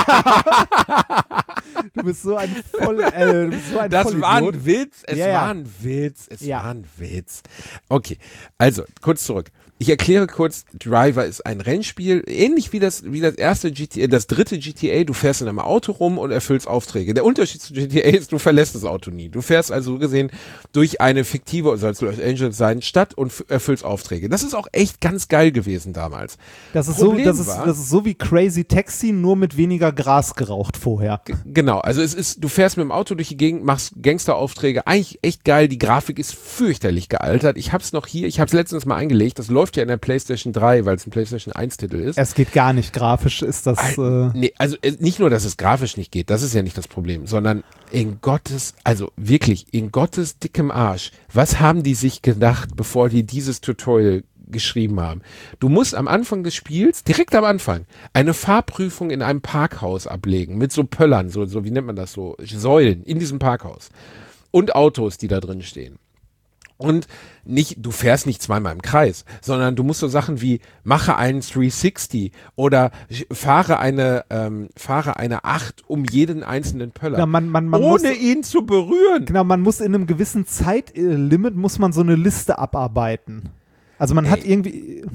Speaker 2: Du bist so ein
Speaker 1: Das war ein Witz. Es war ein Witz. Okay, also kurz zurück. Ich erkläre kurz, Driver ist ein Rennspiel, ähnlich wie das erste GTA, das dritte GTA, du fährst in einem Auto rum und erfüllst Aufträge. Der Unterschied zu GTA ist, du verlässt das Auto nie. Du fährst also so gesehen durch eine fiktive, soll es Los Angeles sein, Stadt und erfüllst Aufträge. Das ist auch echt ganz geil gewesen damals.
Speaker 2: Das ist so wie Crazy Taxi, nur mit weniger Gras geraucht vorher.
Speaker 1: Genau, also du fährst mit dem Auto durch die Gegend, machst Gangsteraufträge, eigentlich echt geil, die Grafik ist fürchterlich gealtert. Ich hab's noch hier, ich hab's letztens mal eingelegt, das läuft ja in der PlayStation 3, weil es ein PlayStation 1 Titel ist.
Speaker 2: Es geht gar nicht, grafisch ist das...
Speaker 1: Nee, also nicht nur, dass es grafisch nicht geht, das ist ja nicht das Problem, sondern in Gottes dickem Arsch, was haben die sich gedacht, bevor die dieses Tutorial geschrieben haben? Du musst am Anfang des Spiels, direkt am Anfang, eine Fahrprüfung in einem Parkhaus ablegen, mit so Pöllern, so wie nennt man das so, Säulen in diesem Parkhaus und Autos, die da drin stehen. Und du fährst nicht zweimal im Kreis, sondern du musst so Sachen wie mache einen 360 oder fahre eine 8 um jeden einzelnen Pöller, ohne ihn zu berühren.
Speaker 2: Genau, man muss in einem gewissen Zeitlimit muss man so eine Liste abarbeiten. Also man hat irgendwie...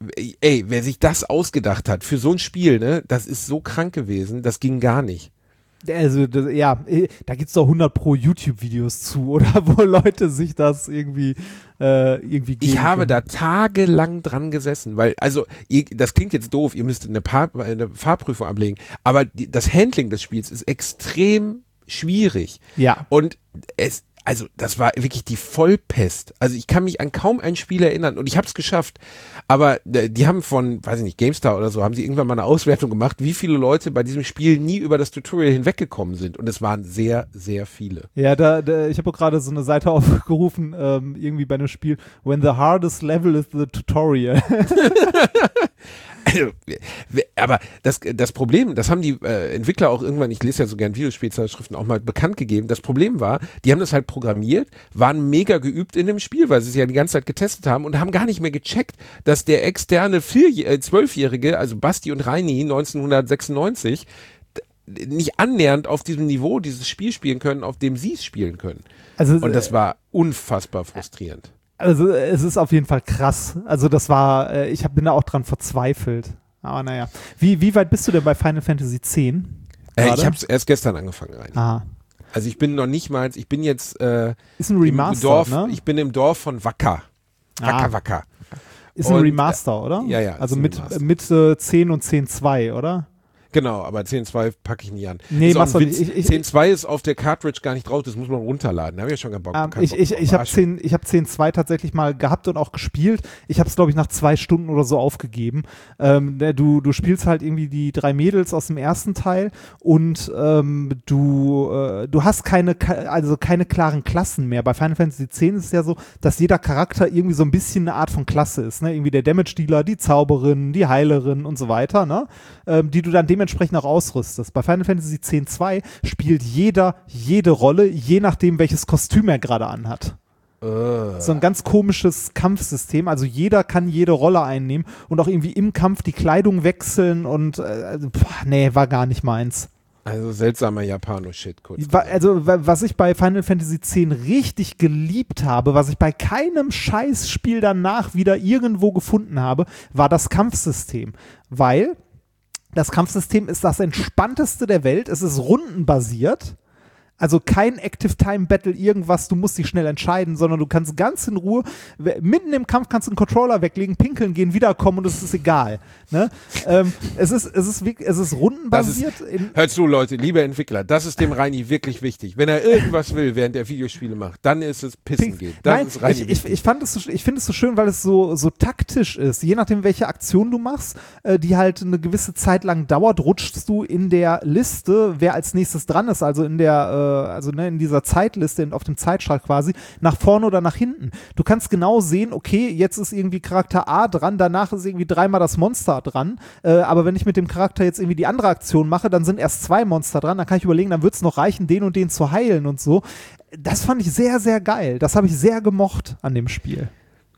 Speaker 1: Wer sich das ausgedacht hat für so ein Spiel, ne, das ist so krank gewesen, das ging gar nicht.
Speaker 2: Also, da gibt's doch 100 pro YouTube-Videos zu, oder wo Leute sich das irgendwie geben
Speaker 1: Ich habe
Speaker 2: können.
Speaker 1: da tagelang dran gesessen, weil, also, das klingt jetzt doof, ihr müsst eine Fahrprüfung ablegen, aber das Handling des Spiels ist extrem schwierig.
Speaker 2: Ja.
Speaker 1: Und das war wirklich die Vollpest. Also ich kann mich an kaum ein Spiel erinnern und ich habe es geschafft. Aber die haben von, weiß ich nicht, GameStar oder so, haben sie irgendwann mal eine Auswertung gemacht, wie viele Leute bei diesem Spiel nie über das Tutorial hinweggekommen sind. Und es waren sehr, sehr viele.
Speaker 2: Ja, ich habe auch gerade so eine Seite aufgerufen, irgendwie bei einem Spiel, when the hardest level is the tutorial.
Speaker 1: Aber das Problem, das haben die Entwickler auch irgendwann, ich lese ja so gern Videospielzeitschriften, auch mal bekannt gegeben. Das Problem war, die haben das halt programmiert, waren mega geübt in dem Spiel, weil sie es ja die ganze Zeit getestet haben und haben gar nicht mehr gecheckt, dass der externe 12-Jährige, also Basti und Reini 1996, nicht annähernd auf diesem Niveau dieses Spiel spielen können, auf dem sie es spielen können.
Speaker 2: Also,
Speaker 1: und das war unfassbar frustrierend.
Speaker 2: Also es ist auf jeden Fall krass. Also das war, bin da auch dran verzweifelt. Aber naja. Wie weit bist du denn bei Final Fantasy X?
Speaker 1: Ich habe es erst gestern angefangen rein.
Speaker 2: Aha.
Speaker 1: Also ich bin noch nicht mal, ich bin jetzt
Speaker 2: ist ein Remaster,
Speaker 1: Dorf,
Speaker 2: ne?
Speaker 1: Ich bin im Dorf von Wacker. Wacker.
Speaker 2: Ist ein Remaster, oder?
Speaker 1: Ja.
Speaker 2: Also
Speaker 1: mit
Speaker 2: 10 und 10.2, oder?
Speaker 1: Genau, aber 10.2 packe ich nie an.
Speaker 2: Nee,
Speaker 1: mach's
Speaker 2: doch nicht.
Speaker 1: 10.2 ist auf der Cartridge gar nicht drauf, das muss man runterladen. Da habe ich ja schon keinen Bock.
Speaker 2: Ich habe 10.2 tatsächlich mal gehabt und auch gespielt. Ich habe es, glaube ich, nach 2 Stunden oder so aufgegeben. Du spielst halt irgendwie die 3 Mädels aus dem ersten Teil und du hast keine klaren Klassen mehr. Bei Final Fantasy X ist es ja so, dass jeder Charakter irgendwie so ein bisschen eine Art von Klasse ist. Ne? Irgendwie der Damage-Dealer, die Zauberin, die Heilerin und so weiter, ne? Die du dann dementsprechend auch ausrüstest. Bei Final Fantasy X-2 spielt jeder jede Rolle, je nachdem, welches Kostüm er gerade anhat. So ein ganz komisches Kampfsystem. Also jeder kann jede Rolle einnehmen und auch irgendwie im Kampf die Kleidung wechseln und war gar nicht meins.
Speaker 1: Also seltsamer Japano-Shit, kurz.
Speaker 2: Also was ich bei Final Fantasy X richtig geliebt habe, was ich bei keinem Scheißspiel danach wieder irgendwo gefunden habe, war das Kampfsystem. Weil das Kampfsystem ist das entspannteste der Welt. Es ist rundenbasiert. Also kein Active-Time-Battle, irgendwas, du musst dich schnell entscheiden, sondern du kannst ganz in Ruhe, mitten im Kampf kannst du einen Controller weglegen, pinkeln gehen, wiederkommen und es ist egal. Ne? Es ist rundenbasiert.
Speaker 1: Hört zu, Leute, liebe Entwickler, das ist dem Reini wirklich wichtig. Wenn er irgendwas will, während er Videospiele macht, dann ist es pissen geht.
Speaker 2: Ich finde es so schön, weil es so taktisch ist. Je nachdem, welche Aktion du machst, die halt eine gewisse Zeit lang dauert, rutschst du in der Liste, wer als nächstes dran ist, also in dieser Zeitliste, auf dem Zeitstrahl quasi, nach vorne oder nach hinten. Du kannst genau sehen, okay, jetzt ist irgendwie Charakter A dran, danach ist irgendwie 3-mal das Monster dran, aber wenn ich mit dem Charakter jetzt irgendwie die andere Aktion mache, dann sind erst 2 Monster dran, dann kann ich überlegen, dann wird es noch reichen, den und den zu heilen und so. Das fand ich sehr, sehr geil. Das habe ich sehr gemocht an dem Spiel.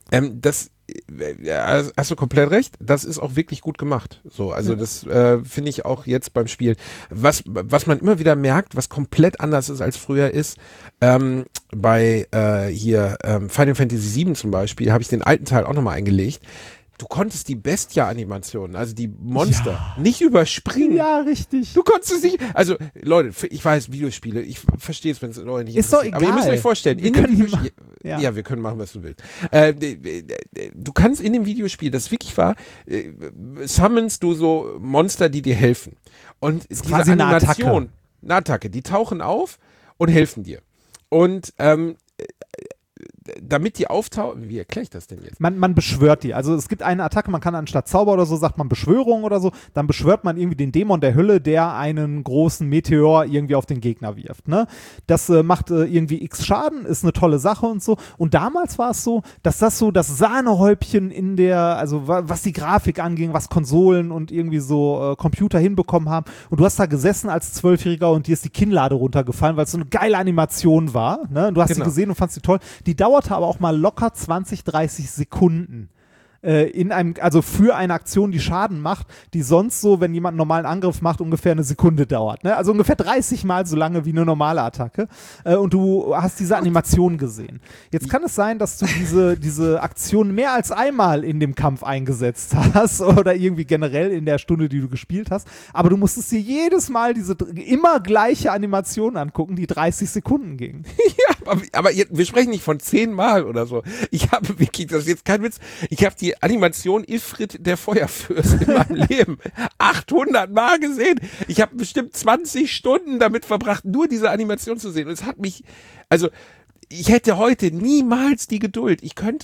Speaker 1: Hast du komplett recht, das ist auch wirklich gut gemacht. So, also das finde ich auch jetzt beim Spielen. Was man immer wieder merkt, was komplett anders ist als früher ist, bei Final Fantasy VII zum Beispiel, habe ich den alten Teil auch nochmal eingelegt. Du konntest die Bestia-Animationen, also die Monster, nicht überspringen.
Speaker 2: Ja, richtig.
Speaker 1: Du konntest es nicht, also Leute, ich weiß, Videospiele, ich verstehe es, wenn es Leute nicht
Speaker 2: ist doch egal.
Speaker 1: Aber ihr müsst euch vorstellen, wir können machen, was du willst. Du kannst in dem Videospiel, das wirklich war, summonst du so Monster, die dir helfen. Und diese Animation, eine Attacke, die tauchen auf und helfen dir. Und damit die auftauchen, wie erkläre ich das denn jetzt?
Speaker 2: Man beschwört die. Also es gibt eine Attacke, man kann anstatt Zauber oder so, sagt man Beschwörung oder so, dann beschwört man irgendwie den Dämon der Hölle, der einen großen Meteor irgendwie auf den Gegner wirft. Ne? Das macht irgendwie x Schaden, ist eine tolle Sache und so. Und damals war es so, dass das so das Sahnehäubchen also was die Grafik anging, was Konsolen und irgendwie so Computer hinbekommen haben. Und du hast da gesessen als 12-Jähriger und dir ist die Kinnlade runtergefallen, weil es so eine geile Animation war. Ne? Du hast sie gesehen und fandst sie toll. Die dauerte aber auch mal locker 20, 30 Sekunden. also für eine Aktion, die Schaden macht, die sonst so, wenn jemand einen normalen Angriff macht, ungefähr eine Sekunde dauert. Ne? Also ungefähr 30 Mal so lange wie eine normale Attacke. Und du hast diese Animation gesehen. Jetzt kann es sein, dass du diese Aktion mehr als einmal in dem Kampf eingesetzt hast oder irgendwie generell in der Stunde, die du gespielt hast. Aber du musstest dir jedes Mal diese immer gleiche Animation angucken, die 30 Sekunden ging.
Speaker 1: Ja, aber wir sprechen nicht von 10 Mal oder so. Ich habe wirklich, das ist jetzt kein Witz, ich habe die Animation Ifrit der Feuerfürst in meinem Leben 800 Mal gesehen. Ich habe bestimmt 20 Stunden damit verbracht, nur diese Animation zu sehen. Und es hat mich, also ich hätte heute niemals die Geduld.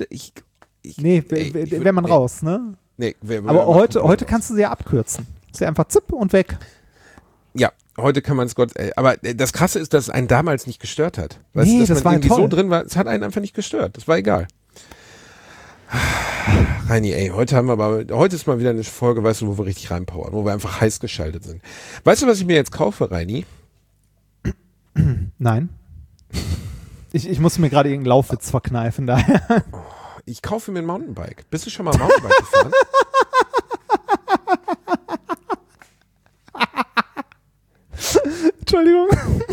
Speaker 2: Wäre man raus, ne?
Speaker 1: Nee,
Speaker 2: aber heute kannst du sie ja abkürzen. Ist ja einfach zipp und weg.
Speaker 1: Ja, heute kann man es aber das Krasse ist, dass es einen damals nicht gestört hat. Weißt
Speaker 2: Nee,
Speaker 1: du, dass
Speaker 2: das
Speaker 1: man
Speaker 2: war
Speaker 1: irgendwie
Speaker 2: toll.
Speaker 1: so drin war, es hat einen einfach nicht gestört. Das war egal. Reini, ey, heute ist mal wieder eine Folge, weißt du, wo wir richtig reinpowern, wo wir einfach heiß geschaltet sind. Weißt du, was ich mir jetzt kaufe, Reini?
Speaker 2: Nein. Ich muss mir gerade irgendeinen Laufwitz verkneifen, daher.
Speaker 1: Ich kaufe mir ein Mountainbike. Bist du schon mal Mountainbike gefahren?
Speaker 2: Entschuldigung.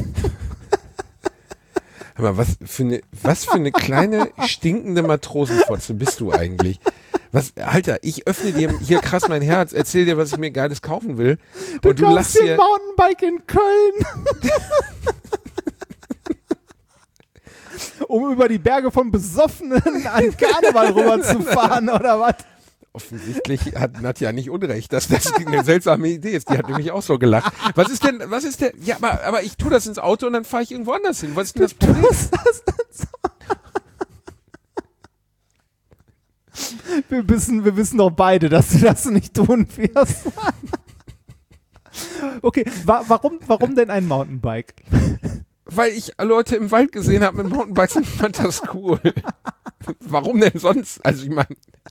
Speaker 1: Hör mal, was für eine kleine stinkende Matrosenfotze bist du eigentlich? Alter, ich öffne dir hier krass mein Herz, erzähl dir, was ich mir Geiles kaufen will. Und du
Speaker 2: kaufst
Speaker 1: lachst
Speaker 2: dir ein Mountainbike in Köln. Um über die Berge von Besoffenen an Karneval rüberzufahren, oder was?
Speaker 1: Offensichtlich hat Nadja nicht Unrecht, dass das eine seltsame Idee ist. Die hat nämlich auch so gelacht. Was ist der, ja, aber ich tue das ins Auto und dann fahre ich irgendwo anders hin. Was ist denn das Problem?
Speaker 2: Wir wissen doch beide, dass du das nicht tun wirst. Okay, warum denn ein Mountainbike?
Speaker 1: Weil ich Leute im Wald gesehen habe mit Mountainbikes und fand das cool. Warum denn sonst? Also ich meine...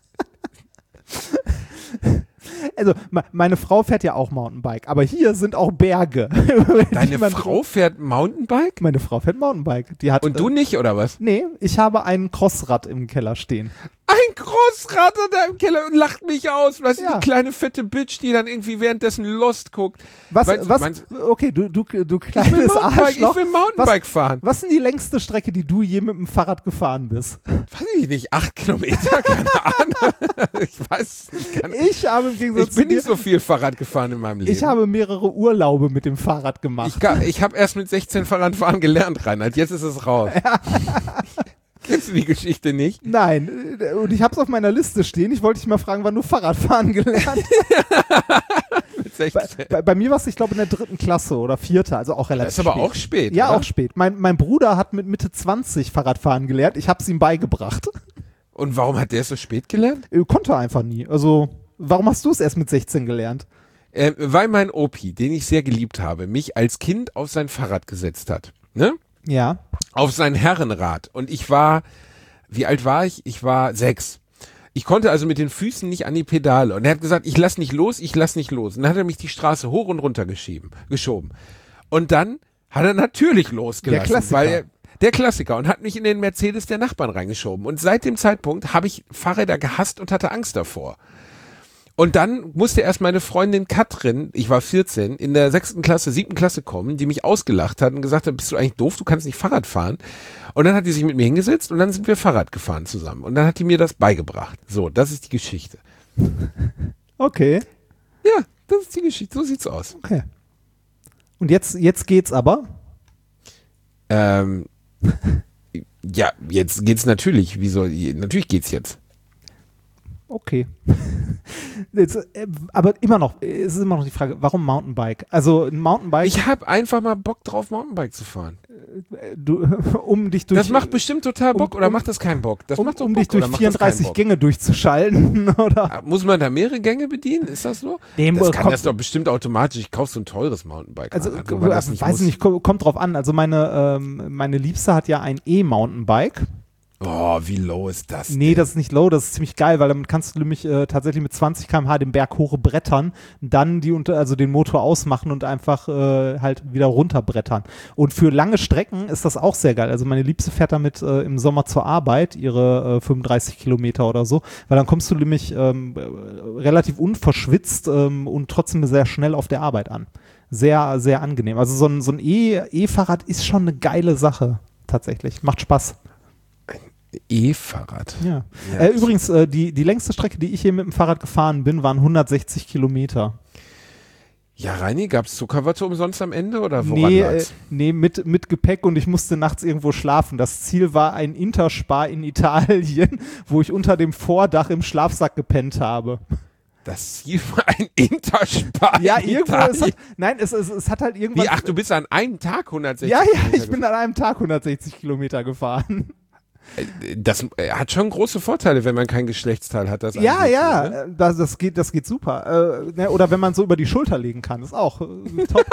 Speaker 2: Also, meine Frau fährt ja auch Mountainbike, aber hier sind auch Berge.
Speaker 1: Deine Frau fährt Mountainbike?
Speaker 2: Meine Frau fährt Mountainbike. Die hat,
Speaker 1: und du nicht, oder was?
Speaker 2: Nee, ich habe ein Crossrad im Keller stehen.
Speaker 1: Ein Großrad da im Keller und lacht mich aus. Weißt du,
Speaker 2: Ja.
Speaker 1: die kleine fette Bitch, die dann irgendwie währenddessen Lost guckt.
Speaker 2: Okay, du
Speaker 1: Ich
Speaker 2: kleines Arschloch.
Speaker 1: will Mountainbike fahren.
Speaker 2: Was ist denn die längste Strecke, die du je mit dem Fahrrad gefahren bist?
Speaker 1: Weiß ich nicht, 8 Kilometer, keine Ahnung. Ich weiß nicht.
Speaker 2: Ich habe im Gegensatz
Speaker 1: Ich bin
Speaker 2: zu dir,
Speaker 1: nicht so viel Fahrrad gefahren in meinem Leben.
Speaker 2: ich habe mehrere Urlaube mit dem Fahrrad gemacht.
Speaker 1: Ich habe erst mit 16 Fahrradfahren gelernt, Reinhard. Jetzt ist es raus. Kennst du die Geschichte nicht?
Speaker 2: Nein, und ich habe es auf meiner Liste stehen. Ich wollte dich mal fragen, wann du Fahrradfahren gelernt hast.
Speaker 1: Mit 16.
Speaker 2: Bei mir war es, ich glaube, in der 3. Klasse oder 4., also auch relativ
Speaker 1: Das ist aber
Speaker 2: spät.
Speaker 1: auch spät,
Speaker 2: Ja,
Speaker 1: oder?
Speaker 2: auch spät. Mein Bruder hat mit Mitte 20 Fahrradfahren gelernt. Ich habe es ihm beigebracht.
Speaker 1: Und warum hat der es so spät gelernt?
Speaker 2: Konnte einfach nie. Also, warum hast du es erst mit 16 gelernt?
Speaker 1: Weil mein Opi, den ich sehr geliebt habe, mich als Kind auf sein Fahrrad gesetzt hat. Ne?
Speaker 2: Ja.
Speaker 1: Auf sein Herrenrad. Und wie alt war ich? Ich war 6. Ich konnte also mit den Füßen nicht an die Pedale. Und er hat gesagt, ich lass nicht los. Und dann hat er mich die Straße hoch und runter geschoben. Und dann hat er natürlich losgelassen.
Speaker 2: Der Klassiker.
Speaker 1: Der Klassiker. Und hat mich in den Mercedes der Nachbarn reingeschoben. Und seit dem Zeitpunkt habe ich Fahrräder gehasst und hatte Angst davor. Und dann musste erst meine Freundin Katrin, ich war 14, in der 7. Klasse kommen, die mich ausgelacht hat und gesagt hat, bist du eigentlich doof, du kannst nicht Fahrrad fahren. Und dann hat die sich mit mir hingesetzt und dann sind wir Fahrrad gefahren zusammen. Und dann hat die mir das beigebracht. So, das ist die Geschichte.
Speaker 2: Okay.
Speaker 1: Ja, das ist die Geschichte, so sieht's aus.
Speaker 2: Okay. Und jetzt geht's aber?
Speaker 1: Ja, jetzt geht's natürlich. Natürlich geht's jetzt.
Speaker 2: Okay. Jetzt, aber es ist immer noch die Frage, warum Mountainbike? Also ein Mountainbike,
Speaker 1: Ich habe einfach mal Bock drauf, Mountainbike zu fahren.
Speaker 2: um dich durch
Speaker 1: Das macht bestimmt total Bock, oder macht das keinen Bock? Das macht doch
Speaker 2: um
Speaker 1: Bock,
Speaker 2: dich durch
Speaker 1: oder macht das keinen
Speaker 2: 34
Speaker 1: Bock?
Speaker 2: Gänge durchzuschalten, oder?
Speaker 1: Muss man da mehrere Gänge bedienen? Ist das so?
Speaker 2: Dem
Speaker 1: Das kann
Speaker 2: kommt-
Speaker 1: das doch bestimmt automatisch. Ich kaufe so ein teures Mountainbike.
Speaker 2: Also,
Speaker 1: Nur weil das
Speaker 2: weiß
Speaker 1: muss.
Speaker 2: nicht, kommt drauf an. Also meine Liebste hat ja ein E-Mountainbike.
Speaker 1: Oh, wie low ist das?
Speaker 2: Nee, das ist nicht low, das ist ziemlich geil, weil damit kannst du nämlich tatsächlich mit 20 km/h den Berg hochbrettern, dann also den Motor ausmachen und einfach halt wieder runterbrettern. Und für lange Strecken ist das auch sehr geil. Also meine Liebste fährt damit im Sommer zur Arbeit, ihre 35 Kilometer oder so, weil dann kommst du nämlich relativ unverschwitzt und trotzdem sehr schnell auf der Arbeit an. Sehr, sehr angenehm. Also so ein E-Fahrrad ist schon eine geile Sache, tatsächlich. Macht Spaß.
Speaker 1: E-Fahrrad.
Speaker 2: Ja. Übrigens, die längste Strecke, die ich hier mit dem Fahrrad gefahren bin, waren 160 Kilometer.
Speaker 1: Ja, Reini, gab es Zuckerwatte umsonst am Ende oder woran lag's?
Speaker 2: Nee, mit Gepäck und ich musste nachts irgendwo schlafen. Das Ziel war ein Interspar in Italien, wo ich unter dem Vordach im Schlafsack gepennt habe.
Speaker 1: Das Ziel war ein Interspar.
Speaker 2: Ja,
Speaker 1: in
Speaker 2: irgendwo.
Speaker 1: Italien.
Speaker 2: Es hat halt irgendwas.
Speaker 1: Wie, ach, du bist an einem Tag 160
Speaker 2: Ja,
Speaker 1: Kilometer
Speaker 2: ich bin an einem Tag 160 Kilometer gefahren.
Speaker 1: Das hat schon große Vorteile, wenn man kein Geschlechtsteil hat. Das
Speaker 2: Ja,
Speaker 1: angeht,
Speaker 2: ja,
Speaker 1: ne?
Speaker 2: das geht super. Oder wenn man so über die Schulter legen kann, ist auch top.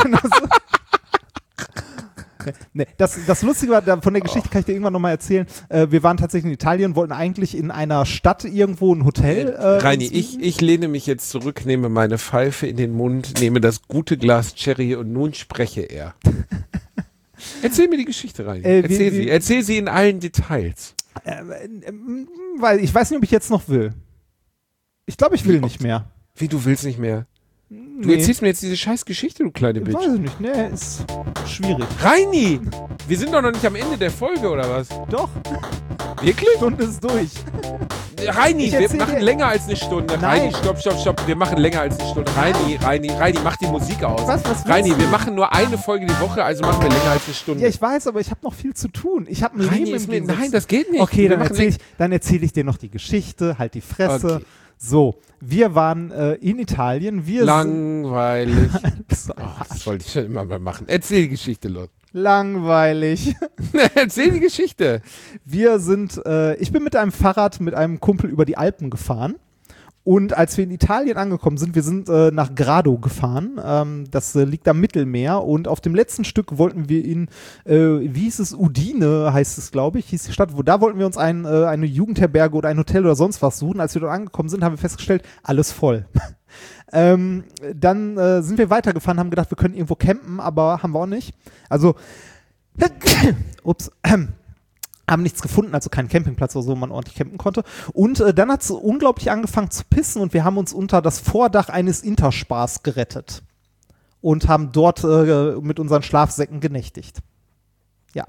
Speaker 2: Nee, das Lustige war, von der Geschichte kann ich dir irgendwann nochmal erzählen. Wir waren tatsächlich in Italien, wollten eigentlich in einer Stadt irgendwo ein Hotel.
Speaker 1: Reini, ich lehne mich jetzt zurück, nehme meine Pfeife in den Mund, nehme das gute Glas Cherry und nun spreche er. Erzähl mir die Geschichte, Reini. Erzähl sie in allen Details.
Speaker 2: Weil ich weiß nicht, ob ich jetzt noch will. Ich glaube, ich will nicht mehr.
Speaker 1: Wie, du willst nicht mehr? Du
Speaker 2: Nee.
Speaker 1: erzählst mir jetzt diese scheiß Geschichte, du kleine Bitch.
Speaker 2: Weiß ich nicht, nee, ist schwierig.
Speaker 1: Reini! Wir sind doch noch nicht am Ende der Folge, oder was?
Speaker 2: Doch,
Speaker 1: Wirklich?
Speaker 2: die Stunde ist durch.
Speaker 1: Reini,
Speaker 2: Ich
Speaker 1: wir
Speaker 2: erzähl
Speaker 1: machen
Speaker 2: dir-
Speaker 1: länger als eine Stunde.
Speaker 2: Nein.
Speaker 1: Reini, stopp. Wir machen länger als eine Stunde. Reini, mach die Musik aus.
Speaker 2: Was willst
Speaker 1: Reini,
Speaker 2: du?
Speaker 1: wir machen nur eine Folge die Woche, also machen wir länger als eine Stunde.
Speaker 2: Ja, ich weiß, aber ich habe noch viel zu tun. Ich habe ein
Speaker 1: Reini,
Speaker 2: Leben
Speaker 1: ist
Speaker 2: im
Speaker 1: mir,
Speaker 2: Gegensatz.
Speaker 1: nein, das geht nicht.
Speaker 2: Okay,
Speaker 1: Wir
Speaker 2: dann
Speaker 1: machen
Speaker 2: erzähl ich dir noch die Geschichte, halt die Fresse.
Speaker 1: Okay.
Speaker 2: So, wir waren in Italien.
Speaker 1: Langweilig.
Speaker 2: So,
Speaker 1: Das wollte ich schon immer mal machen. Erzähl die Geschichte, los.
Speaker 2: langweilig.
Speaker 1: Erzähl die Geschichte.
Speaker 2: Ich bin mit einem Fahrrad mit einem Kumpel über die Alpen gefahren. Und als wir in Italien angekommen sind, wir sind nach Grado gefahren. Das liegt am Mittelmeer. Und auf dem letzten Stück wollten wir wie hieß es, Udine heißt es, glaube ich, hieß die Stadt. Da wollten wir uns eine Jugendherberge oder ein Hotel oder sonst was suchen. Als wir dort angekommen sind, haben wir festgestellt, alles voll. Dann sind wir weitergefahren, haben gedacht, wir können irgendwo campen, aber haben wir auch nicht. Also, haben nichts gefunden, also keinen Campingplatz oder so, wo man ordentlich campen konnte. Und dann hat es unglaublich angefangen zu pissen und wir haben uns unter das Vordach eines Interspars gerettet und haben dort mit unseren Schlafsäcken genächtigt. Ja.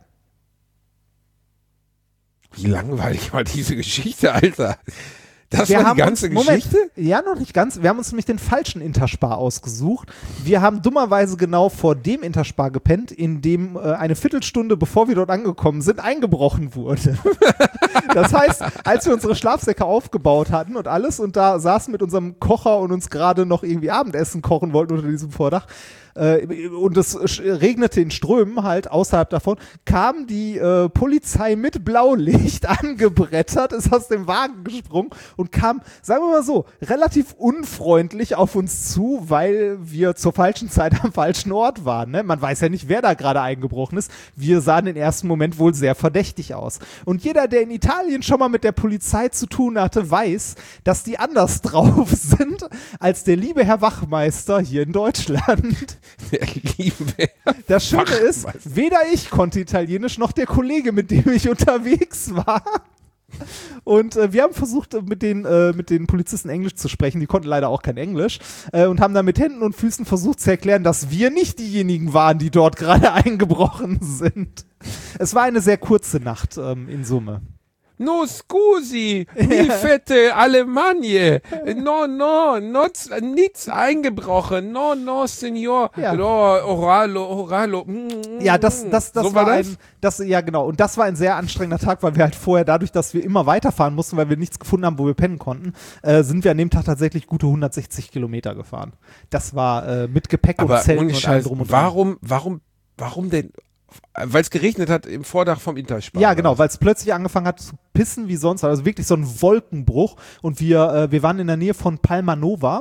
Speaker 1: Wie langweilig war diese Geschichte, Alter. Das
Speaker 2: Wir
Speaker 1: war
Speaker 2: haben
Speaker 1: die ganze
Speaker 2: uns, Moment,
Speaker 1: Geschichte?
Speaker 2: Ja, noch nicht ganz. Wir haben uns nämlich den falschen Interspar ausgesucht. Wir haben dummerweise genau vor dem Interspar gepennt, in dem eine Viertelstunde, bevor wir dort angekommen sind, eingebrochen wurde. Das heißt, als wir unsere Schlafsäcke aufgebaut hatten und alles und da saßen mit unserem Kocher und uns gerade noch irgendwie Abendessen kochen wollten unter diesem Vordach, und es regnete in Strömen halt außerhalb davon, kam die Polizei mit Blaulicht angebrettert, ist aus dem Wagen gesprungen und kam, sagen wir mal so, relativ unfreundlich auf uns zu, weil wir zur falschen Zeit am falschen Ort waren. Ne? Man weiß ja nicht, wer da gerade eingebrochen ist. Wir sahen im ersten Moment wohl sehr verdächtig aus. Und jeder, der in Italien schon mal mit der Polizei zu tun hatte, weiß, dass die anders drauf sind als der liebe Herr Wachmeister hier in Deutschland.
Speaker 1: Der liebe
Speaker 2: Das Schöne ist,
Speaker 1: Wachmeister.
Speaker 2: weder ich konnte Italienisch, noch der Kollege, mit dem ich unterwegs war. Und wir haben versucht, mit den Polizisten Englisch zu sprechen. Die konnten leider auch kein Englisch. Und haben dann mit Händen und Füßen versucht zu erklären, dass wir nicht diejenigen waren, die dort gerade eingebrochen sind. Es war eine sehr kurze Nacht in Summe.
Speaker 1: No scusi, mi fette Alemagne. No, nichts eingebrochen. No, Signor.
Speaker 2: Ja.
Speaker 1: Oralo.
Speaker 2: Ja, das
Speaker 1: So
Speaker 2: war
Speaker 1: das?
Speaker 2: ja genau. Und das war ein sehr anstrengender Tag, weil wir halt vorher, dadurch, dass wir immer weiterfahren mussten, weil wir nichts gefunden haben, wo wir pennen konnten, sind wir an dem Tag tatsächlich gute 160 Kilometer gefahren. Das war mit Gepäck
Speaker 1: Aber
Speaker 2: und Zelten
Speaker 1: ohne
Speaker 2: und allem
Speaker 1: Scheiß,
Speaker 2: drum und dran.
Speaker 1: warum denn? Weil es geregnet hat im Vordach vom Interspar.
Speaker 2: Ja, genau, weil es plötzlich angefangen hat zu pissen wie sonst, also wirklich so ein Wolkenbruch. Und wir waren in der Nähe von Palma Nova.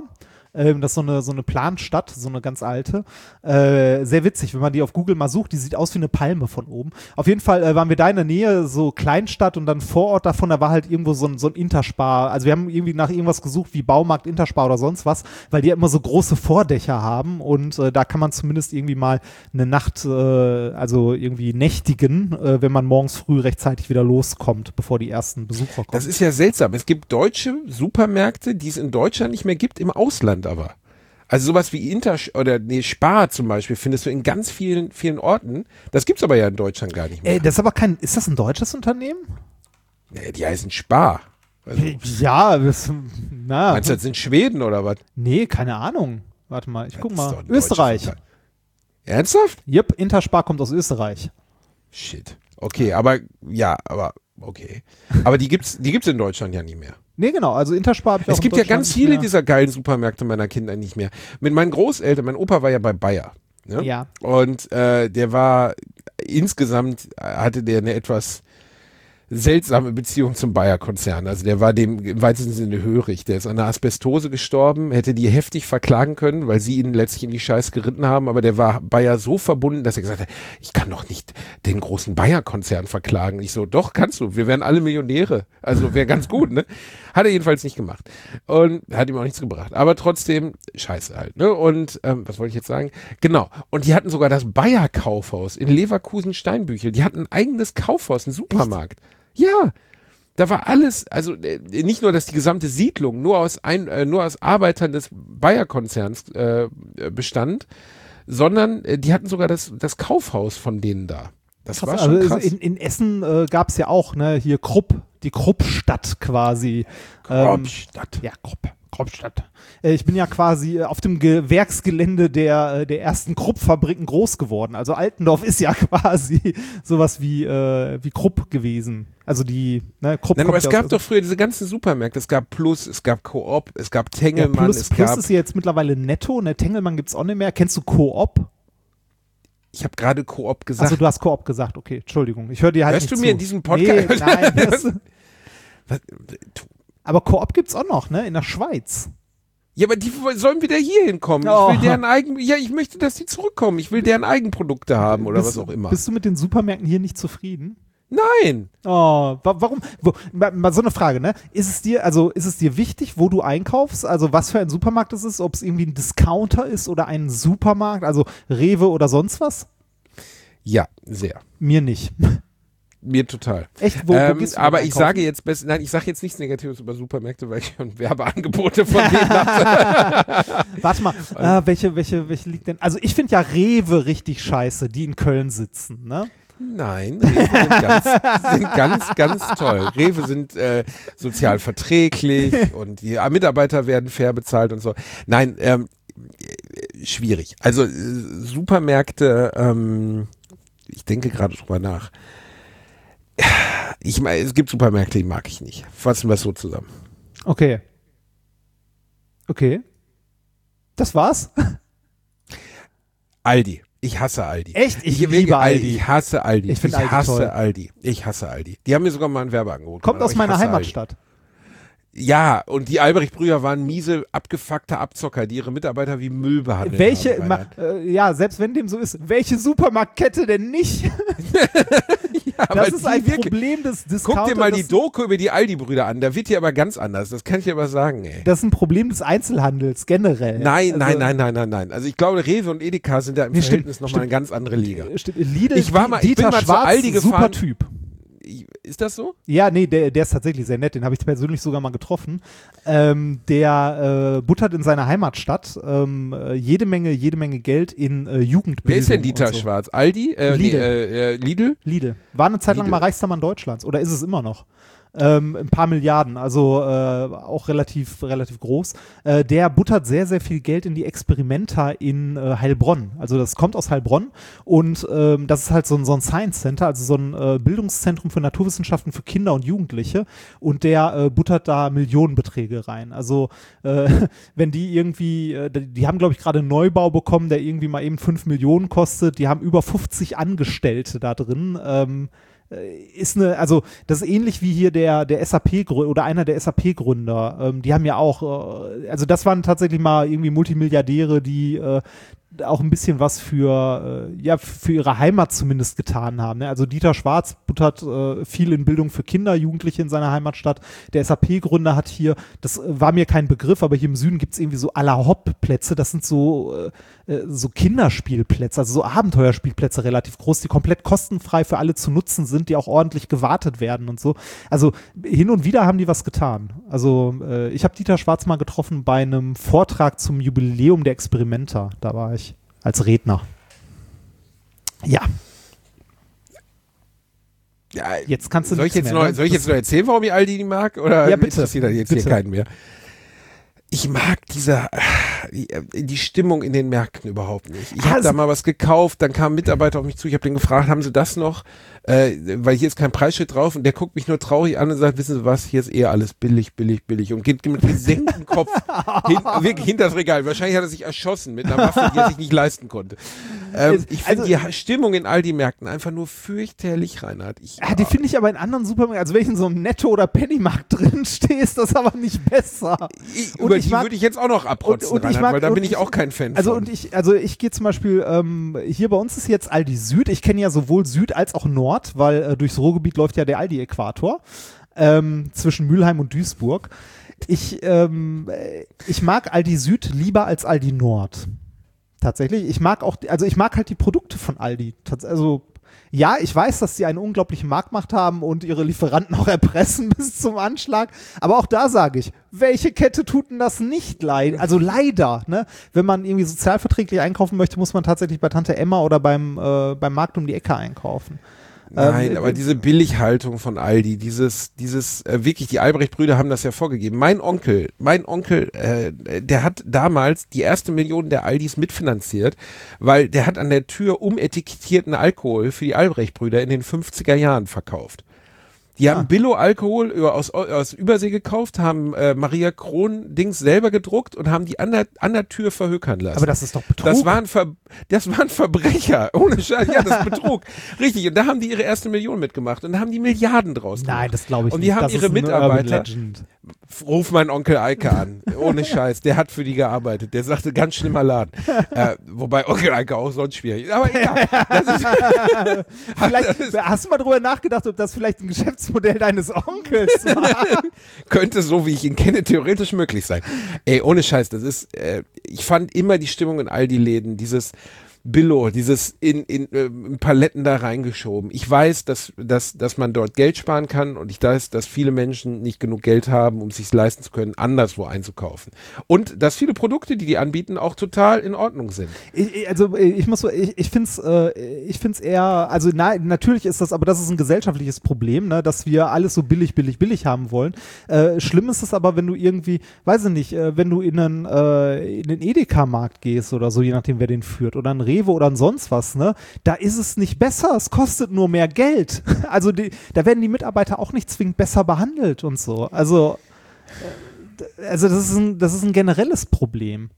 Speaker 2: Das ist so eine Planstadt, so eine ganz alte. Sehr witzig, wenn man die auf Google mal sucht, die sieht aus wie eine Palme von oben. Auf jeden Fall waren wir da in der Nähe, so Kleinstadt und dann vor Ort davon, da war halt irgendwo so ein Interspar. Also wir haben irgendwie nach irgendwas gesucht wie Baumarkt, Interspar oder sonst was, weil die ja immer so große Vordächer haben und da kann man zumindest irgendwie mal eine Nacht, also irgendwie nächtigen, wenn man morgens früh rechtzeitig wieder loskommt, bevor die ersten Besucher kommen.
Speaker 1: Das ist ja seltsam. Es gibt deutsche Supermärkte, die es in Deutschland nicht mehr gibt, im Ausland aber. Also sowas wie Spar zum Beispiel findest du in ganz vielen Orten. Das gibt's aber ja in Deutschland gar nicht mehr.
Speaker 2: Das ist aber ist das ein deutsches Unternehmen?
Speaker 1: Nee, die heißen Spar. Also,
Speaker 2: Ja,
Speaker 1: meinst du, das sind Schweden oder was?
Speaker 2: Nee, keine Ahnung. Warte mal, ich guck
Speaker 1: Das ist
Speaker 2: mal.
Speaker 1: doch ein deutsches
Speaker 2: Österreich.
Speaker 1: Unternehmen. Ernsthaft?
Speaker 2: Yep, Interspar kommt aus Österreich.
Speaker 1: Shit. Okay, aber okay. Aber die gibt's in Deutschland ja nicht mehr.
Speaker 2: Nee, genau, also Interspar habe ich auch
Speaker 1: Es gibt ja ganz viele dieser geilen Supermärkte meiner Kinder nicht mehr. Mit meinen Großeltern, mein Opa war ja bei Bayer. Ne?
Speaker 2: Ja.
Speaker 1: Und der war, insgesamt hatte der eine etwas seltsame Beziehung zum Bayer-Konzern. Also der war dem im weitesten Sinne hörig. Der ist an einer Asbestose gestorben, hätte die heftig verklagen können, weil sie ihn letztlich in die Scheiß geritten haben, aber der war Bayer so verbunden, dass er gesagt hat, ich kann doch nicht den großen Bayer-Konzern verklagen. Ich so, doch, kannst du. Wir wären alle Millionäre. Also wäre ganz gut, ne? Hat er jedenfalls nicht gemacht. Und hat ihm auch nichts gebracht. Aber trotzdem, scheiße halt, ne? Und, was wollte ich jetzt sagen? Genau. Und die hatten sogar das Bayer-Kaufhaus in Leverkusen-Steinbüchel. Die hatten ein eigenes Kaufhaus, einen Supermarkt. Echt? Ja, da war alles, also nicht nur, dass die gesamte Siedlung nur aus Arbeitern des Bayer-Konzerns bestand, sondern die hatten sogar das Kaufhaus von denen da. Das war schon krass.
Speaker 2: Also in Essen gab es ja auch, ne, hier Krupp, die Kruppstadt quasi.
Speaker 1: Kruppstadt.
Speaker 2: Ja, Kruppstadt. Ich bin ja quasi auf dem Werksgelände der ersten Krupp-Fabriken groß geworden. Also Altendorf ist ja quasi sowas wie Krupp gewesen. Also die, ne, Krupp.
Speaker 1: Nein, aber es gab doch früher diese ganzen Supermärkte. Es gab Plus, es gab Coop, es gab Tengelmann.
Speaker 2: Ja, Plus ist jetzt mittlerweile Netto, ne, Tengelmann gibt's auch nicht mehr. Kennst du Coop?
Speaker 1: Ich habe gerade Coop gesagt.
Speaker 2: Also du hast Coop gesagt, okay, Entschuldigung. Ich höre dir halt
Speaker 1: Hörst
Speaker 2: nicht
Speaker 1: du mir
Speaker 2: zu.
Speaker 1: in diesem Podcast?
Speaker 2: Nee, nein.
Speaker 1: Was?
Speaker 2: Aber Coop gibt's auch noch, ne, in der Schweiz.
Speaker 1: Ja, aber die sollen wieder hier hinkommen.
Speaker 2: Oh.
Speaker 1: Ich möchte, dass die zurückkommen. Ich will deren Eigenprodukte haben oder was auch immer.
Speaker 2: Bist du mit den Supermärkten hier nicht zufrieden?
Speaker 1: Nein.
Speaker 2: Oh, warum? Mal so eine Frage, ne? Ist es dir wichtig, wo du einkaufst? Also was für ein Supermarkt es ist? Ob es irgendwie ein Discounter ist oder ein Supermarkt, also Rewe oder sonst was?
Speaker 1: Ja, sehr.
Speaker 2: Mir nicht.
Speaker 1: Mir total.
Speaker 2: Echt? Wo gehst du
Speaker 1: aber
Speaker 2: einkaufen?
Speaker 1: ich sage jetzt ich sage jetzt nichts Negatives über Supermärkte, weil ich schon Werbeangebote von denen habe.
Speaker 2: Warte mal, welche liegt denn? Also ich finde ja Rewe richtig scheiße, die in Köln sitzen, ne?
Speaker 1: Nein, Rewe sind ganz toll. Rewe sind sozial verträglich und die Mitarbeiter werden fair bezahlt und so. Nein, schwierig. Also Supermärkte, ich denke gerade drüber nach. Ich meine, es gibt Supermärkte, die mag ich nicht. Fassen wir es so zusammen.
Speaker 2: Okay. Das war's?
Speaker 1: Aldi. Ich hasse Aldi.
Speaker 2: Echt? Ich liebe Aldi.
Speaker 1: Ich hasse Aldi.
Speaker 2: Ich finde Aldi toll.
Speaker 1: Ich hasse Aldi. Die haben mir sogar mal ein Werbeangebot
Speaker 2: Kommt
Speaker 1: gemacht,
Speaker 2: aus meiner
Speaker 1: aber ich hasse
Speaker 2: Heimatstadt.
Speaker 1: Aldi. Ja, und die Albrecht-Brüder waren miese, abgefuckte Abzocker, die ihre Mitarbeiter wie Müll behandelt haben.
Speaker 2: Ja, selbst wenn dem so ist, welche Supermarktkette denn nicht?
Speaker 1: Ja,
Speaker 2: das ist ein Problem des Discounter.
Speaker 1: Guck dir mal die Doku über die Aldi-Brüder an, da wird die aber ganz anders, das kann ich dir aber sagen, ey.
Speaker 2: Das ist ein Problem des Einzelhandels generell.
Speaker 1: Nein. Also ich glaube, Rewe und Edeka sind da im Verhältnis nochmal eine ganz andere Liga.
Speaker 2: Lidl,
Speaker 1: Ich bin mal zu Aldi gefahren.
Speaker 2: Super Typ.
Speaker 1: Ist das so?
Speaker 2: Ja, nee, der ist tatsächlich sehr nett. Den habe ich persönlich sogar mal getroffen. Der buttert in seiner Heimatstadt jede Menge Geld in Jugendbildung.
Speaker 1: Wer ist denn Dieter
Speaker 2: so.
Speaker 1: Schwarz? Aldi? Lidl?
Speaker 2: Lidl. War eine Zeit lang mal reichster Mann Deutschlands. Oder ist es immer noch? Ein paar Milliarden, also auch relativ groß. Der buttert sehr, sehr viel Geld in die Experimenta in Heilbronn. Also das kommt aus Heilbronn und das ist halt so ein Science Center, also so ein Bildungszentrum für Naturwissenschaften für Kinder und Jugendliche und der buttert da Millionenbeträge rein. Also wenn die irgendwie, die haben glaube ich gerade einen Neubau bekommen, der irgendwie mal eben 5 Millionen kostet, die haben über 50 Angestellte da drin, also das ist ähnlich wie hier der SAP-Gründer oder einer der SAP-Gründer. Die haben ja auch, also das waren tatsächlich mal irgendwie Multimilliardäre, die auch ein bisschen was für ihre Heimat zumindest getan haben. Ne? Also Dieter Schwarz buttert viel in Bildung für Kinder, Jugendliche in seiner Heimatstadt. Der SAP-Gründer hat hier, das war mir kein Begriff, aber hier im Süden gibt es irgendwie so Alla-Hopp-Plätze. Das sind so Kinderspielplätze, also so Abenteuerspielplätze relativ groß, die komplett kostenfrei für alle zu nutzen sind, die auch ordentlich gewartet werden und so. Also hin und wieder haben die was getan. Also ich habe Dieter Schwarz mal getroffen bei einem Vortrag zum Jubiläum der Experimenter. Da war ich als Redner. Ja.
Speaker 1: Ja,
Speaker 2: jetzt kannst du
Speaker 1: soll ich jetzt noch erzählen, warum ich Aldi nicht mag? Oder
Speaker 2: ja, bitte.
Speaker 1: Interessiert das jetzt
Speaker 2: Bitte.
Speaker 1: hier keinen mehr? Ich mag die Stimmung in den Märkten überhaupt nicht. Ich habe da mal was gekauft, dann kam ein Mitarbeiter auf mich zu, ich habe den gefragt, haben Sie das noch? Weil hier ist kein Preisschild drauf und der guckt mich nur traurig an und sagt, wissen Sie was, hier ist eher alles billig und geht mit gesenktem Kopf wirklich hinter das Regal. Wahrscheinlich hat er sich erschossen mit einer Waffe, die er sich nicht leisten konnte. Ich finde die Stimmung in Aldi-Märkten einfach nur fürchterlich, Reinhard.
Speaker 2: Die finde ich aber in anderen Supermärkten, also wenn ich in so einem Netto- oder Pennymarkt drin stehe, ist das aber nicht besser.
Speaker 1: Über die würde ich jetzt auch noch abrotzen, Reinhard, weil da bin ich auch kein Fan von.
Speaker 2: Ich gehe zum Beispiel, hier bei uns ist jetzt Aldi Süd, ich kenne ja sowohl Süd als auch Nord, weil durchs Ruhrgebiet läuft ja der Aldi-Äquator zwischen Mülheim und Duisburg. Ich mag Aldi Süd lieber als Aldi Nord. Tatsächlich. Ich mag halt die Produkte von Aldi. Also, ja, ich weiß, dass sie eine unglaubliche Marktmacht haben und ihre Lieferanten auch erpressen bis zum Anschlag. Aber auch da sage ich, welche Kette tut denn das nicht leid? Also leider, ne? Wenn man irgendwie sozialverträglich einkaufen möchte, muss man tatsächlich bei Tante Emma oder beim Markt um die Ecke einkaufen.
Speaker 1: Nein, aber diese Billighaltung von Aldi, wirklich, die Albrecht-Brüder haben das ja vorgegeben. Mein Onkel, der hat damals die erste Million der Aldis mitfinanziert, weil der hat an der Tür umetikettierten Alkohol für die Albrecht-Brüder in den 50er Jahren verkauft. Die haben Billo-Alkohol aus Übersee gekauft, haben Maria Kron-Dings selber gedruckt und haben die an der Tür verhökern lassen.
Speaker 2: Aber das ist doch Betrug.
Speaker 1: Das waren Verbrecher. Ohne Scheiß. Ja, das ist Betrug. Richtig. Und da haben die ihre erste Million mitgemacht. Und da haben die Milliarden draus gemacht.
Speaker 2: Nein, das glaube ich nicht.
Speaker 1: Und die haben ihre Mitarbeiter. Ruf meinen Onkel Eike an. Ohne Scheiß. Der hat für die gearbeitet. Der sagte, ganz schlimmer Laden. Wobei Onkel Eike auch sonst schwierig. Aber egal.
Speaker 2: Hast du mal drüber nachgedacht, ob das vielleicht ein Geschäftsmodell deines Onkels war?
Speaker 1: Könnte, so wie ich ihn kenne, theoretisch möglich sein. Ey, ohne Scheiß, das ist, ich fand immer die Stimmung in Aldi-Läden, dieses Billo, dieses in Paletten da reingeschoben. Ich weiß, dass man dort Geld sparen kann und ich weiß, dass viele Menschen nicht genug Geld haben, um es sich leisten zu können, anderswo einzukaufen. Und dass viele Produkte, die anbieten, auch total in Ordnung sind.
Speaker 2: Ich finde es eher, also natürlich ist das, aber das ist ein gesellschaftliches Problem, ne, dass wir alles so billig haben wollen. Schlimm ist es aber, wenn du irgendwie, weiß ich nicht, wenn du in einen Edeka-Markt gehst oder so, je nachdem, wer den führt, oder ein Rewe oder ein sonst was, ne, da ist es nicht besser, es kostet nur mehr Geld. Also da werden die Mitarbeiter auch nicht zwingend besser behandelt und so. Also das ist ein generelles Problem.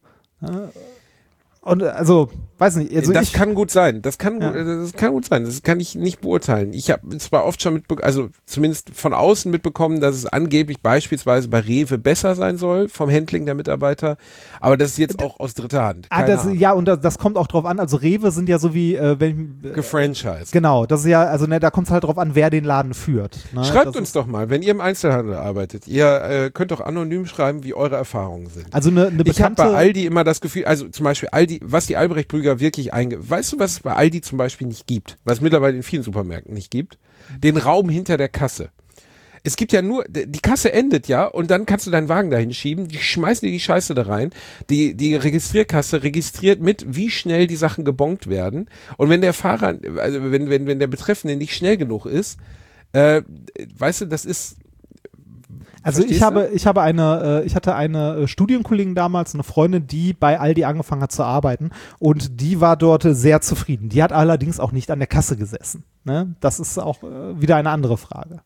Speaker 2: Und also, weiß nicht. Also
Speaker 1: das kann gut sein. Das kann gut sein. Das kann ich nicht beurteilen. Ich habe zwar oft schon also zumindest von außen mitbekommen, dass es angeblich beispielsweise bei Rewe besser sein soll vom Handling der Mitarbeiter, aber das ist jetzt auch aus dritter Hand.
Speaker 2: Und das kommt auch drauf an. Also Rewe sind ja so wie
Speaker 1: gefranchised.
Speaker 2: Genau, das ist ja, also da kommt es halt drauf an, wer den Laden führt. Ne?
Speaker 1: Schreibt uns doch mal, wenn ihr im Einzelhandel arbeitet. Ihr könnt doch anonym schreiben, wie eure Erfahrungen sind.
Speaker 2: Also eine bekannte.
Speaker 1: Ich habe bei Aldi immer das Gefühl, also zum Beispiel Aldi, was die Albrecht-Brüder wirklich weißt du, was es bei Aldi zum Beispiel nicht gibt, was es mittlerweile in vielen Supermärkten nicht gibt? Den Raum hinter der Kasse. Es gibt ja nur, die Kasse endet ja und dann kannst du deinen Wagen dahin schieben, die schmeißen dir die Scheiße da rein, die Registrierkasse registriert mit, wie schnell die Sachen gebongt werden und wenn der Fahrer, also wenn der Betreffende nicht schnell genug ist, weißt du, das ist.
Speaker 2: Also ich hatte eine Studienkollegin damals, eine Freundin, die bei Aldi angefangen hat zu arbeiten und die war dort sehr zufrieden. Die hat allerdings auch nicht an der Kasse gesessen. Ne? Das ist auch wieder eine andere Frage.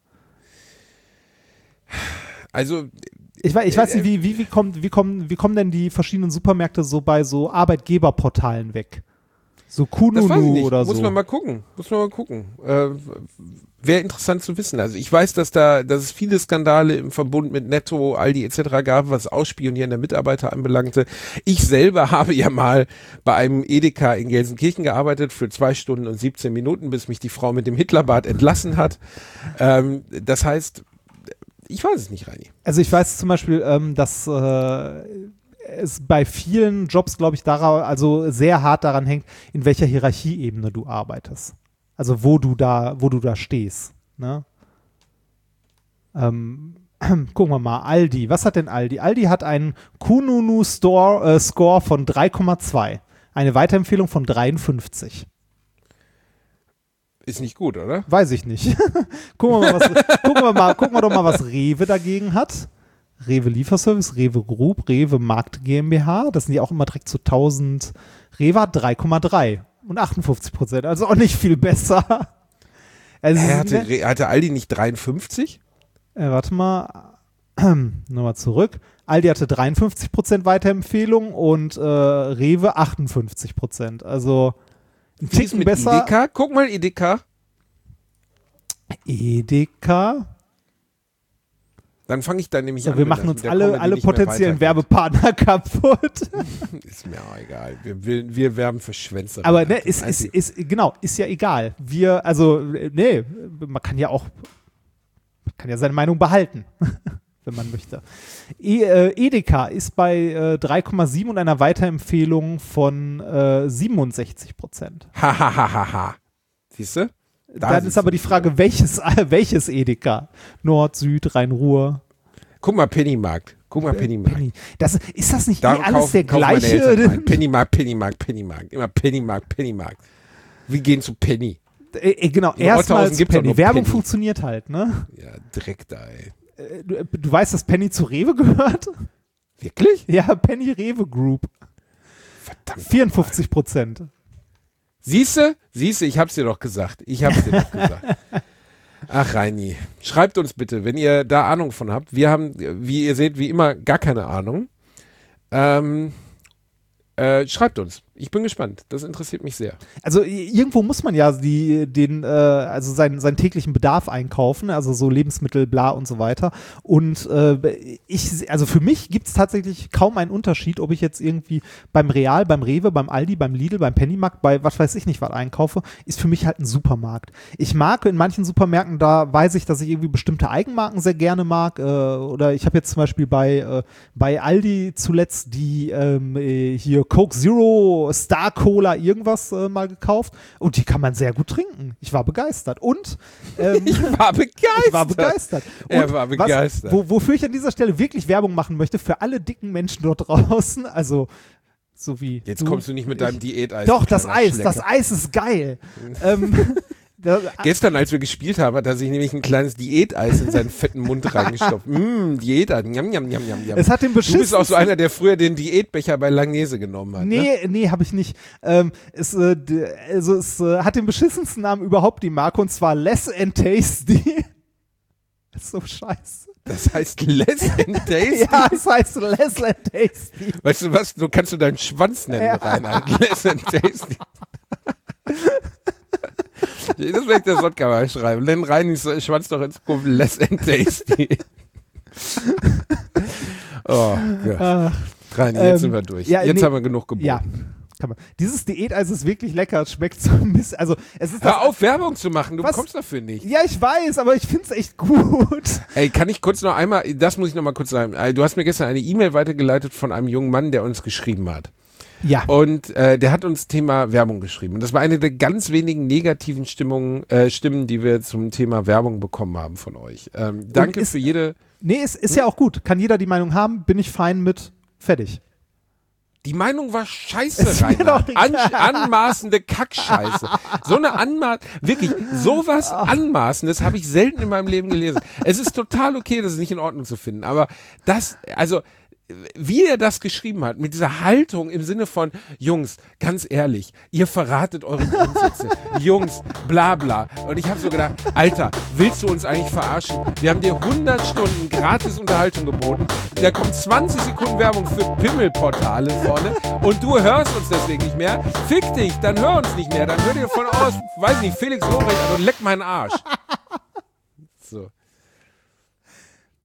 Speaker 1: Also
Speaker 2: ich weiß nicht, wie kommen denn die verschiedenen Supermärkte so bei so Arbeitgeberportalen weg? So
Speaker 1: Das weiß ich
Speaker 2: Kununu
Speaker 1: nicht.
Speaker 2: oder
Speaker 1: Muss
Speaker 2: so.
Speaker 1: man mal gucken. Wäre interessant zu wissen. Also ich weiß, dass es viele Skandale im Verbund mit Netto, Aldi etc. gab, was Ausspionieren der Mitarbeiter anbelangte. Ich selber habe ja mal bei einem Edeka in Gelsenkirchen gearbeitet für 2 Stunden und 17 Minuten, bis mich die Frau mit dem Hitlerbart entlassen hat. Das heißt, ich weiß es nicht, Reini.
Speaker 2: Also ich weiß zum Beispiel, dass es bei vielen Jobs, glaube ich, also sehr hart daran hängt, in welcher Hierarchieebene du arbeitest. Also wo du da stehst. Ne? Gucken wir mal, Aldi. Was hat denn Aldi? Aldi hat einen Kununu-Score von 3,2. Eine Weiterempfehlung von 53.
Speaker 1: Ist nicht gut, oder?
Speaker 2: Weiß ich nicht. gucken wir doch mal, was Rewe dagegen hat. Rewe Lieferservice, Rewe Group, Rewe Markt GmbH. Das sind ja auch immer direkt zu 1000. Rewe hat 3,3 und 58%. Also auch nicht viel besser. Also
Speaker 1: Hatte Aldi nicht 53?
Speaker 2: Warte mal. Nochmal zurück. Aldi hatte 53% Weiterempfehlung und Rewe 58%. Also ein
Speaker 1: Wie ist
Speaker 2: Ticken
Speaker 1: mit
Speaker 2: besser.
Speaker 1: Edeka? Guck mal, Edeka.
Speaker 2: Edeka.
Speaker 1: Dann fange ich da nämlich
Speaker 2: So,
Speaker 1: an.
Speaker 2: wir
Speaker 1: wenn
Speaker 2: machen
Speaker 1: das
Speaker 2: uns
Speaker 1: mit der
Speaker 2: alle
Speaker 1: Comedy nicht mehr
Speaker 2: potenziellen
Speaker 1: weitergeht.
Speaker 2: Werbepartner kaputt.
Speaker 1: Ist mir auch egal. Wir werben für Schwänze.
Speaker 2: Aber ne, ist ja egal. Man kann ja seine Meinung behalten, wenn man möchte. Edeka ist bei 3,7 und einer Weiterempfehlung von 67%.
Speaker 1: Hahaha. Siehst du?
Speaker 2: Dann ist aber die Frage, welches Edeka? Nord, Süd, Rhein-Ruhr?
Speaker 1: Guck mal, Pennymarkt.
Speaker 2: Penny. Ist das nicht
Speaker 1: Da
Speaker 2: alles der
Speaker 1: kaufen meine
Speaker 2: gleiche?
Speaker 1: Eltern ein. Pennymarkt. Immer Pennymarkt. Wir gehen zu Penny.
Speaker 2: Genau,
Speaker 1: In Rotthausen
Speaker 2: erstmals
Speaker 1: gibt's doch
Speaker 2: Penny.
Speaker 1: nur
Speaker 2: Werbung
Speaker 1: Penny.
Speaker 2: funktioniert halt, ne?
Speaker 1: Ja, direkt da, ey.
Speaker 2: Du weißt, dass Penny zu Rewe gehört?
Speaker 1: Wirklich?
Speaker 2: Ja, Penny Rewe Group.
Speaker 1: Verdammt.
Speaker 2: 54%.
Speaker 1: Siehste, ich hab's dir doch gesagt. Ach, Reini, schreibt uns bitte, wenn ihr da Ahnung von habt. Wir haben, wie ihr seht, wie immer gar keine Ahnung. Schreibt uns. Ich bin gespannt. Das interessiert mich sehr.
Speaker 2: Also irgendwo muss man ja seinen täglichen Bedarf einkaufen, also so Lebensmittel, bla und so weiter. Und für mich gibt es tatsächlich kaum einen Unterschied, ob ich jetzt irgendwie beim Real, beim Rewe, beim Aldi, beim Lidl, beim Pennymarkt, bei was weiß ich nicht was einkaufe, ist für mich halt ein Supermarkt. Ich mag in manchen Supermärkten, da weiß ich, dass ich irgendwie bestimmte Eigenmarken sehr gerne mag. Oder ich habe jetzt zum Beispiel bei Aldi zuletzt die hier Coke Zero, Star Cola, irgendwas mal gekauft und die kann man sehr gut trinken. Ich war begeistert. Und
Speaker 1: Ich war begeistert. Er
Speaker 2: Und
Speaker 1: war begeistert.
Speaker 2: Wofür ich an dieser Stelle wirklich Werbung machen möchte, für alle dicken Menschen dort draußen, also so wie
Speaker 1: Jetzt kommst du nicht mit deinem Diäteis.
Speaker 2: Doch,
Speaker 1: du
Speaker 2: das
Speaker 1: kleiner
Speaker 2: Eis,
Speaker 1: Schlecker.
Speaker 2: das Eis ist geil.
Speaker 1: Gestern, als wir gespielt haben, hat er sich nämlich ein kleines Diäteis in seinen fetten Mund reingestopft. Diäteis. Njam, njam, njam, njam, njam.
Speaker 2: Es hat den
Speaker 1: Du bist
Speaker 2: beschissensten...
Speaker 1: auch so einer, der früher den Diätbecher bei Langnese genommen hat. Ne?
Speaker 2: Nee, habe ich nicht. Es hat den beschissensten Namen überhaupt, die Marke, und zwar Less and Tasty. Das ist so scheiße.
Speaker 1: Das heißt Less and Tasty?
Speaker 2: Ja, es heißt Less and Tasty.
Speaker 1: Weißt du was? Du kannst deinen Schwanz nennen,
Speaker 2: Ja.
Speaker 1: Reinhard. Less and Tasty. Das werde ich der Sotka mal schreiben. Nenn Reinis Schwanz doch in Zukunft Less and Tasty. Oh, ja. Reini, jetzt sind wir durch.
Speaker 2: ja,
Speaker 1: Jetzt
Speaker 2: nee,
Speaker 1: haben wir genug geboten.
Speaker 2: Ja, kann man. Dieses Diäteis ist wirklich lecker. Es schmeckt so ein bisschen. Also, es ist
Speaker 1: Hör auf, Werbung zu machen. Du
Speaker 2: Was?
Speaker 1: bekommst dafür nicht.
Speaker 2: Ja, ich weiß, aber ich finde es echt gut.
Speaker 1: Ey, kann ich kurz noch einmal, das muss ich noch mal kurz sagen. Du hast mir gestern eine E-Mail weitergeleitet von einem jungen Mann, der uns geschrieben hat.
Speaker 2: Ja.
Speaker 1: Und der hat uns Thema Werbung geschrieben. Und das war eine der ganz wenigen negativen Stimmen, die wir zum Thema Werbung bekommen haben von euch. Danke
Speaker 2: ist-
Speaker 1: für jede.
Speaker 2: Nee, ist ja auch gut. Kann jeder die Meinung haben, bin ich fein mit. Fertig.
Speaker 1: Die Meinung war scheiße,
Speaker 2: Ist mir
Speaker 1: Reinhard.
Speaker 2: doch egal.
Speaker 1: Anmaßende Kackscheiße. So eine wirklich, sowas Anmaßendes habe ich selten in meinem Leben gelesen. Es ist total okay, das ist nicht in Ordnung zu finden. Aber das, also, wie er das geschrieben hat, mit dieser Haltung im Sinne von, Jungs, ganz ehrlich, ihr verratet eure Grundsätze. Jungs, bla bla. Und ich habe so gedacht, Alter, willst du uns eigentlich verarschen? Wir haben dir 100 Stunden gratis Unterhaltung geboten. Da kommt 20 Sekunden Werbung für Pimmelportale vorne und du hörst uns deswegen nicht mehr. Fick dich, dann hör uns nicht mehr. Dann hör dir von aus, weiß nicht, Felix Lobrecht an und leck meinen Arsch.